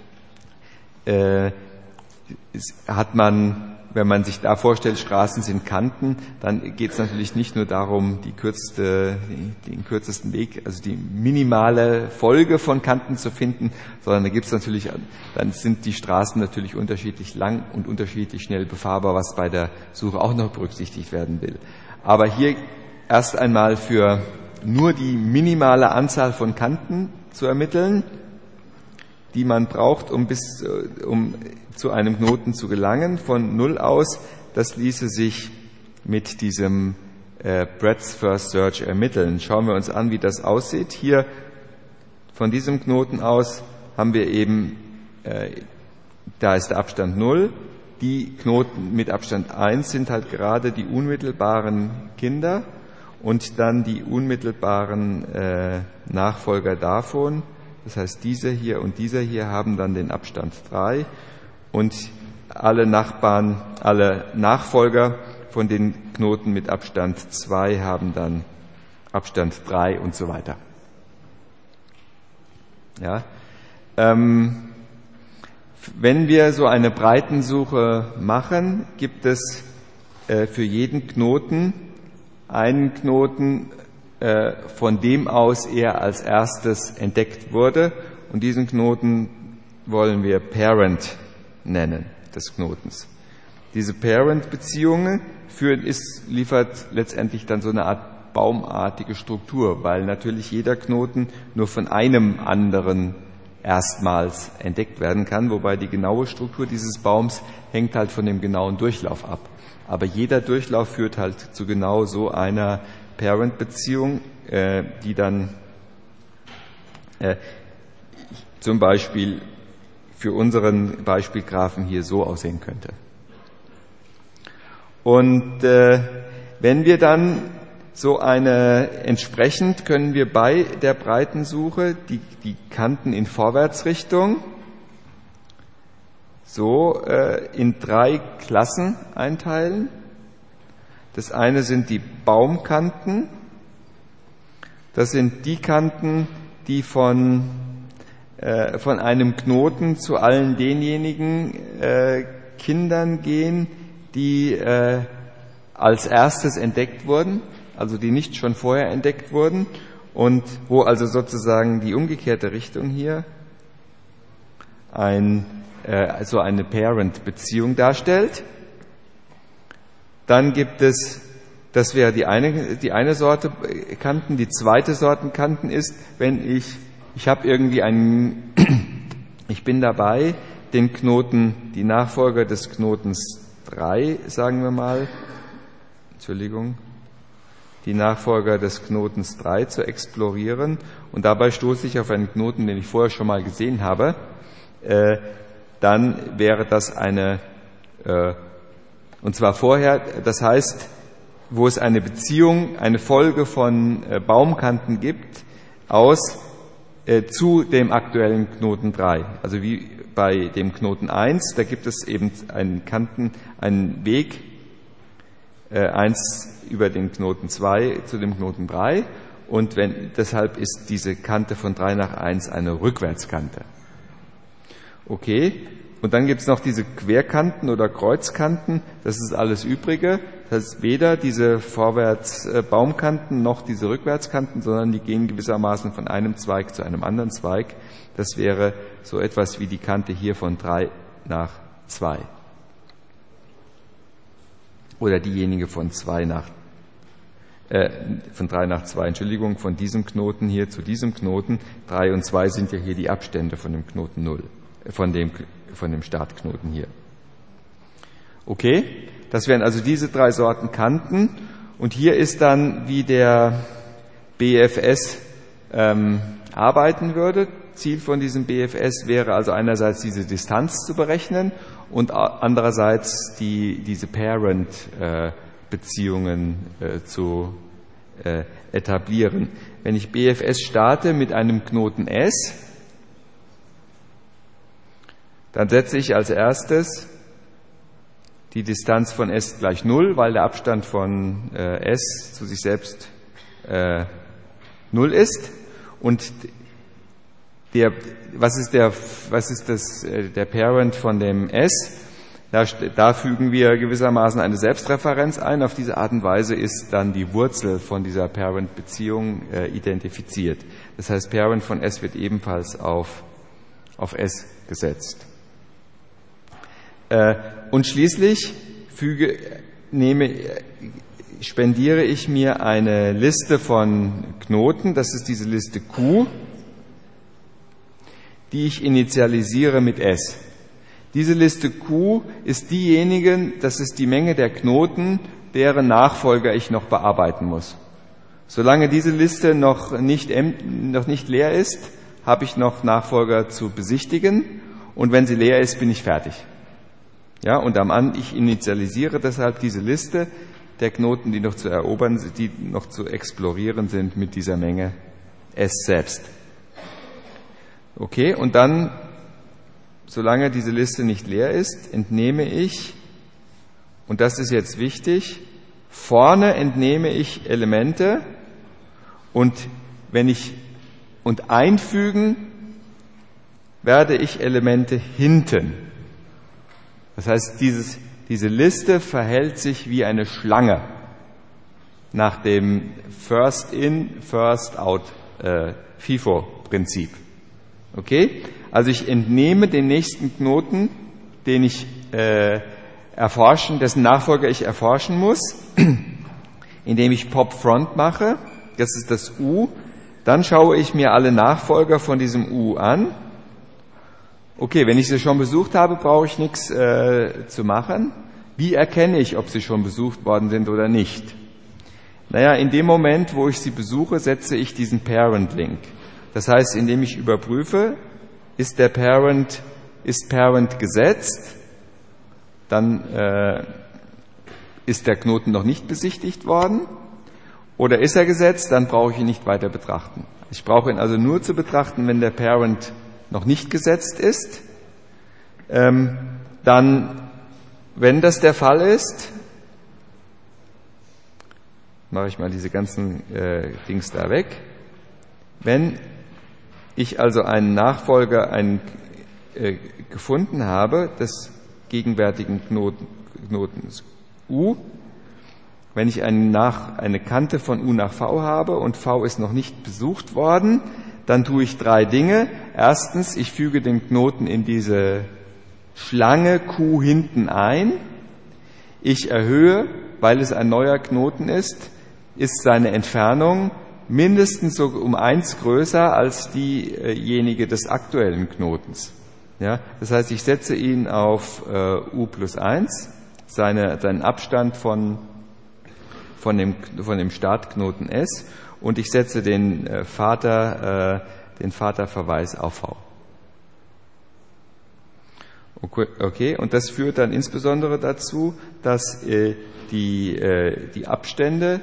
[SPEAKER 1] hat man, wenn man sich da vorstellt, Straßen sind Kanten, dann geht es natürlich nicht nur darum, den kürzesten Weg, also die minimale Folge von Kanten zu finden, sondern dann sind die Straßen natürlich unterschiedlich lang und unterschiedlich schnell befahrbar, was bei der Suche auch noch berücksichtigt werden will. Aber hier erst einmal für nur die minimale Anzahl von Kanten zu ermitteln, die man braucht, um zu einem Knoten zu gelangen, von 0 aus, das ließe sich mit diesem Breadth First Search ermitteln. Schauen wir uns an, wie das aussieht. Hier von diesem Knoten aus haben wir eben, da ist der Abstand 0. Die Knoten mit Abstand 1 sind halt gerade die unmittelbaren Kinder und dann die unmittelbaren Nachfolger davon. Das heißt, dieser hier und dieser hier haben dann den Abstand 3 und alle Nachfolger von den Knoten mit Abstand 2 haben dann Abstand 3 und so weiter. Ja. Wenn wir so eine Breitensuche machen, gibt es für jeden Knoten einen Knoten, von dem aus er als erstes entdeckt wurde. Und diesen Knoten wollen wir Parent nennen, des Knotens. Diese Parent-Beziehungen liefert letztendlich dann so eine Art baumartige Struktur, weil natürlich jeder Knoten nur von einem anderen erstmals entdeckt werden kann, wobei die genaue Struktur dieses Baums hängt halt von dem genauen Durchlauf ab. Aber jeder Durchlauf führt halt zu genau so einer Parent-Beziehung, die dann zum Beispiel für unseren Beispielgraphen hier so aussehen könnte. Und wenn wir dann entsprechend können wir bei der Breitensuche die Kanten in Vorwärtsrichtung in 3 Klassen einteilen. Das eine sind die Baumkanten. Das sind die Kanten, die von einem Knoten zu allen denjenigen Kindern gehen, die als erstes entdeckt wurden, also die nicht schon vorher entdeckt wurden und wo also sozusagen die umgekehrte Richtung hier eine Parent-Beziehung darstellt. Dann gibt es, das wäre die eine Sorte Kanten. Die zweite Sorte Kanten ist, wenn ich bin dabei, die Nachfolger des Knotens 3, sagen wir mal, die Nachfolger des Knotens 3 zu explorieren und dabei stoße ich auf einen Knoten, den ich vorher schon mal gesehen habe, dann wäre das und zwar vorher, das heißt, wo es eine Beziehung, eine Folge von Baumkanten gibt, zu dem aktuellen Knoten 3. Also wie bei dem Knoten 1, da gibt es eben einen Weg, 1 über den Knoten 2 zu dem Knoten 3 und deshalb ist diese Kante von 3 nach 1 eine Rückwärtskante. Okay, und dann gibt es noch diese Querkanten oder Kreuzkanten, das ist alles Übrige. Das heißt, weder diese Vorwärts-Baumkanten noch diese Rückwärtskanten, sondern die gehen gewissermaßen von einem Zweig zu einem anderen Zweig. Das wäre so etwas wie die Kante hier von 3 nach 2. Oder diejenige von 3 nach 2, Entschuldigung, von diesem Knoten hier zu diesem Knoten. 3 und 2 sind ja hier die Abstände von dem Knoten 0, von dem Startknoten hier. Okay, das wären also diese 3 Sorten Kanten. Und hier ist dann, wie der BFS arbeiten würde. Ziel von diesem BFS wäre also einerseits diese Distanz zu berechnen und andererseits diese Parent-Beziehungen zu etablieren. Wenn ich BFS starte mit einem Knoten S, dann setze ich als erstes die Distanz von S gleich 0, weil der Abstand von S zu sich selbst 0 ist. Und was ist der Parent von dem S? Da fügen wir gewissermaßen eine Selbstreferenz ein. Auf diese Art und Weise ist dann die Wurzel von dieser Parent-Beziehung identifiziert. Das heißt, Parent von S wird ebenfalls auf S gesetzt. Und schließlich spendiere ich mir eine Liste von Knoten, das ist diese Liste Q, die ich initialisiere mit S. Diese Liste Q ist diejenige, das ist die Menge der Knoten, deren Nachfolger ich noch bearbeiten muss. Solange diese Liste noch nicht leer ist, habe ich noch Nachfolger zu besichtigen, und wenn sie leer ist, bin ich fertig. Ja, und ich initialisiere deshalb diese Liste der Knoten, die noch zu erobern, die noch zu explorieren sind, mit dieser Menge S selbst. Okay, und dann, solange diese Liste nicht leer ist, entnehme ich, und das ist jetzt wichtig, vorne entnehme ich Elemente und einfügen werde ich Elemente hinten. Das heißt, diese Liste verhält sich wie eine Schlange nach dem First In, First Out FIFO-Prinzip. Okay? Also ich entnehme den nächsten Knoten, den ich dessen Nachfolger ich erforschen muss, indem ich Pop Front mache. Das ist das U. Dann schaue ich mir alle Nachfolger von diesem U an. Okay, wenn ich sie schon besucht habe, brauche ich nichts zu machen. Wie erkenne ich, ob sie schon besucht worden sind oder nicht? Naja, in dem Moment, wo ich sie besuche, setze ich diesen Parent-Link. Das heißt, indem ich überprüfe, ist Parent gesetzt, dann ist der Knoten noch nicht besichtigt worden. Oder ist er gesetzt, dann brauche ich ihn nicht weiter betrachten. Ich brauche ihn also nur zu betrachten, wenn der Parent noch nicht gesetzt ist. Dann, wenn das der Fall ist, mache ich mal diese ganzen Dings da weg. Wenn ich also einen Nachfolger gefunden habe des gegenwärtigen Knotens U, wenn ich eine Kante von U nach V habe und V ist noch nicht besucht worden, dann tue ich 3 Dinge. Erstens, ich füge den Knoten in diese Schlange Q hinten ein. Ich erhöhe, weil es ein neuer Knoten ist seine Entfernung mindestens so um 1 größer als diejenige des aktuellen Knotens. Ja, das heißt, ich setze ihn auf U plus 1, seinen Abstand von dem Startknoten S, und ich setze den Vaterverweis auf V. Okay, und das führt dann insbesondere dazu, dass die Abstände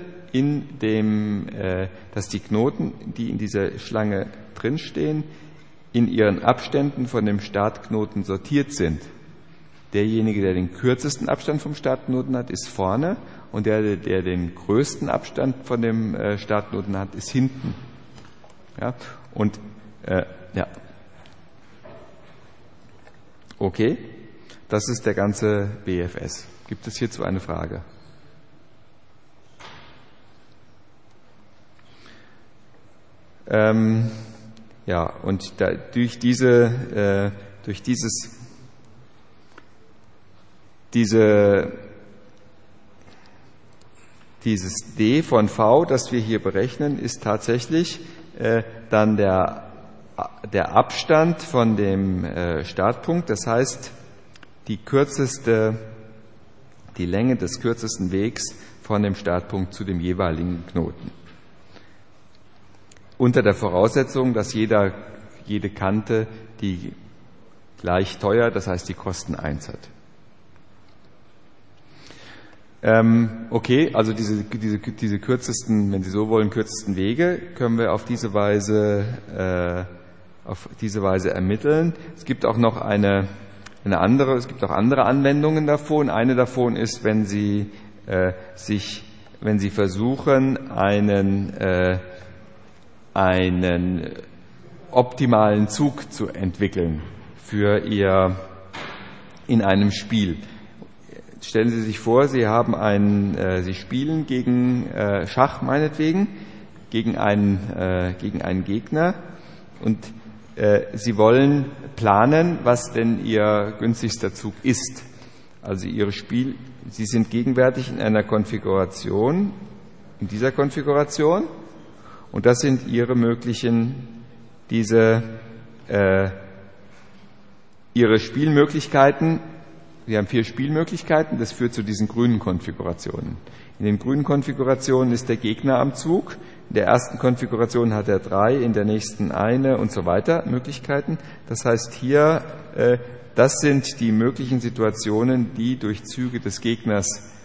[SPEAKER 1] dass die Knoten, die in dieser Schlange drinstehen, in ihren Abständen von dem Startknoten sortiert sind. Derjenige, der den kürzesten Abstand vom Startknoten hat, ist vorne, und der den größten Abstand von dem Startknoten hat, ist hinten. Ja, und ja. Okay, das ist der ganze BFS. Gibt es hierzu eine Frage? Ja, und durch dieses D von V, das wir hier berechnen, ist tatsächlich dann der Abstand von dem Startpunkt, das heißt die Länge des kürzesten Wegs von dem Startpunkt zu dem jeweiligen Knoten. Unter der Voraussetzung, dass jede Kante die gleich teuer, das heißt die Kosten 1 hat. Okay, also diese kürzesten, wenn Sie so wollen, kürzesten Wege können wir auf diese Weise ermitteln. Es gibt auch noch eine Es gibt auch andere Anwendungen davon. Eine davon ist, wenn Sie versuchen, einen optimalen Zug zu entwickeln in einem Spiel. Stellen Sie sich vor, Sie spielen gegen Schach meinetwegen, gegen einen Gegner, und Sie wollen planen, was denn Ihr günstigster Zug ist. Also Sie sind gegenwärtig in einer Konfiguration, in dieser Konfiguration, und das sind Ihre Ihre Spielmöglichkeiten. Sie haben 4 Spielmöglichkeiten, das führt zu diesen grünen Konfigurationen. In den grünen Konfigurationen ist der Gegner am Zug, in der ersten Konfiguration hat er 3, in der nächsten 1 und so weiter Möglichkeiten. Das heißt hier, das sind die möglichen Situationen, die durch Züge des Gegners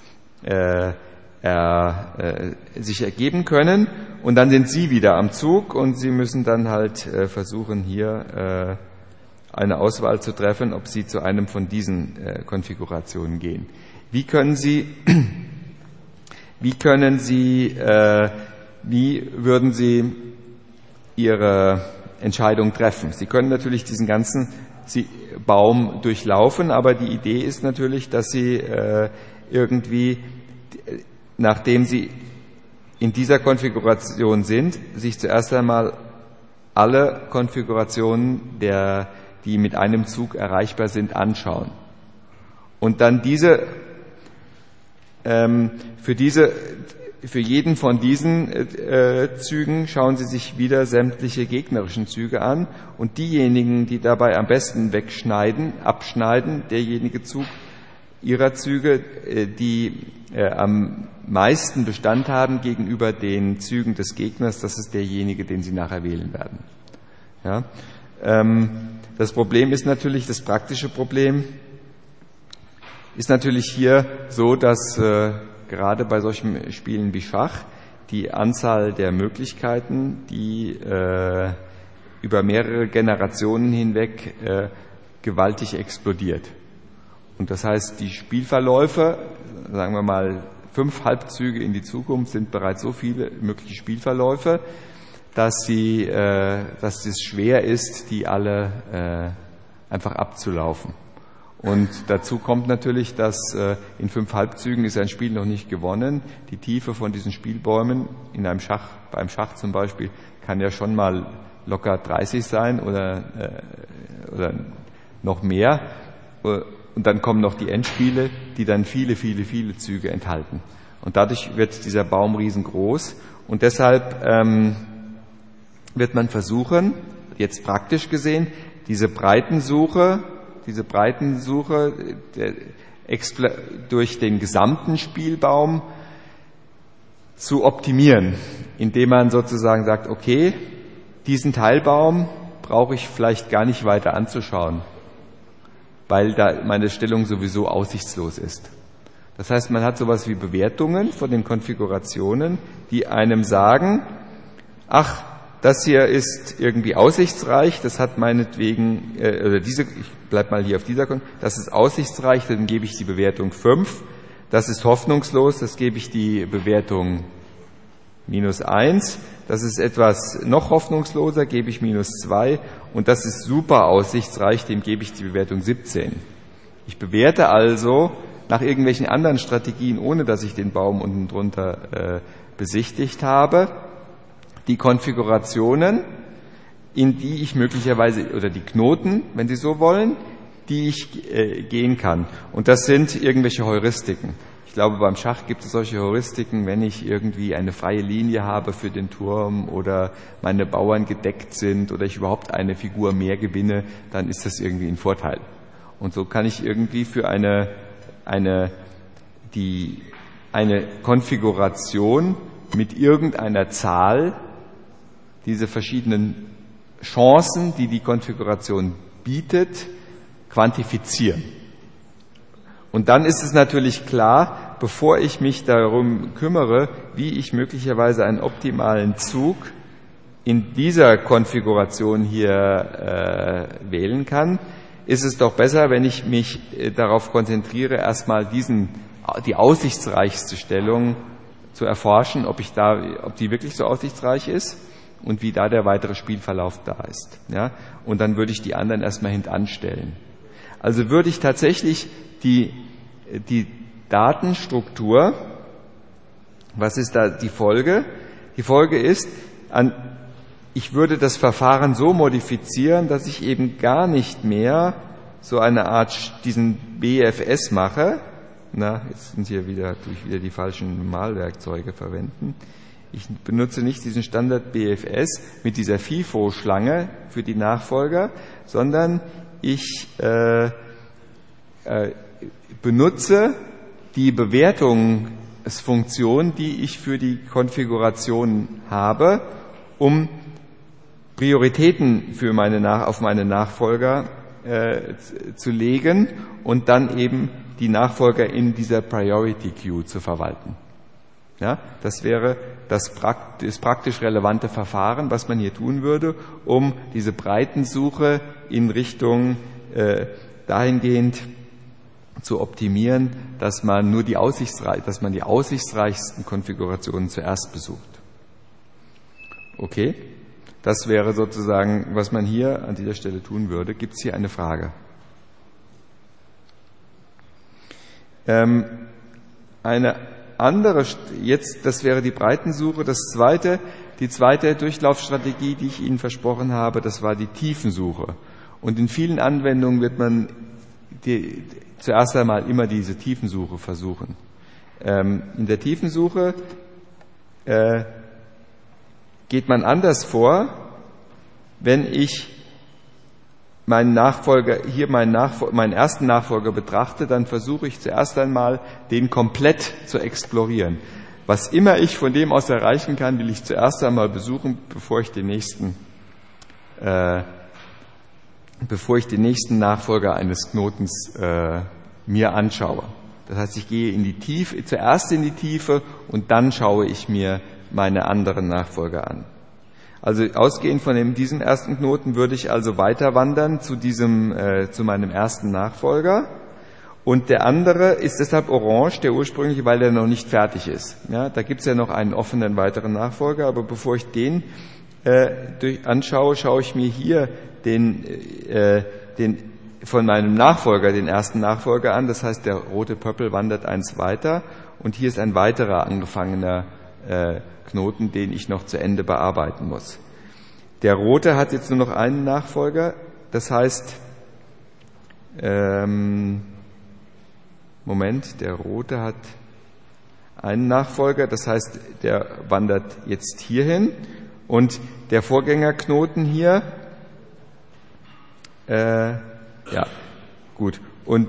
[SPEAKER 1] sich ergeben können, und dann sind Sie wieder am Zug und Sie müssen dann halt versuchen, hier eine Auswahl zu treffen, ob Sie zu einem von diesen Konfigurationen gehen. Wie würden Sie Ihre Entscheidung treffen? Sie können natürlich diesen ganzen Baum durchlaufen, aber die Idee ist natürlich, dass Sie nachdem Sie in dieser Konfiguration sind, sich zuerst einmal alle Konfigurationen, die mit einem Zug erreichbar sind, anschauen. Und dann für jeden von diesen Zügen schauen Sie sich wieder sämtliche gegnerischen Züge an, und diejenigen, die dabei am besten abschneiden, derjenige Zug Ihrer Züge, die am meisten Bestand haben gegenüber den Zügen des Gegners, das ist derjenige, den Sie nachher wählen werden. Ja? Das praktische Problem ist natürlich hier so, dass gerade bei solchen Spielen wie Schach die Anzahl der Möglichkeiten, die über mehrere Generationen hinweg gewaltig explodiert. Und das heißt, die Spielverläufe, sagen wir mal 5 Halbzüge in die Zukunft, sind bereits so viele mögliche Spielverläufe, dass es schwer ist, die alle einfach abzulaufen. Und dazu kommt natürlich, dass in 5 Halbzügen ist ein Spiel noch nicht gewonnen. Die Tiefe von diesen Spielbäumen beim Schach zum Beispiel, kann ja schon mal locker 30 sein oder noch mehr. Und dann kommen noch die Endspiele, die dann viele, viele, viele Züge enthalten. Und dadurch wird dieser Baum riesengroß. Und deshalb wird man versuchen, jetzt praktisch gesehen, diese Breitensuche durch den gesamten Spielbaum zu optimieren, indem man sozusagen sagt, okay, diesen Teilbaum brauche ich vielleicht gar nicht weiter anzuschauen, weil da meine Stellung sowieso aussichtslos ist. Das heißt, man hat sowas wie Bewertungen von den Konfigurationen, die einem sagen, ach, das hier ist irgendwie aussichtsreich, das hat meinetwegen, ich bleib mal hier auf dieser Konfiguration, das ist aussichtsreich, dann gebe ich die Bewertung 5, das ist hoffnungslos, das gebe ich die Bewertung -1, das ist etwas noch hoffnungsloser, gebe ich -2, und das ist super aussichtsreich, dem gebe ich die Bewertung 17. Ich bewerte also nach irgendwelchen anderen Strategien, ohne dass ich den Baum unten drunter besichtigt habe, die Konfigurationen, in die ich möglicherweise, oder die Knoten, wenn Sie so wollen, die ich gehen kann. Und das sind irgendwelche Heuristiken. Ich glaube, beim Schach gibt es solche Heuristiken, wenn ich irgendwie eine freie Linie habe für den Turm oder meine Bauern gedeckt sind oder ich überhaupt eine Figur mehr gewinne, dann ist das irgendwie ein Vorteil. Und so kann ich irgendwie für eine Konfiguration mit irgendeiner Zahl diese verschiedenen Chancen, die die Konfiguration bietet, quantifizieren. Und dann ist es natürlich klar, bevor ich mich darum kümmere, wie ich möglicherweise einen optimalen Zug in dieser Konfiguration hier wählen kann, ist es doch besser, wenn ich mich darauf konzentriere, erstmal die aussichtsreichste Stellung zu erforschen, ob die wirklich so aussichtsreich ist und wie da der weitere Spielverlauf da ist. Ja? Und dann würde ich die anderen erstmal hintanstellen. Also würde ich tatsächlich die Datenstruktur, was ist da die Folge? Die Folge ist, ich würde das Verfahren so modifizieren, dass ich eben gar nicht mehr so eine Art diesen BFS mache. Jetzt sind hier tue ich wieder die falschen Malwerkzeuge verwenden. Ich benutze nicht diesen Standard BFS mit dieser FIFO-Schlange für die Nachfolger, sondern ich benutze die Bewertungsfunktion, die ich für die Konfiguration habe, um Prioritäten auf meine Nachfolger zu legen und dann eben die Nachfolger in dieser Priority Queue zu verwalten. Ja, das wäre das praktisch relevante Verfahren, was man hier tun würde, um diese Breitensuche in Richtung dahingehend zu optimieren, dass man die aussichtsreichsten Konfigurationen zuerst besucht. Okay? Das wäre sozusagen, was man hier an dieser Stelle tun würde. Gibt es hier eine Frage? Eine andere, das wäre die Breitensuche. Die zweite Durchlaufstrategie, die ich Ihnen versprochen habe, das war die Tiefensuche. Und in vielen Anwendungen wird man zuerst einmal immer diese Tiefensuche versuchen. In der Tiefensuche geht man anders vor, wenn ich meinen ersten Nachfolger betrachte, dann versuche ich zuerst einmal, den komplett zu explorieren. Was immer ich von dem aus erreichen kann, will ich zuerst einmal besuchen, bevor ich den nächsten Nachfolger eines Knotens mir anschaue. Das heißt, ich gehe zuerst in die Tiefe und dann schaue ich mir meine anderen Nachfolger an. Also ausgehend von diesem ersten Knoten würde ich also weiter wandern zu meinem ersten Nachfolger. Und der andere ist deshalb orange, der ursprüngliche, weil der noch nicht fertig ist. Ja, da gibt es ja noch einen offenen weiteren Nachfolger, aber bevor ich den anschaue, schaue ich mir hier den von meinem Nachfolger, den ersten Nachfolger an. Das heißt, der rote Pöppel wandert eins weiter und hier ist ein weiterer angefangener Knoten, den ich noch zu Ende bearbeiten muss. Der rote hat jetzt nur noch einen Nachfolger, das heißt, der rote hat einen Nachfolger, das heißt, der wandert jetzt hierhin und der Vorgängerknoten hier, und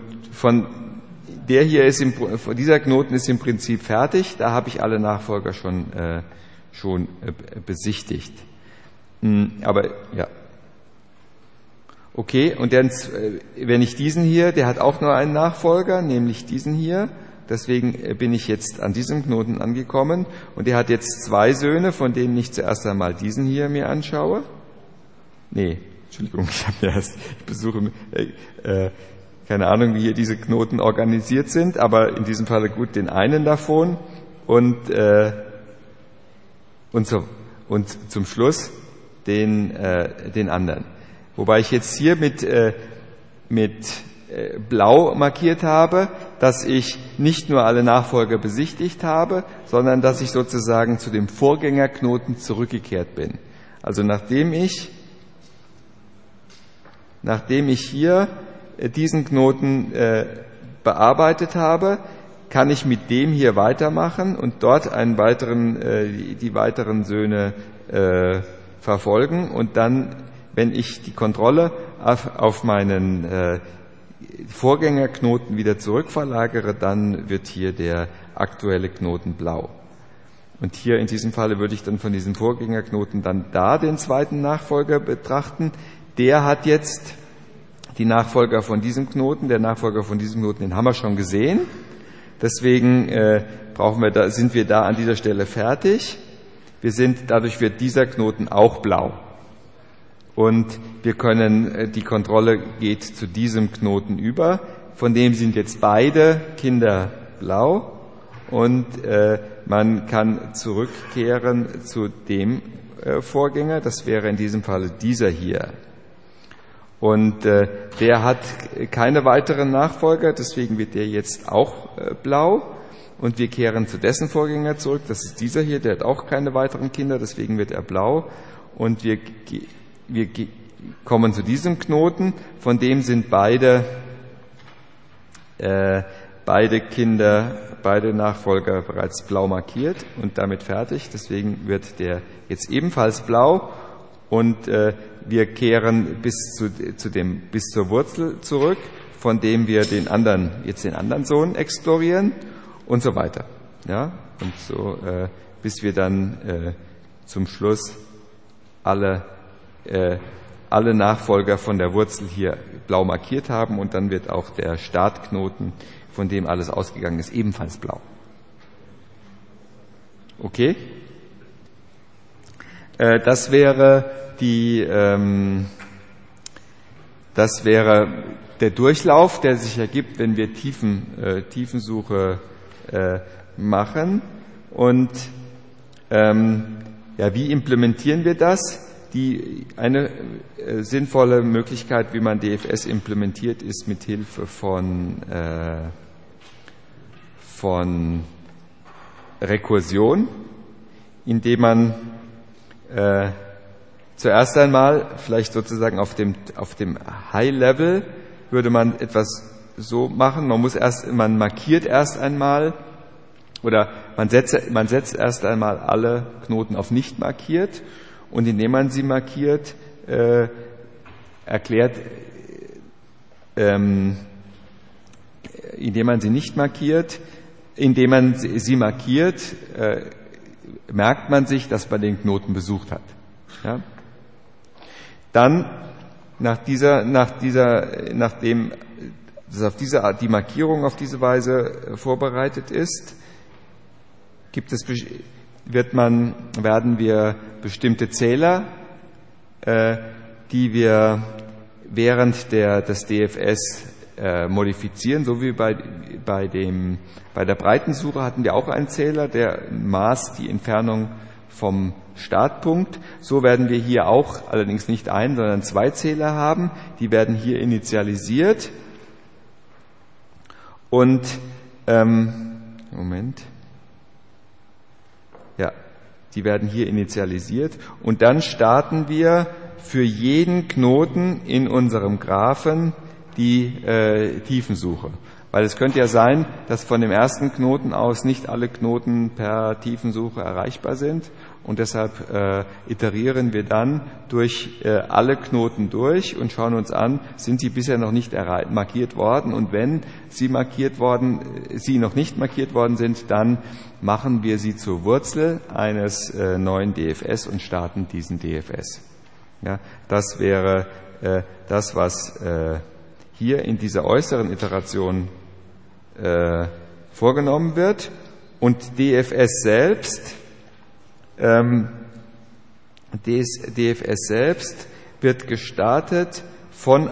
[SPEAKER 1] dieser Knoten ist im Prinzip fertig, da habe ich alle Nachfolger schon besichtigt. Aber ja. Okay, und dann, wenn ich diesen hier, der hat auch nur einen Nachfolger, nämlich diesen hier, deswegen bin ich jetzt an diesem Knoten angekommen und der hat jetzt zwei Söhne, von denen ich zuerst einmal diesen hier mir anschaue. Entschuldigung, ich besuche, keine Ahnung, wie hier diese Knoten organisiert sind, aber in diesem Falle gut den einen davon und zum Schluss den anderen. Wobei ich jetzt hier mit blau markiert habe, dass ich nicht nur alle Nachfolger besichtigt habe, sondern dass ich sozusagen zu dem Vorgängerknoten zurückgekehrt bin. Also nachdem ich hier diesen Knoten bearbeitet habe, kann ich mit dem hier weitermachen und dort die weiteren Söhne verfolgen und dann, wenn ich die Kontrolle auf meinen Vorgängerknoten wieder zurückverlagere, dann wird hier der aktuelle Knoten blau. Und hier in diesem Falle würde ich dann von diesem Vorgängerknoten dann den zweiten Nachfolger betrachten. Der hat jetzt die Nachfolger von diesem Knoten, den haben wir schon gesehen. Deswegen sind wir da an dieser Stelle fertig. Dadurch wird dieser Knoten auch blau. und wir können, die Kontrolle geht zu diesem Knoten über, von dem sind jetzt beide Kinder blau und man kann zurückkehren zu dem Vorgänger, das wäre in diesem Fall dieser hier. Und der hat keine weiteren Nachfolger, deswegen wird der jetzt auch blau. Und wir kehren zu dessen Vorgänger zurück, das ist dieser hier, der hat auch keine weiteren Kinder, deswegen wird er blau. Und wir kommen zu diesem Knoten, von dem sind beide Kinder, beide Nachfolger bereits blau markiert und damit fertig. Deswegen wird der jetzt ebenfalls blau und wir kehren bis zur Wurzel zurück, von dem wir den anderen Sohn explorieren und so weiter. Ja, und so bis wir dann zum Schluss alle Nachfolger von der Wurzel hier blau markiert haben und dann wird auch der Startknoten, von dem alles ausgegangen ist, ebenfalls blau. Okay? Das wäre der Durchlauf, der sich ergibt, wenn wir Tiefensuche machen. Und wie implementieren wir das? Eine sinnvolle Möglichkeit, wie man DFS implementiert, ist mit Hilfe von Rekursion, indem man zuerst einmal, vielleicht sozusagen auf dem High Level, würde man etwas so machen. Man markiert erst einmal, oder man setzt erst einmal alle Knoten auf nicht markiert, und indem man sie markiert, merkt man sich, dass man den Knoten besucht hat. Ja? Dann, nachdem die Markierung auf diese Weise vorbereitet ist, werden wir bestimmte Zähler, die wir während des DFS modifizieren, so wie bei der Breitensuche hatten wir auch einen Zähler, der maß die Entfernung vom Startpunkt. So werden wir hier auch allerdings nicht sondern 2 Zähler haben. Die werden hier initialisiert und die werden hier initialisiert und dann starten wir für jeden Knoten in unserem Graphen die Tiefensuche. Weil es könnte ja sein, dass von dem ersten Knoten aus nicht alle Knoten per Tiefensuche erreichbar sind und deshalb iterieren wir dann durch alle Knoten durch und schauen uns an, sind sie bisher noch nicht markiert worden, und wenn sie noch nicht markiert worden sind, dann machen wir sie zur Wurzel eines neuen DFS und starten diesen DFS. Ja, das wäre das, was hier in dieser äußeren Iteration vorgenommen wird. Und DFS selbst wird gestartet von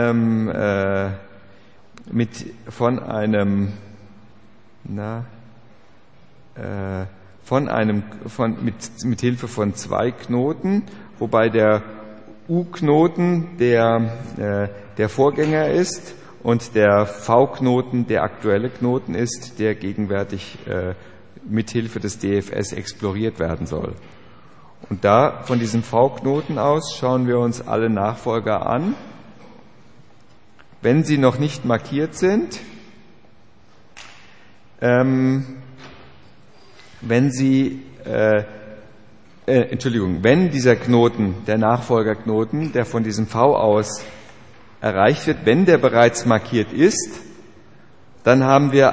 [SPEAKER 1] mit Hilfe von 2 Knoten, wobei der U-Knoten der Vorgänger ist und der V-Knoten der aktuelle Knoten ist, der gegenwärtig mit Hilfe des DFS exploriert werden soll. Und da von diesem V-Knoten aus schauen wir uns alle Nachfolger an. Wenn sie noch nicht markiert sind, wenn dieser Knoten, der Nachfolgerknoten, der von diesem V aus erreicht wird, wenn der bereits markiert ist, dann haben wir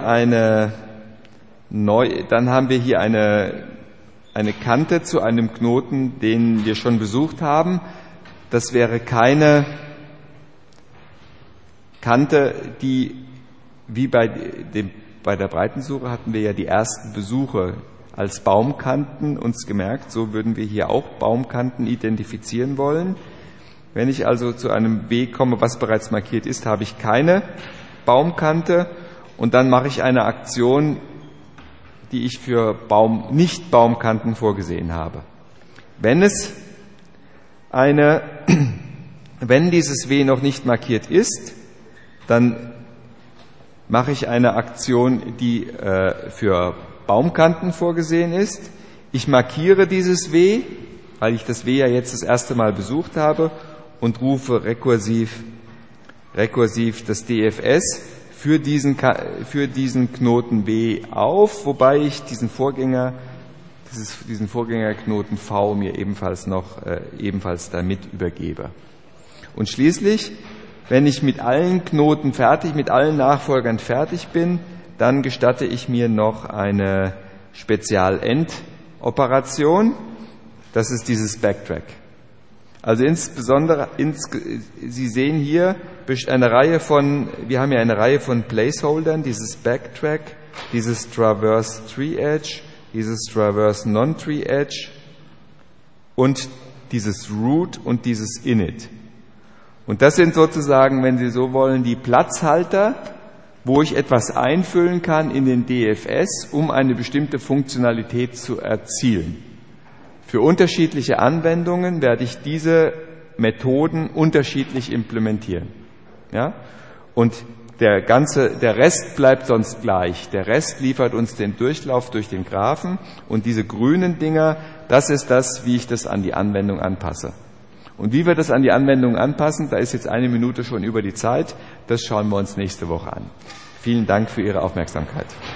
[SPEAKER 1] hier eine Kante zu einem Knoten, den wir schon besucht haben. Das wäre keine Kante, die, wie bei der Breitensuche hatten wir ja die ersten Besuche als Baumkanten uns gemerkt, so würden wir hier auch Baumkanten identifizieren wollen. Wenn ich also zu einem W komme, was bereits markiert ist, habe ich keine Baumkante und dann mache ich eine Aktion, die ich für Nicht-Baumkanten vorgesehen habe. Wenn dieses W noch nicht markiert ist, dann mache ich eine Aktion, die für Baumkanten vorgesehen ist. Ich markiere dieses W, weil ich das W ja jetzt das erste Mal besucht habe, und rufe rekursiv das DFS für diesen Knoten W auf, wobei ich diesen Vorgängerknoten V mir ebenfalls damit übergebe. Und schließlich, wenn ich mit allen Nachfolgern fertig bin, dann gestatte ich mir noch eine Spezial-End-Operation. Das ist dieses Backtrack. Also insbesondere, Sie sehen hier wir haben ja eine Reihe von Placeholdern, dieses Backtrack, dieses Traverse Tree Edge, dieses Traverse Non-Tree Edge und dieses Root und dieses Init. Und das sind sozusagen, wenn Sie so wollen, die Platzhalter, wo ich etwas einfüllen kann in den DFS, um eine bestimmte Funktionalität zu erzielen. Für unterschiedliche Anwendungen werde ich diese Methoden unterschiedlich implementieren. Ja? Und der Rest bleibt sonst gleich. Der Rest liefert uns den Durchlauf durch den Graphen und diese grünen Dinger, das ist das, wie ich das an die Anwendung anpasse. Und wie wir das an die Anwendung anpassen, da ist jetzt 1 Minute schon über die Zeit, das schauen wir uns nächste Woche an. Vielen Dank für Ihre Aufmerksamkeit.